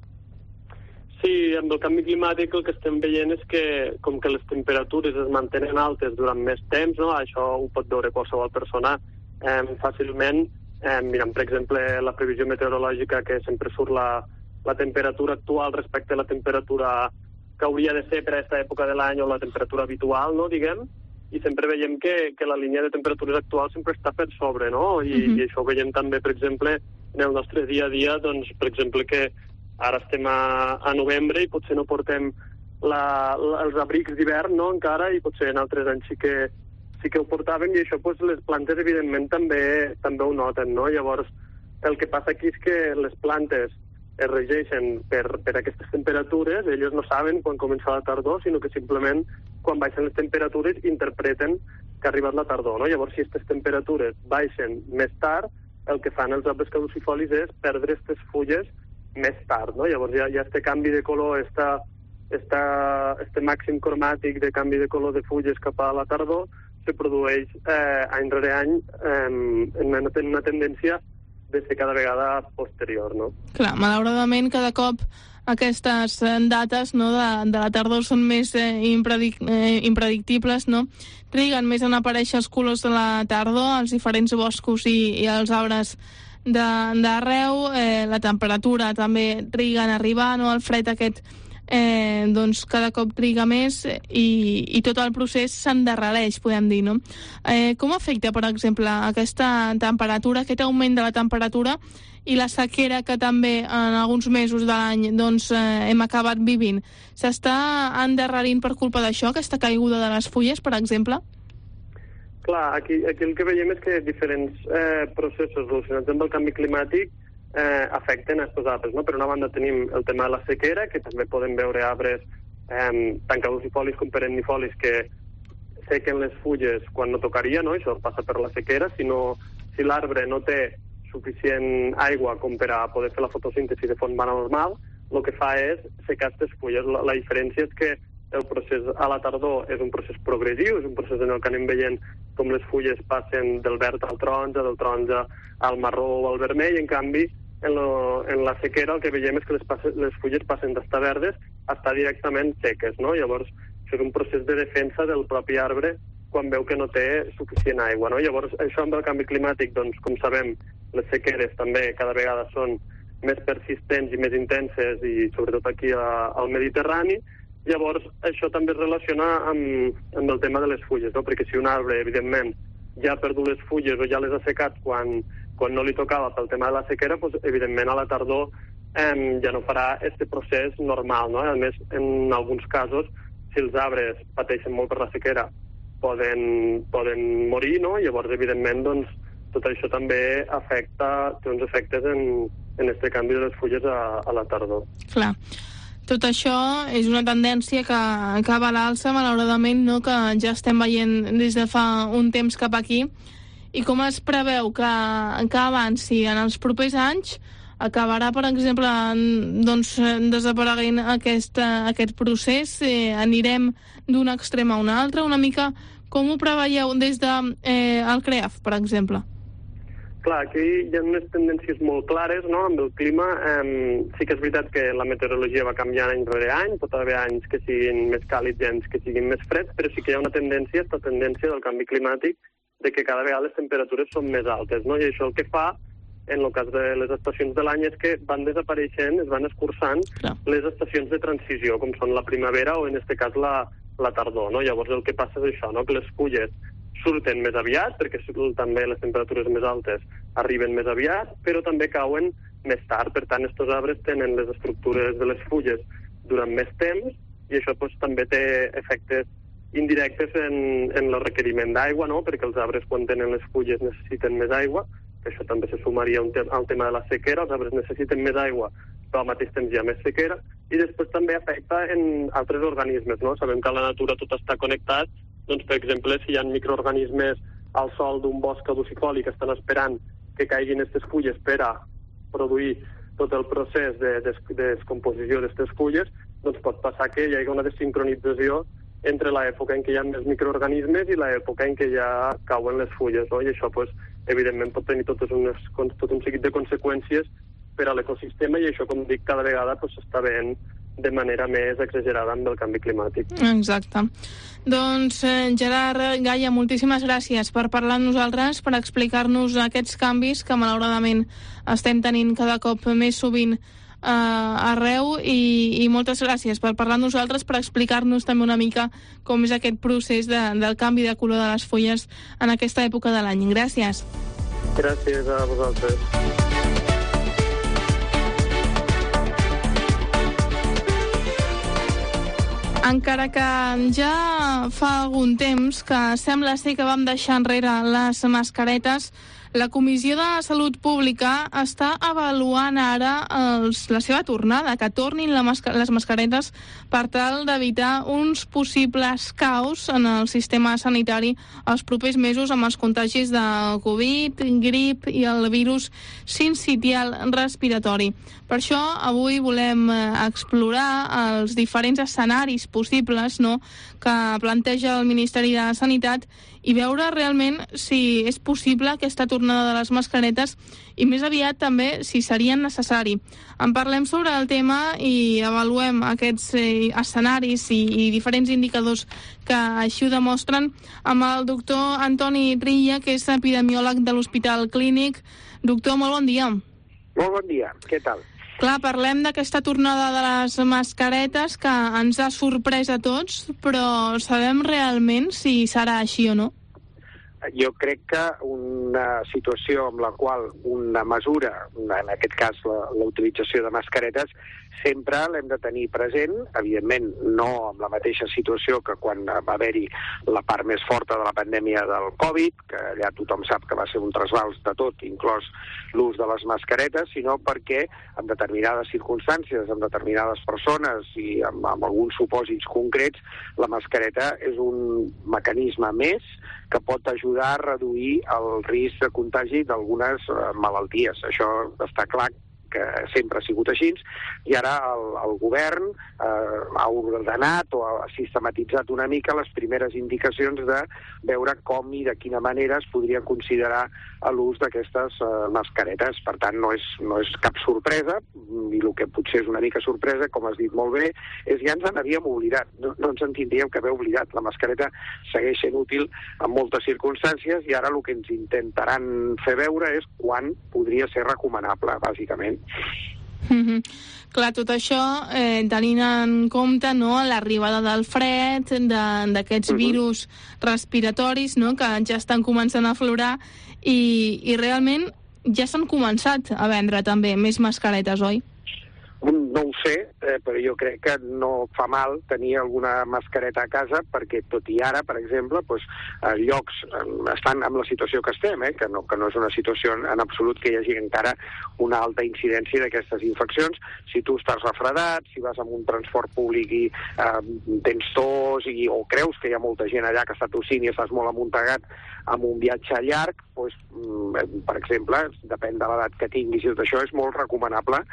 Sí, amb el canvi climàtic el que estem veient és que com que les temperatures es mantenen altes durant més temps, no? Això ho pot veure qualsevol persona fàcilment. Mirem, per exemple, la previsió meteorològica, que sempre surt la temperatura actual respecte a la temperatura que hauria de ser per a aquesta època de l'any o la temperatura habitual, no, diguem, i sempre veiem que la línia de temperatures actual sempre està per sobre, no? I això ho veiem també, per exemple, en el nostre dia a dia, doncs, per exemple, que ara estem a novembre i potser no portem els abrics d'hivern, no?, encara, i potser en altres anys sí que ho portàvem, i això pues, les plantes evidentment també ho noten, no? Llavors, el que passa aquí és que les plantes es regeixen per aquestes temperatures, elles no saben quan comença la tardor, sinó que simplement quan baixen les temperatures interpreten que ha arribat la tardor, no? Llavors, si aquestes temperatures baixen més tard, el que fan els arbres caducifolis és perdre aquestes fulles més tard, no? Llavors ja este canvi de color, este màxim cromàtic de canvi de color de fulles cap a la tardor se produeix any rere any en una tendència de ser cada vegada posterior, no? Clar, malauradament cada cop aquestes dates, no, de la tardor són més impredictibles, no? Triguen més en aparèixer els colors de la tardor, als diferents boscos i als arbres d'arreu, la temperatura també triga en arribar, no? El fred aquest doncs cada cop triga més i tot el procés s'endarrereix, podem dir, no? Com afecta, per exemple, aquesta temperatura, aquest augment de la temperatura i la sequera que també en alguns mesos de l'any doncs, hem acabat vivint? S'està endarrerint per culpa d'això, aquesta caiguda de les fulles, per exemple? Clar, aquí el que veiem és que diferents processos relacionats amb el canvi climàtic afecten a aquests arbres, no? Per una banda tenim el tema de la sequera, que també podem veure arbres tant caducifolis com perennifolis que sequen les fulles quan no tocaria, no? Això passa per la sequera. Si l'arbre no té suficient aigua com per a poder fer la fotosíntesi de forma normal, el que fa és secar aquestes fulles. La diferència és que el procés a la tardor és un procés progressiu, és un procés en el que anem veient com les fulles passen del verd al taronja, del taronja al marró o al vermell. En canvi, en la sequera el que veiem és que les fulles passen d'estar verdes a estar directament seques, no? Llavors, això és un procés de defensa del propi arbre quan veu que no té suficient aigua, no? Llavors, això amb el canvi climàtic, doncs, com sabem, les sequeres també cada vegada són més persistents i més intenses, i sobretot aquí al Mediterrani. Llavors, això també es relaciona amb el tema de les fulles, no? Perquè si un arbre, evidentment, ja ha perdut les fulles o ja les ha secat quan no li tocava pel tema de la sequera, doncs, evidentment, a la tardor ja no farà aquest procés normal, no? A més, en alguns casos, si els arbres pateixen molt per la sequera, poden morir, no? Llavors, evidentment, doncs, tot això també té uns efectes en este canvi de les fulles a la tardor. Clar. Tot això és una tendència que va a l'alça, malauradament, no? Que ja estem veient des de fa un temps cap aquí. I com es preveu que avanci en els propers anys, acabarà, per exemple, doncs, desapareguent aquest procés? Anirem d'un extrem a un altre? Una mica com ho preveieu des del CREAF, per exemple? Clar, aquí hi ha unes tendències molt clares, no? Amb el clima. Sí que és veritat que la meteorologia va canviant any rere any, pot haver anys que siguin més càlids i anys que siguin més freds, però sí que hi ha una tendència, aquesta tendència del canvi climàtic, de que cada vegada les temperatures són més altes, no? I això el que fa, en el cas de les estacions de l'any, és que van desapareixent, es van escurçant les estacions de transició, com són la primavera o, en aquest cas, la tardor, no? Llavors el que passa és això, no? Que les fulles surten més aviat, perquè també les temperatures més altes arriben més aviat, però també cauen més tard. Per tant, aquests arbres tenen les estructures de les fulles durant més temps, i això doncs, també té efectes indirectes en el requeriment d'aigua, no? Perquè els arbres, quan tenen les fulles, necessiten més aigua, que això també se sumaria al tema de la sequera. Els arbres necessiten més aigua, però al mateix temps hi ha més sequera, i després també afecta en altres organismes, no? Sabem que a la natura tot està connectat. Doncs, per exemple, si hi ha microorganismes al sòl d'un bosc caducifoli que estan esperant que caiguin aquestes fulles per a produir tot el procés de descomposició d'aquestes fulles, doncs pot passar que hi hagi una desincronització entre l'època en què hi ha més microorganismes i l'època en què ja cauen les fulles, no? I això, doncs, evidentment, pot tenir tot un seguit de conseqüències per a l'ecosistema, i això, com dic, cada vegada s'està veient de manera més exagerada amb el canvi climàtic. Exacte. Doncs, Gerard Gaya, moltíssimes gràcies per parlar amb nosaltres, per explicar-nos aquests canvis que malauradament estem tenint cada cop més sovint arreu, i moltes gràcies per parlar amb nosaltres, per explicar-nos també una mica com és aquest procés del canvi de color de les fulles en aquesta època de l'any. Gràcies. Gràcies a vosaltres. Encara que ja fa algun temps que sembla ser que vam deixar enrere les mascaretes, la Comissió de Salut Pública està avaluant ara la seva tornada, que tornin les mascaretes per tal d'evitar uns possibles caos en el sistema sanitari els propers mesos amb els contagis de Covid, grip i el virus sincitial respiratori. Per això avui volem explorar els diferents escenaris possibles, no?, que planteja el Ministeri de Sanitat, i veure realment si és possible aquesta tornada de les mascaretes, i més aviat també si seria necessari. En parlem sobre el tema i avaluem aquests escenaris i diferents indicadors que així ho demostren amb el doctor Antoni Trilla, que és epidemiòleg de l'Hospital Clínic. Doctor, molt bon dia. Molt bon dia, què tal? Clar, parlem d'aquesta tornada de les mascaretes que ens ha sorprès a tots, però sabem realment si serà així o no? Jo crec que una situació amb la qual una mesura, en aquest cas la utilització de mascaretes, sempre l'hem de tenir present, evidentment no amb la mateixa situació que quan va haver-hi la part més forta de la pandèmia del Covid, que allà tothom sap que va ser un trasbals de tot, inclòs l'ús de les mascaretes, sinó perquè en determinades circumstàncies, en determinades persones i amb alguns supòsits concrets, la mascareta és un mecanisme més que pot ajudar a reduir el risc de contagi d'algunes malalties. Això està clar que sempre ha sigut així, i ara el govern ha ordenat o ha sistematitzat una mica les primeres indicacions de veure com i de quina manera es podria considerar l'ús d'aquestes mascaretes. Per tant, no és cap sorpresa, i el que potser és una mica sorpresa, com has dit molt bé, és ja ens n'havíem oblidat. No ens en tindríem que haver oblidat. La mascareta segueix sent útil en moltes circumstàncies i ara el que ens intentaran fer veure és quan podria ser recomanable, bàsicament. Clar, tot això tenint en compte l'arribada del fred, d'aquests virus respiratoris que ja estan començant a aflorar i realment ja s'han començat a vendre també més mascaretes, oi? No ho sé, però jo crec que no fa mal tenir alguna mascareta a casa perquè tot i ara, per exemple, llocs estan amb la situació que estem, que no és una situació en absolut que hi hagi encara una alta incidència d'aquestes infeccions. Si tu estàs refredat, si vas amb un transport públic i tens tos o creus que hi ha molta gent allà que està tossint i estàs molt amuntegat amb un viatge llarg, per exemple, depèn de l'edat que tinguis i tot això, és molt recomanable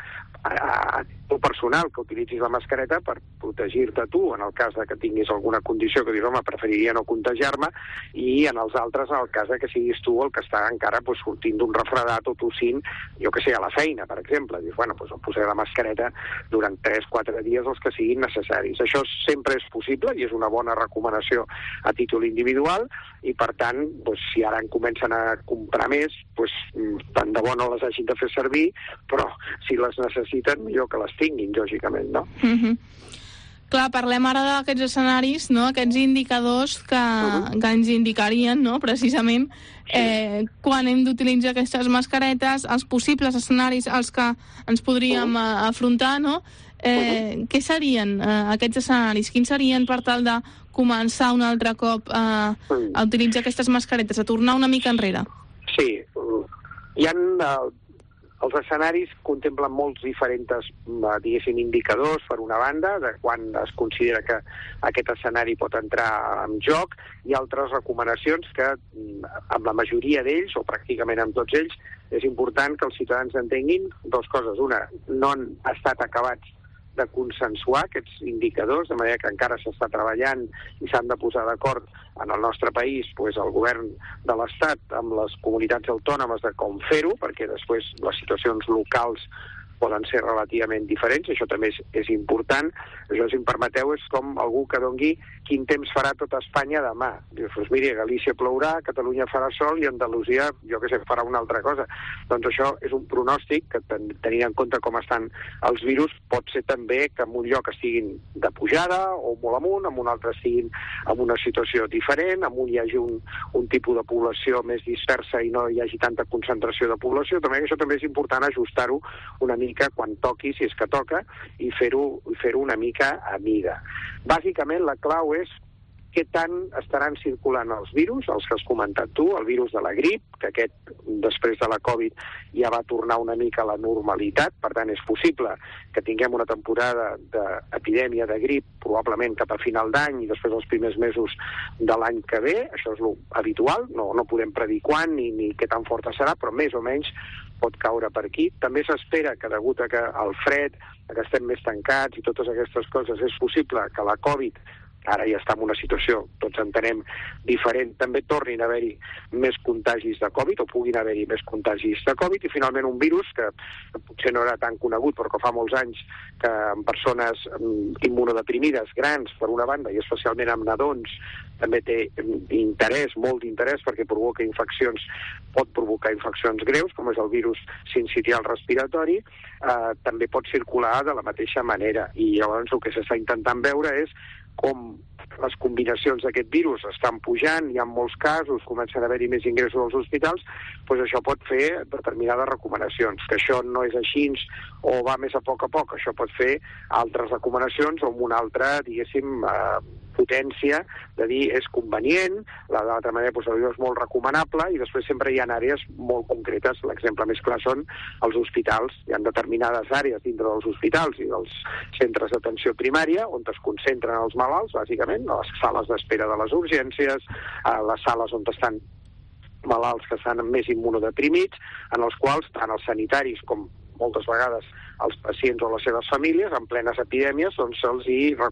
a tu personal que utilitzis la mascareta per protegir-te tu en el cas que tinguis alguna condició que dius, home, preferiria no contagiar-me, i en els altres en el cas que siguis tu el que està encara sortint d'un refredat o tossint, jo que sé, a la feina, per exemple. Dius, bueno, em posaré la mascareta durant 3-4 dies els que siguin necessaris. Això sempre és possible i és una bona recomanació a títol individual, i per tant, si ara en comencen a comprar més, tant de bo no les hagin de fer servir, però si les necessiten, millor que les tinguin, lògicament, no? Clar, parlem ara d'aquests escenaris, aquests indicadors que ens indicarien, precisament, quan hem d'utilitzar aquestes mascaretes, els possibles escenaris als que ens podríem afrontar, què serien aquests escenaris? Quins serien per tal de començar un altre cop a utilitzar aquestes mascaretes, a tornar una mica enrere? Sí, hi ha els escenaris contemplen molts diferents, diguéssim, indicadors, per una banda, de quan es considera que aquest escenari pot entrar en joc, i altres recomanacions que, amb la majoria d'ells, o pràcticament amb tots ells, és important que els ciutadans entenguin dues coses. Una, no han estat acabats de consensuar aquests indicadors, de manera que encara s'està treballant i s'han de posar d'acord en el nostre país el govern de l'Estat amb les comunitats autònomes de com fer-ho, perquè després les situacions locals poden ser relativament diferents, això també és important. Això, si em permeteu, és com algú que doni quin temps farà tot Espanya demà. Dius, miri, a Galícia plourà, a Catalunya farà sol i a Andalusia, jo què sé, farà una altra cosa. Doncs això és un pronòstic que, tenint en compte com estan els virus, pot ser també que en un lloc estiguin de pujada o molt amunt, en un altre estiguin en una situació diferent, en un hi hagi un tipus de població més dispersa i no hi hagi tanta concentració de població. També això també és important ajustar-ho una mica quan toqui, si és que toca, i fer-ho una mica a mida. Bàsicament, la clau és què tant estaran circulant els virus, els que has comentat tu, el virus de la grip, que aquest, després de la Covid, ja va tornar una mica a la normalitat, per tant és possible que tinguem una temporada d'epidèmia de grip, probablement cap a final d'any i després els primers mesos de l'any que ve, això és l'habitual, no podem predir quan ni què tan forta serà, però més o menys pot caure per aquí. També s'espera que, degut a que el fred, que estem més tancats i totes aquestes coses, és possible que la Covid ara ja està en una situació, tots entenem, diferent, també tornin a haver-hi més contagis de Covid, o puguin haver-hi més contagis de Covid, i finalment un virus que potser no era tan conegut, però que fa molts anys que en persones immunodeprimides, grans, per una banda, i especialment amb nadons, també té interès, molt d'interès, perquè provoca infeccions, pot provocar infeccions greus, com és el virus sincitial respiratori, també pot circular de la mateixa manera. I llavors el que s'està intentant veure és com les combinacions d'aquest virus estan pujant, hi ha molts casos, comencen a haver-hi més ingressos als hospitals, doncs això pot fer determinades recomanacions. Que això no és així o va més a poc, això pot fer altres recomanacions o amb una altra, diguéssim, potència de dir és convenient, d'altra manera doncs, és molt recomanable, i després sempre hi ha àrees molt concretes. L'exemple més clar són els hospitals. Hi ha determinades àrees dintre dels hospitals i dels centres d'atenció primària on es concentren els malalts, bàsicament, les sales d'espera de les urgències, les sales on estan malalts que estan més immunodeprimits, en els quals tant els sanitaris com moltes vegades els pacients o les seves famílies, en plenes epidèmies, doncs se'ns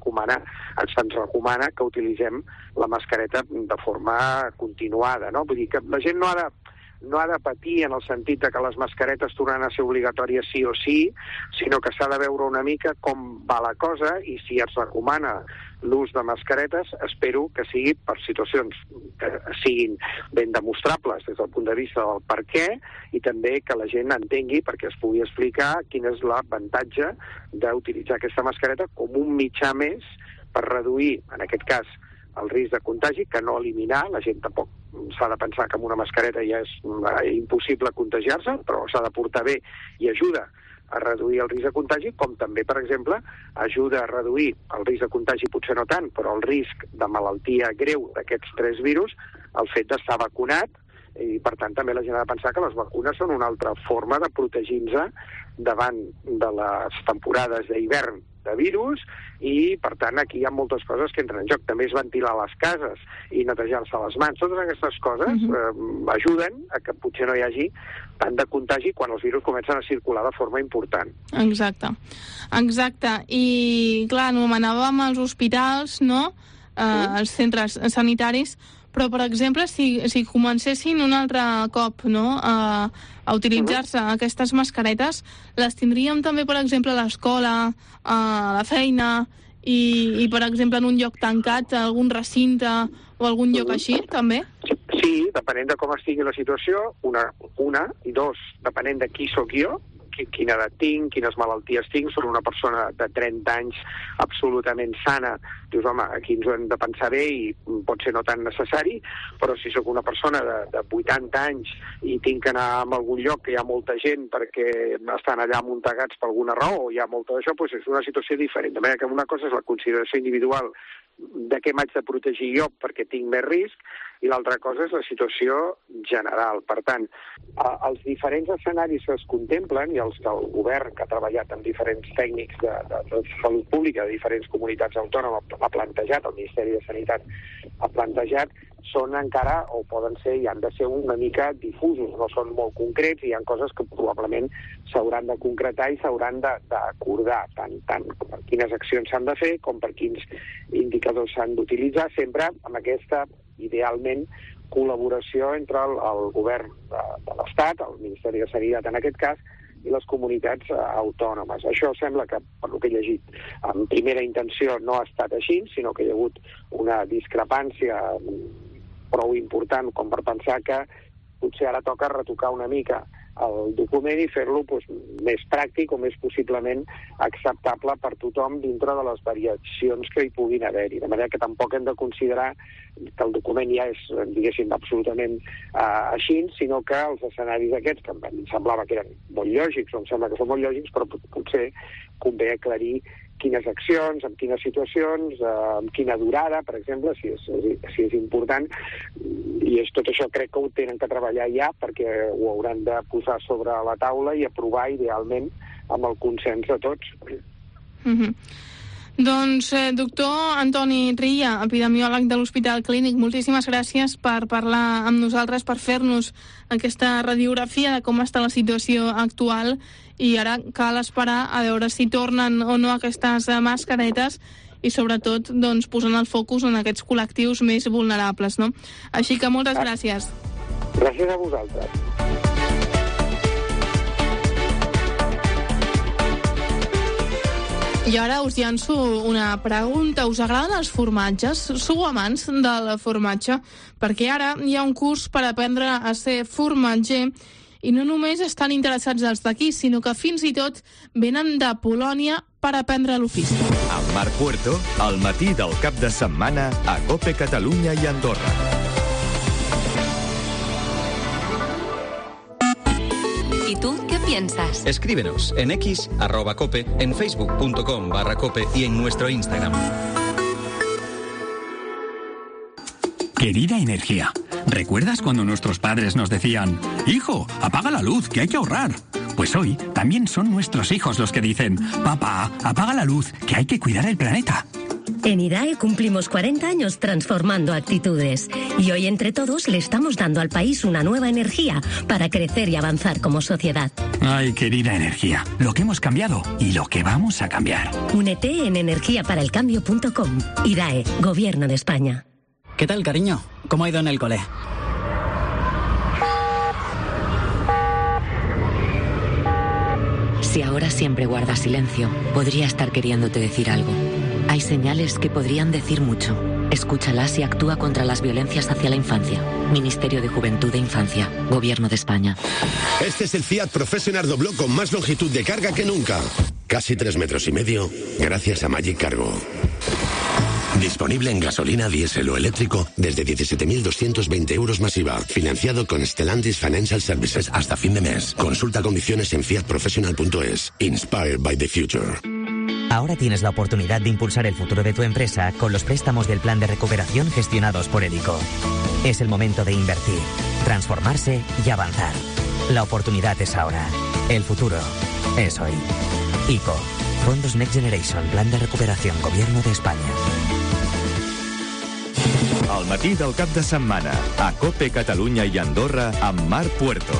recomana que utilitzem la mascareta de forma continuada, no? Vull dir que la gent no ha de patir en el sentit de que les mascaretes tornen a ser obligatòries sí o sí, sinó que s'ha de veure una mica com va la cosa, i si es recomana l'ús de mascaretes, espero que sigui per situacions que siguin ben demostrables des del punt de vista del per què, i també que la gent entengui, perquè es pugui explicar quin és l'avantatge d'utilitzar aquesta mascareta com un mitjà més per reduir, en aquest cas, el risc de contagi, que no eliminar. La gent tampoc s'ha de pensar que amb una mascareta ja és impossible contagiar-se, però s'ha de portar bé i ajuda a reduir el risc de contagi, com també, per exemple, ajuda a reduir el risc de contagi, potser no tant, però el risc de malaltia greu d'aquests 3 virus, el fet d'estar vacunat, i per tant també la gent ha de pensar que les vacunes són una altra forma de protegir-nos davant de les temporades d'hivern de virus, i per tant aquí hi ha moltes coses que entren en joc. També és ventilar les cases i netejar-se les mans. Totes aquestes coses ajuden a que potser no hi hagi tant de contagi quan els virus comencen a circular de forma important. Exacte. I clar, anomenàvem els hospitals, no? Els centres sanitaris, però, per exemple, si comencessin un altre cop, no?, a utilitzar-se aquestes mascaretes, les tindríem també, per exemple, a l'escola, a la feina i, per exemple, en un lloc tancat, algun recinte o algun lloc així, també? Sí, depenent de com estigui la situació, una, i dos, depenent de qui sóc jo, quina edat tinc, quines malalties tinc. Són una persona de 30 anys absolutament sana, dius, home, aquí ens ho hem de pensar bé i pot ser no tan necessari, però si sóc una persona de 80 anys i tinc que anar a algun lloc que hi ha molta gent perquè estan allà amuntegats per alguna raó, o hi ha molta d'això, doncs és una situació diferent. De manera que una cosa és la consideració individual de què m'haig de protegir jo perquè tinc més risc, i l'altra cosa és la situació general. Per tant, els diferents escenaris que es contemplen, i els que el govern, que ha treballat amb diferents tècnics de salut pública de diferents comunitats autònomes, ha plantejat, el Ministeri de Sanitat ha plantejat, són encara, o poden ser, i han de ser una mica difusos, no són molt concrets, i hi ha coses que probablement s'hauran de concretar i s'hauran d'acordar, tant per quines accions s'han de fer com per quins indicadors s'han d'utilitzar, sempre amb aquesta, idealment, col·laboració entre el govern de l'Estat, el Ministeri de Sanitat en aquest cas, i les comunitats autònomes. Això sembla que, per el que he llegit, en primera intenció no ha estat així, sinó que hi ha hagut una discrepància prou important com per pensar que potser ara toca retocar una mica el document i fer-lo més pràctic o més possiblement acceptable per tothom dintre de les variacions que hi puguin haver-hi. De manera que tampoc hem de considerar que el document ja és, diguéssim, absolutament així, sinó que els escenaris aquests, que em semblava que eren molt lògics, o em sembla que són molt lògics, però potser convé aclarir quines accions, en quines situacions, amb quina durada, per exemple, si és important, i tot això crec que ho tenen que treballar ja, perquè ho hauran de posar sobre la taula i aprovar idealment amb el consens de tots. Doncs, doctor Antoni Trilla, epidemiòleg de l'Hospital Clínic, moltíssimes gràcies per parlar amb nosaltres, per fer-nos aquesta radiografia de com està la situació actual, i ara cal esperar a veure si tornen o no aquestes mascaretes i sobretot doncs, posant el focus en aquests col·lectius més vulnerables, no? Així que moltes gràcies. Gràcies a vosaltres. I ara us llanço una pregunta. Us agraden els formatges? Sou amants del formatge? Perquè ara hi ha un curs per aprendre a ser formatger i no només estan interessats els d'aquí, sinó que fins i tot venen de Polònia per aprendre l'ofici. Amb Marc Puerto, al matí del cap de setmana a COPE Catalunya i Andorra. ¿Y tú qué piensas? Escríbenos en X, @cope, en facebook.com/cope y en nuestro Instagram. Querida Energía, ¿recuerdas cuando nuestros padres nos decían, hijo, apaga la luz, que hay que ahorrar? Pues hoy también son nuestros hijos los que dicen, papá, apaga la luz, que hay que cuidar el planeta. En IDAE cumplimos 40 años transformando actitudes y hoy entre todos le estamos dando al país una nueva energía para crecer y avanzar como sociedad. Ay, querida Energía, lo que hemos cambiado y lo que vamos a cambiar. Únete en energiaparalcambio.com. IDAE, Gobierno de España. ¿Qué tal, cariño? ¿Cómo ha ido en el cole? Si ahora siempre guardas silencio, podría estar queriéndote decir algo. Hay señales que podrían decir mucho. Escúchalas y actúa contra las violencias hacia la infancia. Ministerio de Juventud e Infancia, Gobierno de España. Este es el Fiat Professional Dobló con más longitud de carga que nunca. Casi 3,5 metros, gracias a Magic Cargo. Disponible en gasolina, diésel o eléctrico desde 17.220 euros masiva. Financiado con Stellantis Financial Services hasta fin de mes. Consulta condiciones en fiatprofessional.es. Inspired by the future. Ahora tienes la oportunidad de impulsar el futuro de tu empresa con los préstamos del Plan de Recuperación gestionados por el ICO. Es el momento de invertir, transformarse y avanzar. La oportunidad es ahora. El futuro es hoy. ICO. Fondos Next Generation. Plan de Recuperación. Gobierno de España. Al matí del cap de setmana, a COPE Catalunya i Andorra, amb Marc Puerto.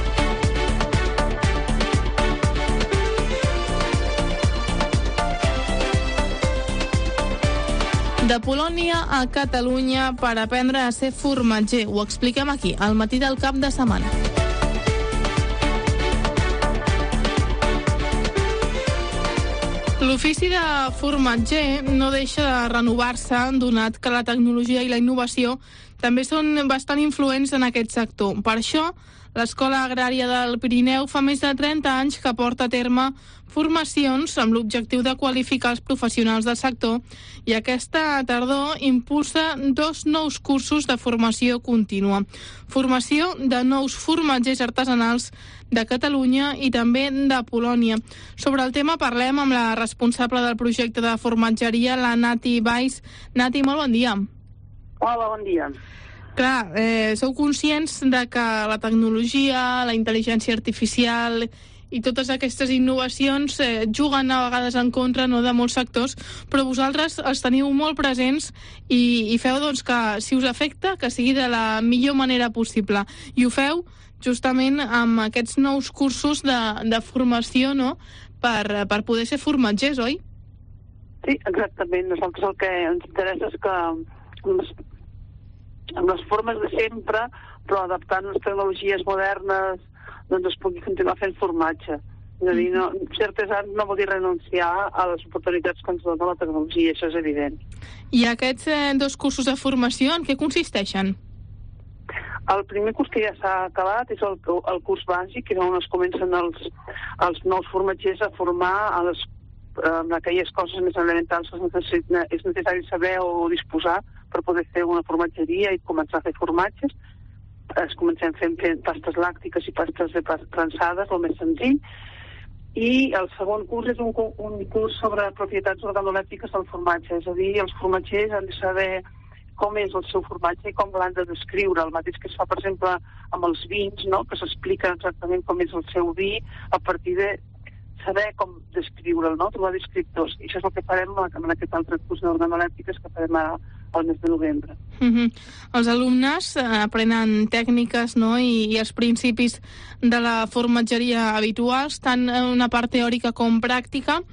De Polònia a Catalunya per aprendre a ser formatger. Ho expliquem aquí, al matí del cap de setmana. L'ofici de formatger no deixa de renovar-se, donat que la tecnologia i la innovació també són bastant influents en aquest sector. Per això, l'Escola Agrària del Pirineu fa més de 30 anys que porta a terme formacions amb l'objectiu de qualificar els professionals del sector i aquesta tardor impulsa 2 nous cursos de formació contínua. Formació de nous formatgers artesanals de Catalunya i també de Polònia. Sobre el tema parlem amb la responsable del projecte de formatgeria, la Nati Valls. Nati, molt bon dia. Hola, bon dia. Clar, sou conscients de que la tecnologia, la intel·ligència artificial i totes aquestes innovacions juguen a vegades en contra, no, de molts sectors, però vosaltres els teniu molt presents i feu doncs, que si us afecta, que sigui de la millor manera possible. I ho feu justament amb aquests nous cursos de formació, no?, per poder ser formatgers, oi? Sí, exactament. Nosaltres el que ens interessa és que amb les formes de sempre, però adaptant les tecnologies modernes, doncs es pugui continuar fent formatge. És a dir, ser artesà no vol dir renunciar a les oportunitats que ens dona la tecnologia, això és evident. I aquests 2 cursos de formació, en què consisteixen? El primer curs que ja s'ha acabat és el curs bàsic, que és on es comencen els nous formatgers a formar en aquelles coses més elementals que és necessari saber o disposar per poder fer una formatgeria i començar a fer formatges. Comencem fent pastes làctiques i pastes prensades, el més senzill. I el segon curs és un curs sobre propietats organolèptiques del formatge, és a dir, els formatgers han de saber com és el seu formatge i com l'han de descriure. El mateix que es fa, per exemple, amb els vins, no?, que s'explica exactament com és el seu vi a partir de saber com descriure'l, no?, trobar descriptors. I això és el que farem en aquest altre curs d'organolèptiques que farem ara al mes de novembre. Els alumnes aprenen tècniques, no?, i els principis de la formatgeria habituals, tant una part teòrica com pràctica,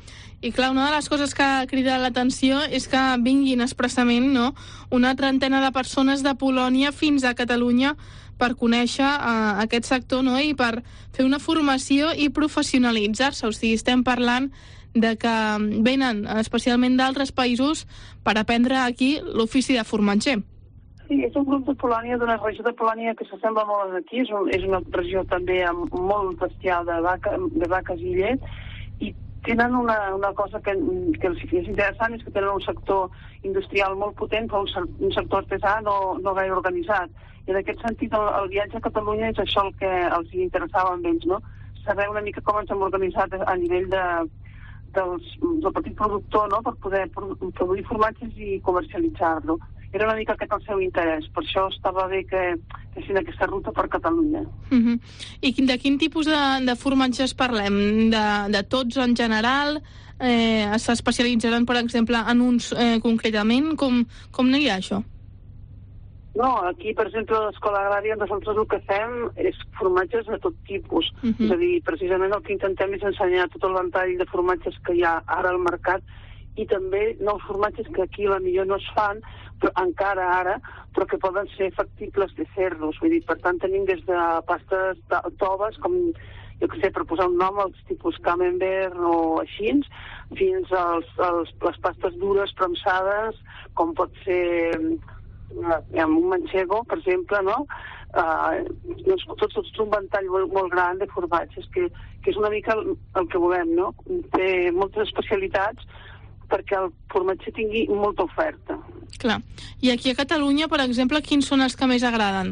I clar, una de les coses que crida l'atenció és que vinguin expressament, no?, una trentena de persones de Polònia fins a Catalunya per conèixer aquest sector, no?, i per fer una formació i professionalitzar-se. O sigui, estem parlant de que venen especialment d'altres països per aprendre aquí l'ofici de formatger. Sí, és un grup de Polònia, d'una regió de Polònia que s'assembla molt aquí, és una regió també amb molt bestial de vaques i llet, i tenen una cosa que els és interessant, és que tenen un sector industrial molt potent, però un sector artesà no gaire organitzat. I en aquest sentit, el viatge a Catalunya és això el que els interessava amb ells, no? Saber una mica com ens hem organitzat a nivell del petit productor, no?, per poder produir formatges i comercialitzar-lo. Era una mica aquest el seu interès, per això estava bé que fessin aquesta ruta per Catalunya. I de quin tipus de formatges parlem? De tots en general? S'especialitzaran, per exemple, en uns concretament? Com anirà això? No, aquí, per exemple, a l'Escola Agrària nosaltres el que fem és formatges de tot tipus. És a dir, precisament el que intentem és ensenyar tot el ventall de formatges que hi ha ara al mercat i també nous formatges que aquí potser no es fan, però encara ara, però que poden ser factibles de fer-los. Vull dir, per tant, tenim des de pastes toves, com, jo què sé, per posar un nom, els tipus camembert o així, fins les pastes dures premsades, com pot ser un manchego, per exemple, no? Tots un ventall molt gran de formatges, que és una mica el que volem, no? Té moltes especialitats perquè el formatger tingui molta oferta. Clar. I aquí a Catalunya, per exemple, quins són els que més agraden?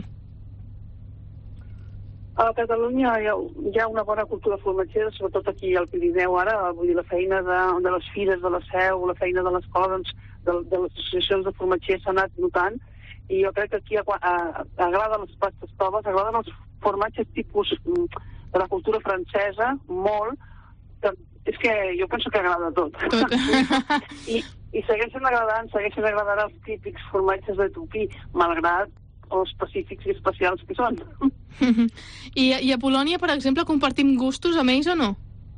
A Catalunya hi ha una bona cultura formatgera, sobretot aquí al Pirineu ara, vull dir, la feina de les fires de la Seu, la feina de l'escola, doncs, de les associacions de formatgers s'ha anat notant, i jo crec que aquí agraden les pastes toves, agraden els formatges tipus de la cultura francesa, molt. És que jo penso que agrada tot. I segueixen agradant els típics formatges de Tupí, malgrat els específics i especials que són. I a Polònia, per exemple, compartim gustos amb ells o no?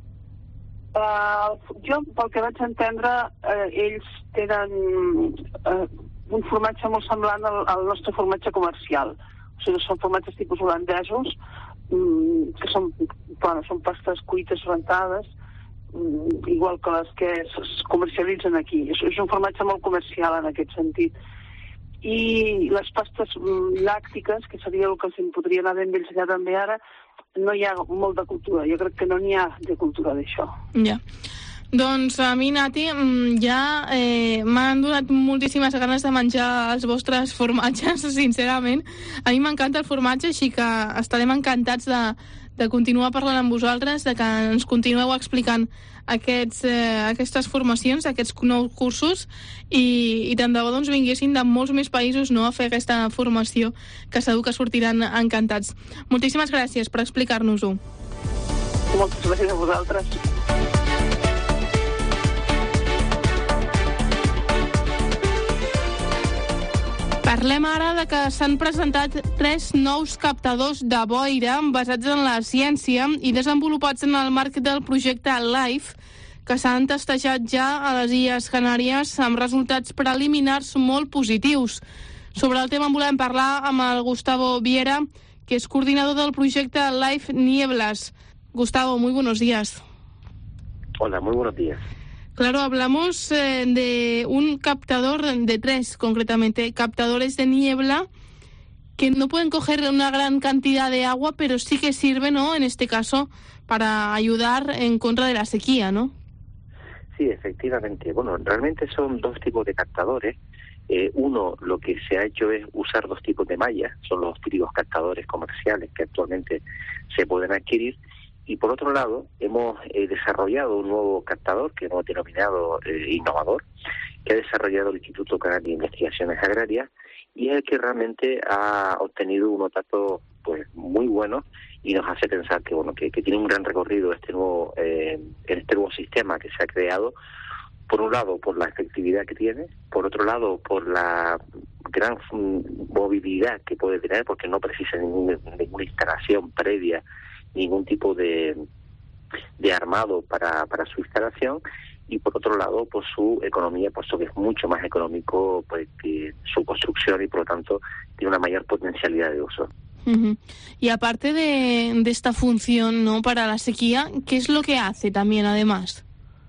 Jo, pel que vaig entendre, ells tenen un formatge molt semblant al nostre formatge comercial. O sigui, són formatges tipus holandesos, que són pastes cuites rentades, igual que les que es comercialitzen aquí. És un formatge molt comercial en aquest sentit. I les pastes làctiques, que seria el que els podria anar ben allà també ara, no hi ha molt de cultura. Jo crec que no n'hi ha de cultura d'això. Ja. Doncs a mi, Nati, ja m'han donat moltíssimes ganes de menjar els vostres formatges, sincerament. A mi m'encanta el formatge, així que estarem encantats de continuar parlant amb vosaltres, de que ens continueu explicant aquestes formacions, aquests nous cursos, i tant de bo doncs vinguessin de molts més països, no, a fer aquesta formació, que segur que sortiran encantats. Moltíssimes gràcies per explicar-nos-ho. Moltes gràcies a vosaltres. Parlem ara de que s'han presentat 3 nous captadors de boira basats en la ciència i desenvolupats en el marc del projecte LIFE, que s'han testejat ja a les Illes Canàries amb resultats preliminars molt positius. Sobre el tema en volem parlar amb el Gustavo Viera, que es coordinador del proyecto Life Nieblas. Gustavo, muy buenos días. Hola, muy buenos días. Claro, hablamos de un captador de 3, concretamente, captadores de niebla que no pueden coger una gran cantidad de agua, pero sí que sirve, ¿no?, en este caso, para ayudar en contra de la sequía, ¿no? Sí, efectivamente. Bueno, realmente son 2 tipos de captadores. Uno, lo que se ha hecho es usar 2 tipos de mallas, son los típicos captadores comerciales que actualmente se pueden adquirir. Y por otro lado, hemos desarrollado un nuevo captador que hemos denominado innovador, que ha desarrollado el Instituto Canario de Investigaciones Agrarias, y es el que realmente ha obtenido unos datos pues muy buenos y nos hace pensar que bueno que tiene un gran recorrido este nuevo sistema que se ha creado, por un lado por la efectividad que tiene, por otro lado por la gran movilidad que puede tener, porque no precisa ninguna instalación previa, ningún tipo de armado para su instalación, y por otro lado, pues su economía, puesto que es mucho más económico pues que su construcción y por lo tanto tiene una mayor potencialidad de uso. Uh-huh. Y aparte de esta función, ¿no?, para la sequía, ¿qué es lo que hace también además?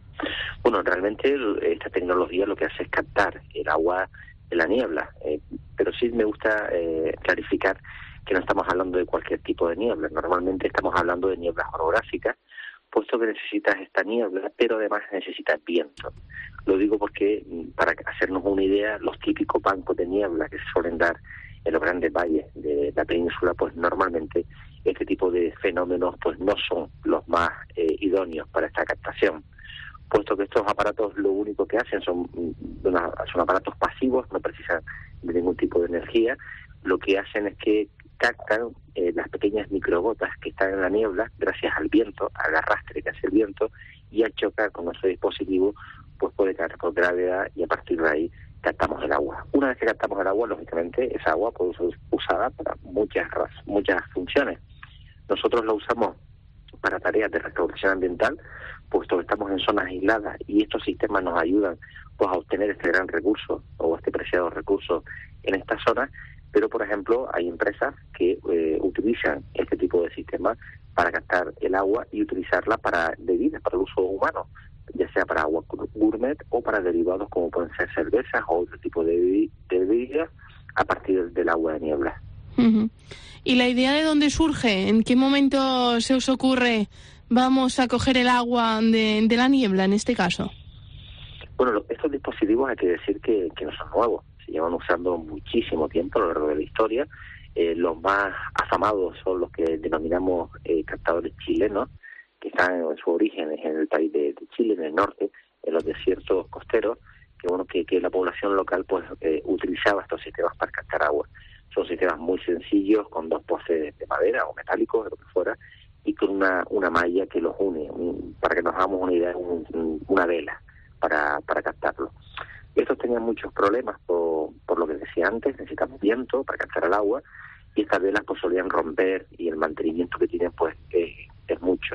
Bueno, realmente esta tecnología lo que hace es captar el agua de la niebla, pero sí me gusta clarificar que no estamos hablando de cualquier tipo de niebla. Normalmente estamos hablando de nieblas orográficas, puesto que necesitas esta niebla, pero además necesitas viento. Lo digo porque, para hacernos una idea, los típicos bancos de niebla que se suelen dar en los grandes valles de la península, pues normalmente este tipo de fenómenos pues no son los más idóneos para esta captación, puesto que estos aparatos lo único que hacen son aparatos pasivos, no precisan de ningún tipo de energía. Lo que hacen es que captan las pequeñas microgotas que están en la niebla gracias al viento, al arrastre que hace el viento, y al chocar con nuestro dispositivo pues puede caer por gravedad y a partir de ahí captamos el agua. Una vez que captamos el agua, lógicamente esa agua puede ser usada para muchas funciones. Nosotros la usamos para tareas de restauración ambiental, puesto que estamos en zonas aisladas y estos sistemas nos ayudan pues a obtener este gran recurso o este preciado recurso en estas zonas. Pero, por ejemplo, hay empresas que utilizan este tipo de sistemas para captar el agua y utilizarla para bebidas, para el uso humano, ya sea para agua gourmet o para derivados como pueden ser cervezas o otro tipo de bebidas a partir del agua de niebla. Uh-huh. ¿Y la idea de dónde surge? ¿En qué momento se os ocurre vamos a coger el agua de la niebla en este caso? Bueno, estos dispositivos hay que decir que no son nuevos. Se llevan usando muchísimo tiempo a lo largo de la historia. Los más afamados son los que denominamos captadores chilenos, que están en su origen en el país de Chile, en el norte, en los desiertos costeros, que la población local pues utilizaba estos sistemas para captar agua. Son sistemas muy sencillos, con dos postes de madera o metálicos, de lo que fuera, y con una malla que los une, para que nos hagamos una idea, una vela para captarlo. Estos tenían muchos problemas por lo que decía antes, necesitamos viento para captar el agua, y estas velas pues solían romper y el mantenimiento que tienen pues es mucho.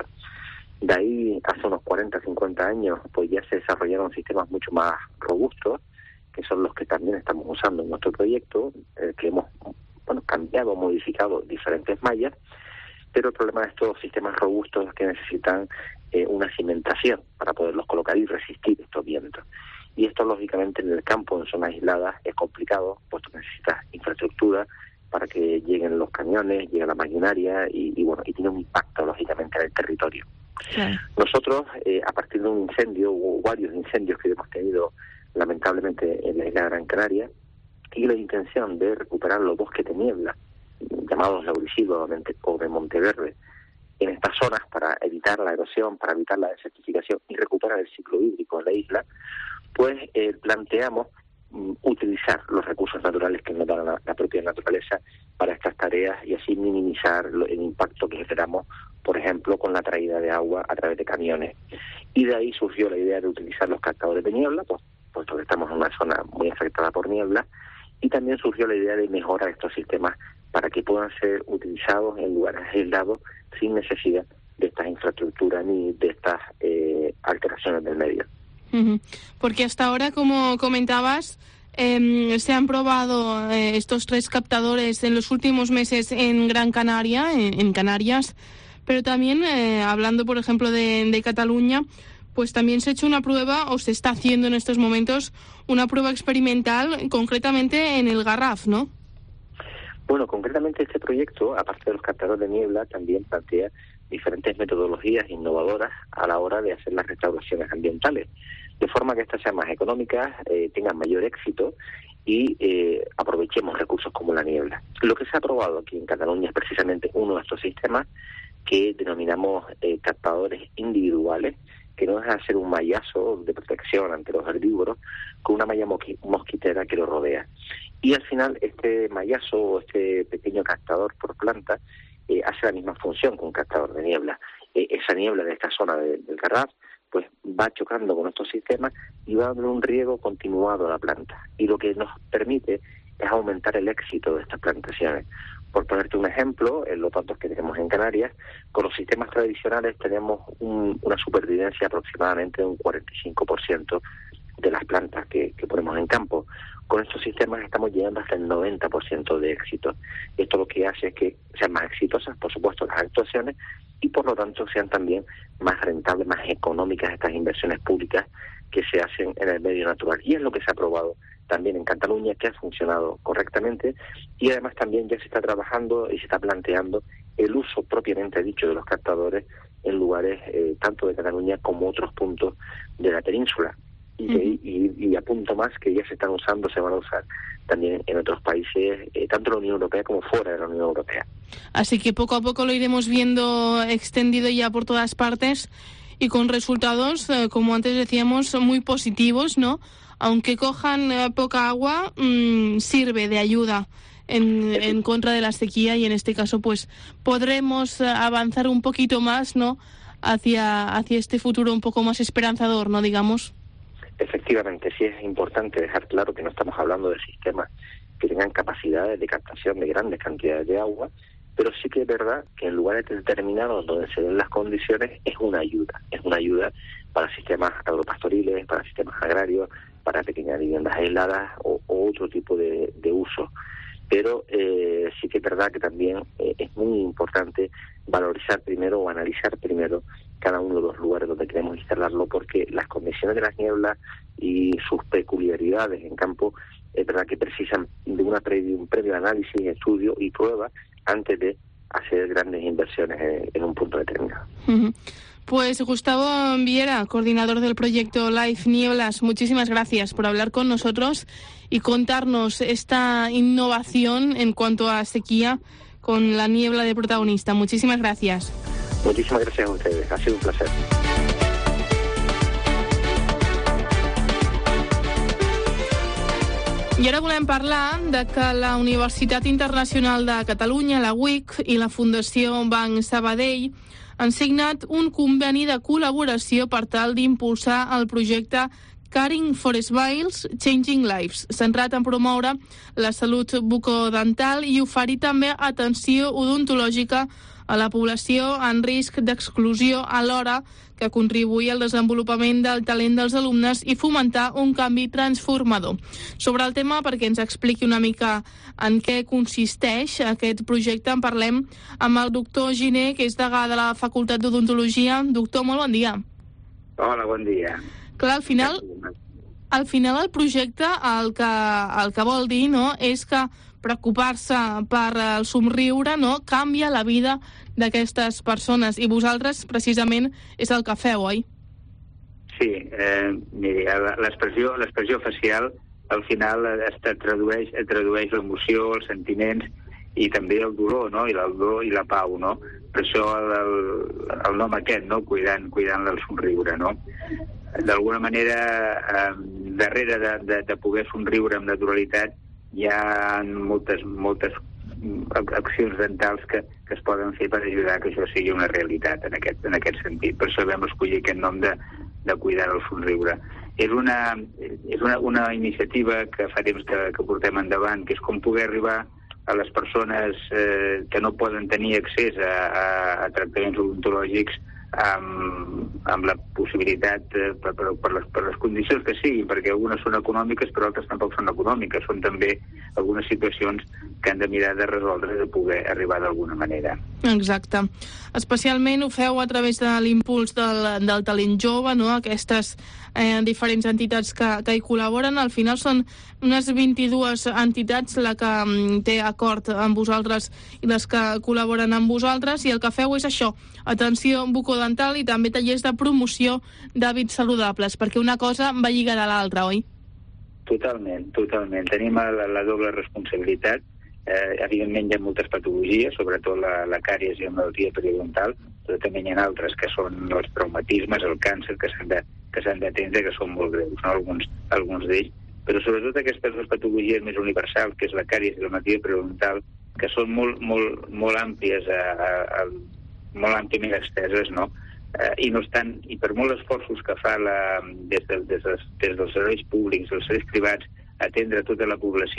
De ahí, hace unos 40, 50 años, pues ya se desarrollaron sistemas mucho más robustos, que son los que también estamos usando en nuestro proyecto, que hemos cambiado, modificado diferentes mallas, pero el problema de estos sistemas robustos es que necesitan una cimentación para poderlos colocar y resistir estos vientos. Y esto, lógicamente, en el campo, en zonas aisladas, es complicado, puesto que necesitas infraestructura para que lleguen los camiones, llegue la maquinaria y tiene un impacto, lógicamente, en el territorio. Sí. Nosotros, a partir de un incendio, hubo varios incendios que hemos tenido, lamentablemente, en la isla de Gran Canaria, y la intención de recuperar los bosques de niebla, llamados laurisilva o de Monteverde, en estas zonas para evitar la erosión, para evitar la desertificación y recuperar el ciclo hídrico en la isla, pues planteamos utilizar los recursos naturales que nos da la propia naturaleza para estas tareas y así minimizar el impacto que generamos, por ejemplo, con la traída de agua a través de camiones. Y de ahí surgió la idea de utilizar los captadores de niebla, puesto que estamos en una zona muy afectada por niebla, y también surgió la idea de mejorar estos sistemas para que puedan ser utilizados en lugares aislados sin necesidad de estas infraestructuras ni de estas alteraciones del medio. Uh-huh. Porque hasta ahora, como comentabas, se han probado estos 3 captadores en los últimos meses en Gran Canaria, en Canarias, pero también, hablando por ejemplo de Cataluña, pues también se ha hecho una prueba, o se está haciendo en estos momentos, una prueba experimental, concretamente en el Garraf, ¿no? Bueno, concretamente este proyecto, aparte de los captadores de niebla, también plantea diferentes metodologías innovadoras a la hora de hacer las restauraciones ambientales, de forma que estas sean más económicas, tengan mayor éxito y aprovechemos recursos como la niebla. Lo que se ha probado aquí en Cataluña es precisamente uno de estos sistemas que denominamos captadores individuales, que no deja de ser un mallazo de protección ante los herbívoros con una malla mosquitera que lo rodea. Y al final este mallazo o este pequeño captador por planta hace la misma función que un captador de niebla. Esa niebla de esta zona del Garraf pues va chocando con estos sistemas y va dando un riego continuado a la planta. Y lo que nos permite es aumentar el éxito de estas plantaciones, Por ponerte un ejemplo, en los datos que tenemos en Canarias, con los sistemas tradicionales tenemos una supervivencia aproximadamente de un 45% de las plantas que ponemos en campo. Con estos sistemas estamos llegando hasta el 90% de éxito. Esto lo que hace es que sean más exitosas, por supuesto, las actuaciones y por lo tanto sean también más rentables, más económicas estas inversiones públicas que se hacen en el medio natural. Y es lo que se ha probado también en Cataluña, que ha funcionado correctamente, y además también ya se está trabajando y se está planteando el uso propiamente dicho de los captadores en lugares tanto de Cataluña como otros puntos de la península. Y apunto más que ya se están usando, se van a usar también en otros países, tanto en la Unión Europea como fuera de la Unión Europea. Así que poco a poco lo iremos viendo extendido ya por todas partes y con resultados, como antes decíamos, muy positivos, ¿no? Aunque cojan poca agua, sirve de ayuda en contra de la sequía y en este caso pues podremos avanzar un poquito más, ¿no? Hacia este futuro un poco más esperanzador, ¿no? Digamos. Efectivamente, sí es importante dejar claro que no estamos hablando de sistemas que tengan capacidades de captación de grandes cantidades de agua, pero sí que es verdad que en lugares determinados donde se den las condiciones es una ayuda para sistemas agropastoriles, para sistemas agrarios, para pequeñas viviendas aisladas o otro tipo de uso. Pero sí que es verdad que también es muy importante valorizar primero o analizar primero cada uno de los lugares donde queremos instalarlo, porque las condiciones de las nieblas y sus peculiaridades en campo es verdad que precisan de un previo análisis, estudio y prueba antes de hacer grandes inversiones en un punto determinado. Pues Gustavo Viera, coordinador del proyecto Life Nieblas, muchísimas gracias por hablar con nosotros y contarnos esta innovación en cuanto a sequía con la niebla de protagonista. Muchísimas gracias. Muchísimas gracias a ustedes, ha sido un placer. I ara volem parlar de que la Universitat Internacional de Catalunya, la UIC, i la Fundació Banc Sabadell han signat un conveni de col·laboració per tal d'impulsar el projecte Caring for Smiles, Changing Lives, centrat en promoure la salut bucodental i oferir també atenció odontològica a la població en risc d'exclusió alhora que contribuir al desenvolupament del talent dels alumnes i fomentar un canvi transformador. Sobre el tema, perquè ens expliqui una mica en què consisteix aquest projecte, en parlem amb el doctor Giner, que és degà de la Facultat d'Odontologia. Doctor, molt bon dia. Hola, bon dia. Clar, al final el projecte el que vol dir, no, és que preocupar-se per el somriure, no, canvia la vida d'aquestes persones, i vosaltres precisament és el que feu, oi? Sí, miri, l'expressió facial al final tradueix l'emoció, els sentiments i també el dolor, no? I el dolor i la pau, no? Per això el nom aquest, no? Cuidant del somriure, no? D'alguna manera, darrere de poder somriure amb naturalitat hi ha moltes accions dentals que es poden fer per ajudar que això sigui una realitat en aquest sentit. Per això vam escollir aquest nom de cuidar el somriure. És una iniciativa que fa temps que portem endavant, que és com poder arribar a les persones que no poden tenir accés a tractaments odontològics amb la possibilitat per les condicions que siguin, perquè algunes són econòmiques però altres tampoc són econòmiques, són també algunes situacions que han de mirar de resoldre, de poder arribar d'alguna manera. Exacte. Especialment ho feu a través de l'impuls del talent jove, no? Aquestes diferents entitats que hi col·laboren. Al final són unes 22 entitats la que té acord amb vosaltres i les que col·laboren amb vosaltres, i el que feu és això, atenció bucodental i també tallers de promoció d'hàbits saludables, perquè una cosa va lligada a l'altra, oi? Totalment. Tenim la doble responsabilitat. Evidentment hi ha moltes patologies, sobretot la càries i la malaltia periodontal, però també hi ha altres que són els traumatismes, el càncer, que s'han d'atendre, que són molt greus, no? Alguns d'ells. Però sobretot aquestes dues patologies més universals, que és la càries i la malaltia periodontal, que són molt àmplies, molt àmpliament exteses, no? I no estan, i per molts esforços que fa des dels serveis públics, els serveis privats, atendre tota la població,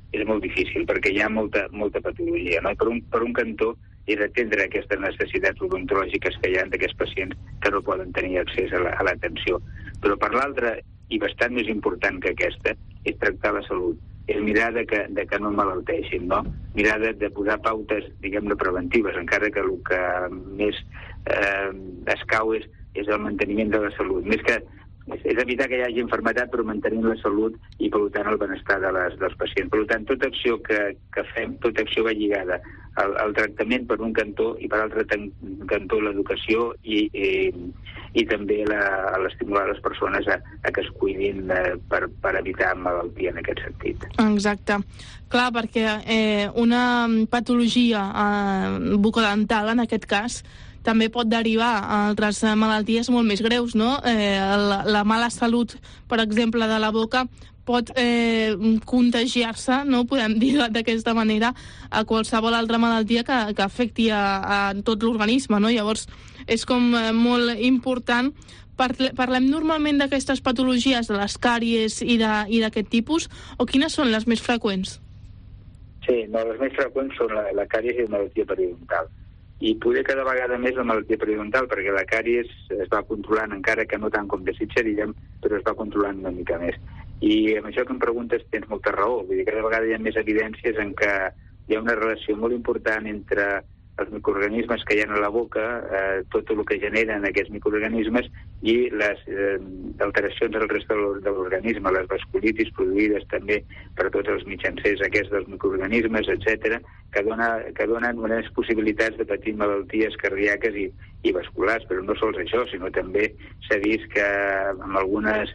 és molt difícil, perquè hi ha molta patologia, no? Per un cantó és atendre aquestes necessitats odontològiques que hi ha d'aquests pacients que no poden tenir accés a l'atenció. Però per l'altra, i bastant més important que aquesta, és tractar la salut. És mirar de que no malalteixin, no? Mirar de posar pautes, diguem-ne, preventives, encara que el que més escau és el manteniment de la salut. Més que és evitar que hi hagi malaltia, però mantenint la salut i, per tant, el benestar dels pacients. Per tant, tota acció que fem, tota acció va lligada al tractament per un cantó i per l'altre cantó l'educació i també l'estimular les persones a que es cuidin per evitar malaltia en aquest sentit. Exacte. Clar, perquè una patologia bucodental, en aquest cas, també pot derivar a altres malalties molt més greus, no? La mala salut, per exemple, de la boca pot contagiar-se, no podem dir d'aquesta manera, a qualsevol altra malaltia que afecti a tot l'organisme, no? Llavors, és com molt important. Parlem normalment d'aquestes patologies, de les càries i d'aquest tipus, o quines són les més freqüents? Sí, no, les més freqüents són la càries i la malaltia periodontal. I poder cada vegada més la malaltia periodontal, perquè la càries es va controlant, encara que no tant com desitjaríem, però es va controlant una mica més. I amb això que em preguntes tens molta raó. Vull dir, cada vegada hi ha més evidències en què hi ha una relació molt important entre els microorganismes que hi ha a la boca, tot el que generen aquests microorganismes i les alteracions al rest de l'organisme, les vasculitis produïdes també per tots els mitjancers aquests dels microorganismes, etc., que donen unes possibilitats de patir malalties cardíaques i vasculars, però no sols això, sinó també s'ha vist que amb algunes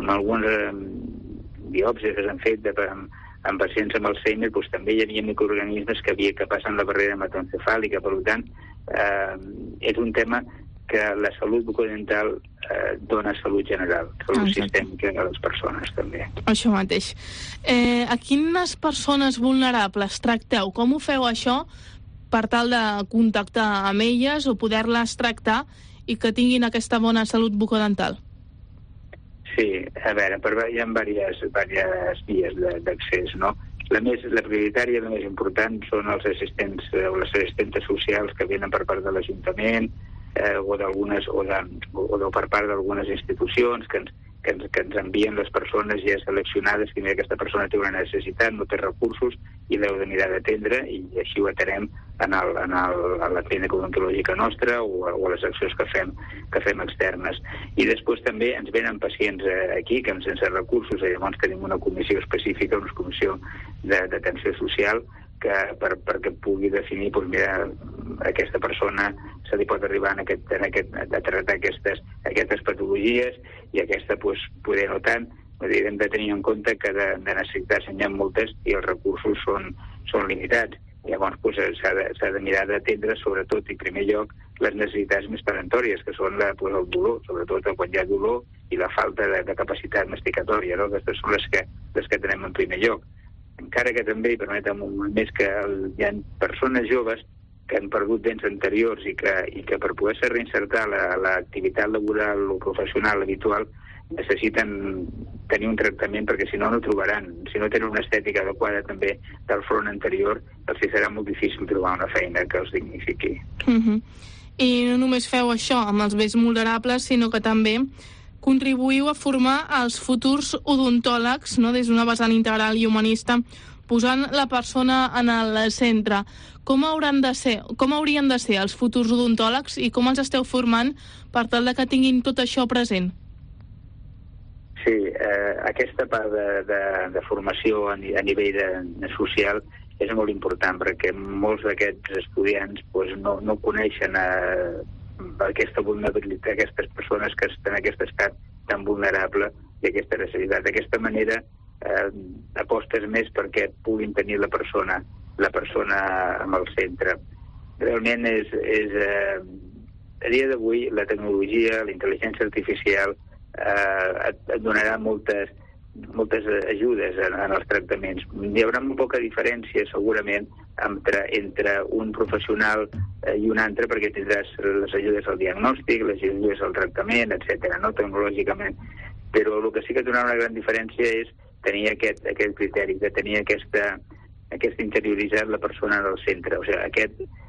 biòpsies que s'han fet en pacients amb Alzheimer doncs, també hi havia microorganismes que passen la barrera hematoencefàlica. Per tant, és un tema que la salut bucodental dona salut general, salut sistèmica a les persones també. Això mateix. A quines persones vulnerables tracteu? Com ho feu això per tal de contactar amb elles o poder-les tractar i que tinguin aquesta bona salut bucodental? Sí, a veure, hi ha diverses vies d'accés, no? La prioritària, la més important, són els assistents o les assistentes socials que venen per part de l'Ajuntament o per part d'algunes institucions que ens envien les persones ja seleccionades, que aquesta persona té una necessitat, no té recursos i l'heu de mirar d'atendre, i així ho atenem a la clínica odontològica nostra o a les accions que fem externes. I després també ens venen pacients aquí que sense recursos, i llavors tenim una comissió específica, una comissió d'atenció social, perquè pugui definir, doncs mira, aquesta persona se li pot arribar a tractar aquestes patologies i aquesta, doncs, poder no tant. Hem de tenir en compte que de necessitats n'hi ha moltes i els recursos són limitats. Llavors, doncs, s'ha de mirar d'atendre, sobretot, i en primer lloc, les necessitats més peremptòries, que són el dolor, sobretot quan hi ha dolor, i la falta de capacitat masticatòria, no? Aquestes són les que tenem en primer lloc. Encara que també, i permetem un moment més, que hi ha persones joves que han perdut dents anteriors i que per poder-se reinsertar l'activitat laboral o professional habitual necessiten tenir un tractament, perquè si no trobaran. Si no tenen una estètica adequada també del front anterior, els serà molt difícil trobar una feina que els dignifiqui. I no només feu això amb els més vulnerables, sinó que també contribuïu a formar els futurs odontòlegs, no?, des d'una vessant integral i humanista, posant la persona en el centre. Com haurien de ser els futurs odontòlegs i com els esteu formant per tal que tinguin tot això present? Sí, aquesta part de formació a nivell social és molt important, perquè molts d'aquests estudiants no coneixen aquesta vulnerabilitat, aquestes persones que estan en aquest estat tan vulnerable i aquesta necessitat. D'aquesta manera apostes més perquè puguin tenir la persona amb el centre. Realment a dia d'avui la tecnologia, la intel·ligència artificial et donarà moltes ajudes en els tractaments. Hi haurà molt poca diferència, segurament, entre un professional i un altre, perquè tindràs les ajudes al diagnòstic, les ajudes al tractament, etc., no tecnològicament. Però el que sí que donarà una gran diferència és tenir aquest criteri, de tenir aquesta interioritzar la persona en el centre. O sigui,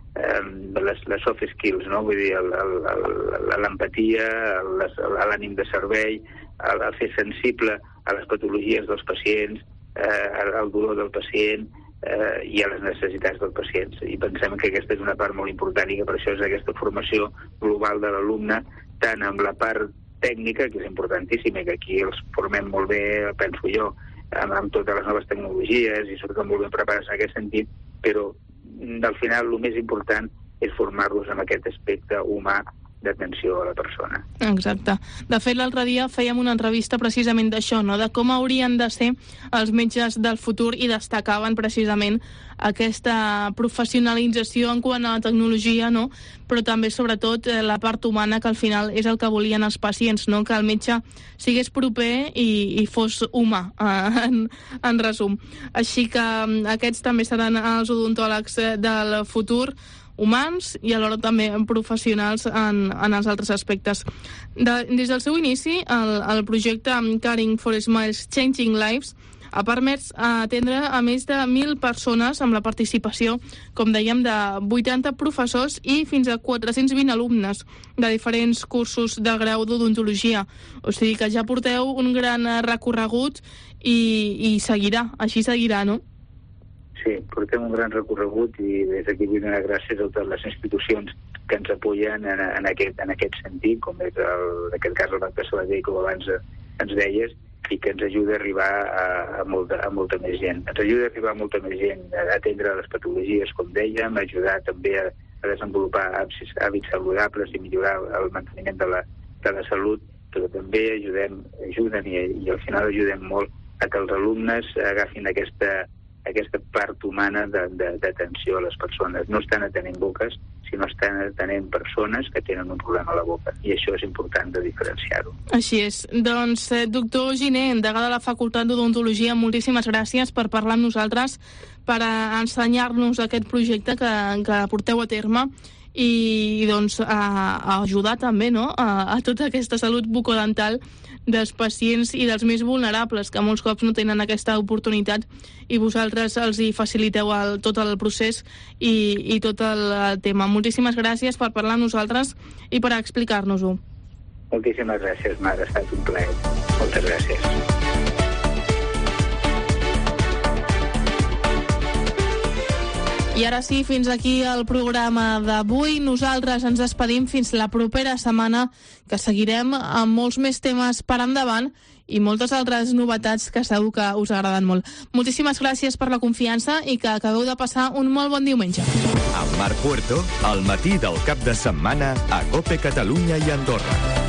les soft skills, no? Vull dir, l'empatia, l'ànim de servei, el fer sensible a les patologies dels pacients, al dolor del pacient i a les necessitats dels pacients. I pensem que aquesta és una part molt important i que per això és aquesta formació global de l'alumne, tant amb la part tècnica, que és importantíssima i que aquí els formem molt bé, penso jo, amb totes les noves tecnologies i surten molt ben preparats en aquest sentit, però al final el més important és formar-los en aquest aspecte humà d'atenció a la persona. Exacte. De fet, l'altre dia fèiem una entrevista precisament d'això, no? De com haurien de ser els metges del futur i destacaven precisament aquesta professionalització en quant a la tecnologia, no? Però també, sobretot, la part humana, que al final és el que volien els pacients, no? Que el metge sigués proper i fos humà, en resum. Així que aquests també seran els odontòlegs del futur, humans i alhora també professionals en els altres aspectes. Des del seu inici, el projecte Caring for Smiles Changing Lives ha permès atendre a més de 1.000 persones amb la participació, com dèiem, de 80 professors i fins a 420 alumnes de diferents cursos de grau d'odontologia. O sigui que ja porteu un gran recorregut i seguirà, així seguirà, no? Sí, portem un gran recorregut i des d'aquí vull donar gràcies a totes les institucions que ens apoyen en aquest sentit, com és en aquest cas el Banc de Sabadell, com abans ens deies, i que ens ajuda a arribar a molta més gent. Ens ajuda a arribar a molta més gent, a atendre les patologies, com dèiem, a ajudar també a desenvolupar hàbits saludables i millorar el manteniment de la salut, però també ajuden i al final ajudem molt a que els alumnes agafin aquesta part humana d'atenció a les persones. No estan atenent boques, sinó estan atenent persones que tenen un problema a la boca. I això és important de diferenciar-ho. Així és. Doncs, doctor Giner, degà de la Facultat d'Odontologia, moltíssimes gràcies per parlar amb nosaltres, per ensenyar-nos aquest projecte que porteu a terme i doncs a ajudar també, no?, a tota aquesta salut bucodental dels pacients i dels més vulnerables, que molts cops no tenen aquesta oportunitat i vosaltres els hi faciliteu tot el procés i tot el tema. Moltíssimes gràcies per parlar amb nosaltres i per explicar-nos-ho. Moltíssimes gràcies, Mar, ha estat un plaer. Moltes gràcies. I ara sí, fins aquí el programa d'avui. Nosaltres ens despedim fins la propera setmana, que seguirem amb molts més temes per endavant i moltes altres novetats que segur que us agraden molt. Moltíssimes gràcies per la confiança i que acabeu de passar un molt bon diumenge. Amb Marc Puerto, al matí del cap de setmana a COPE Catalunya i Andorra.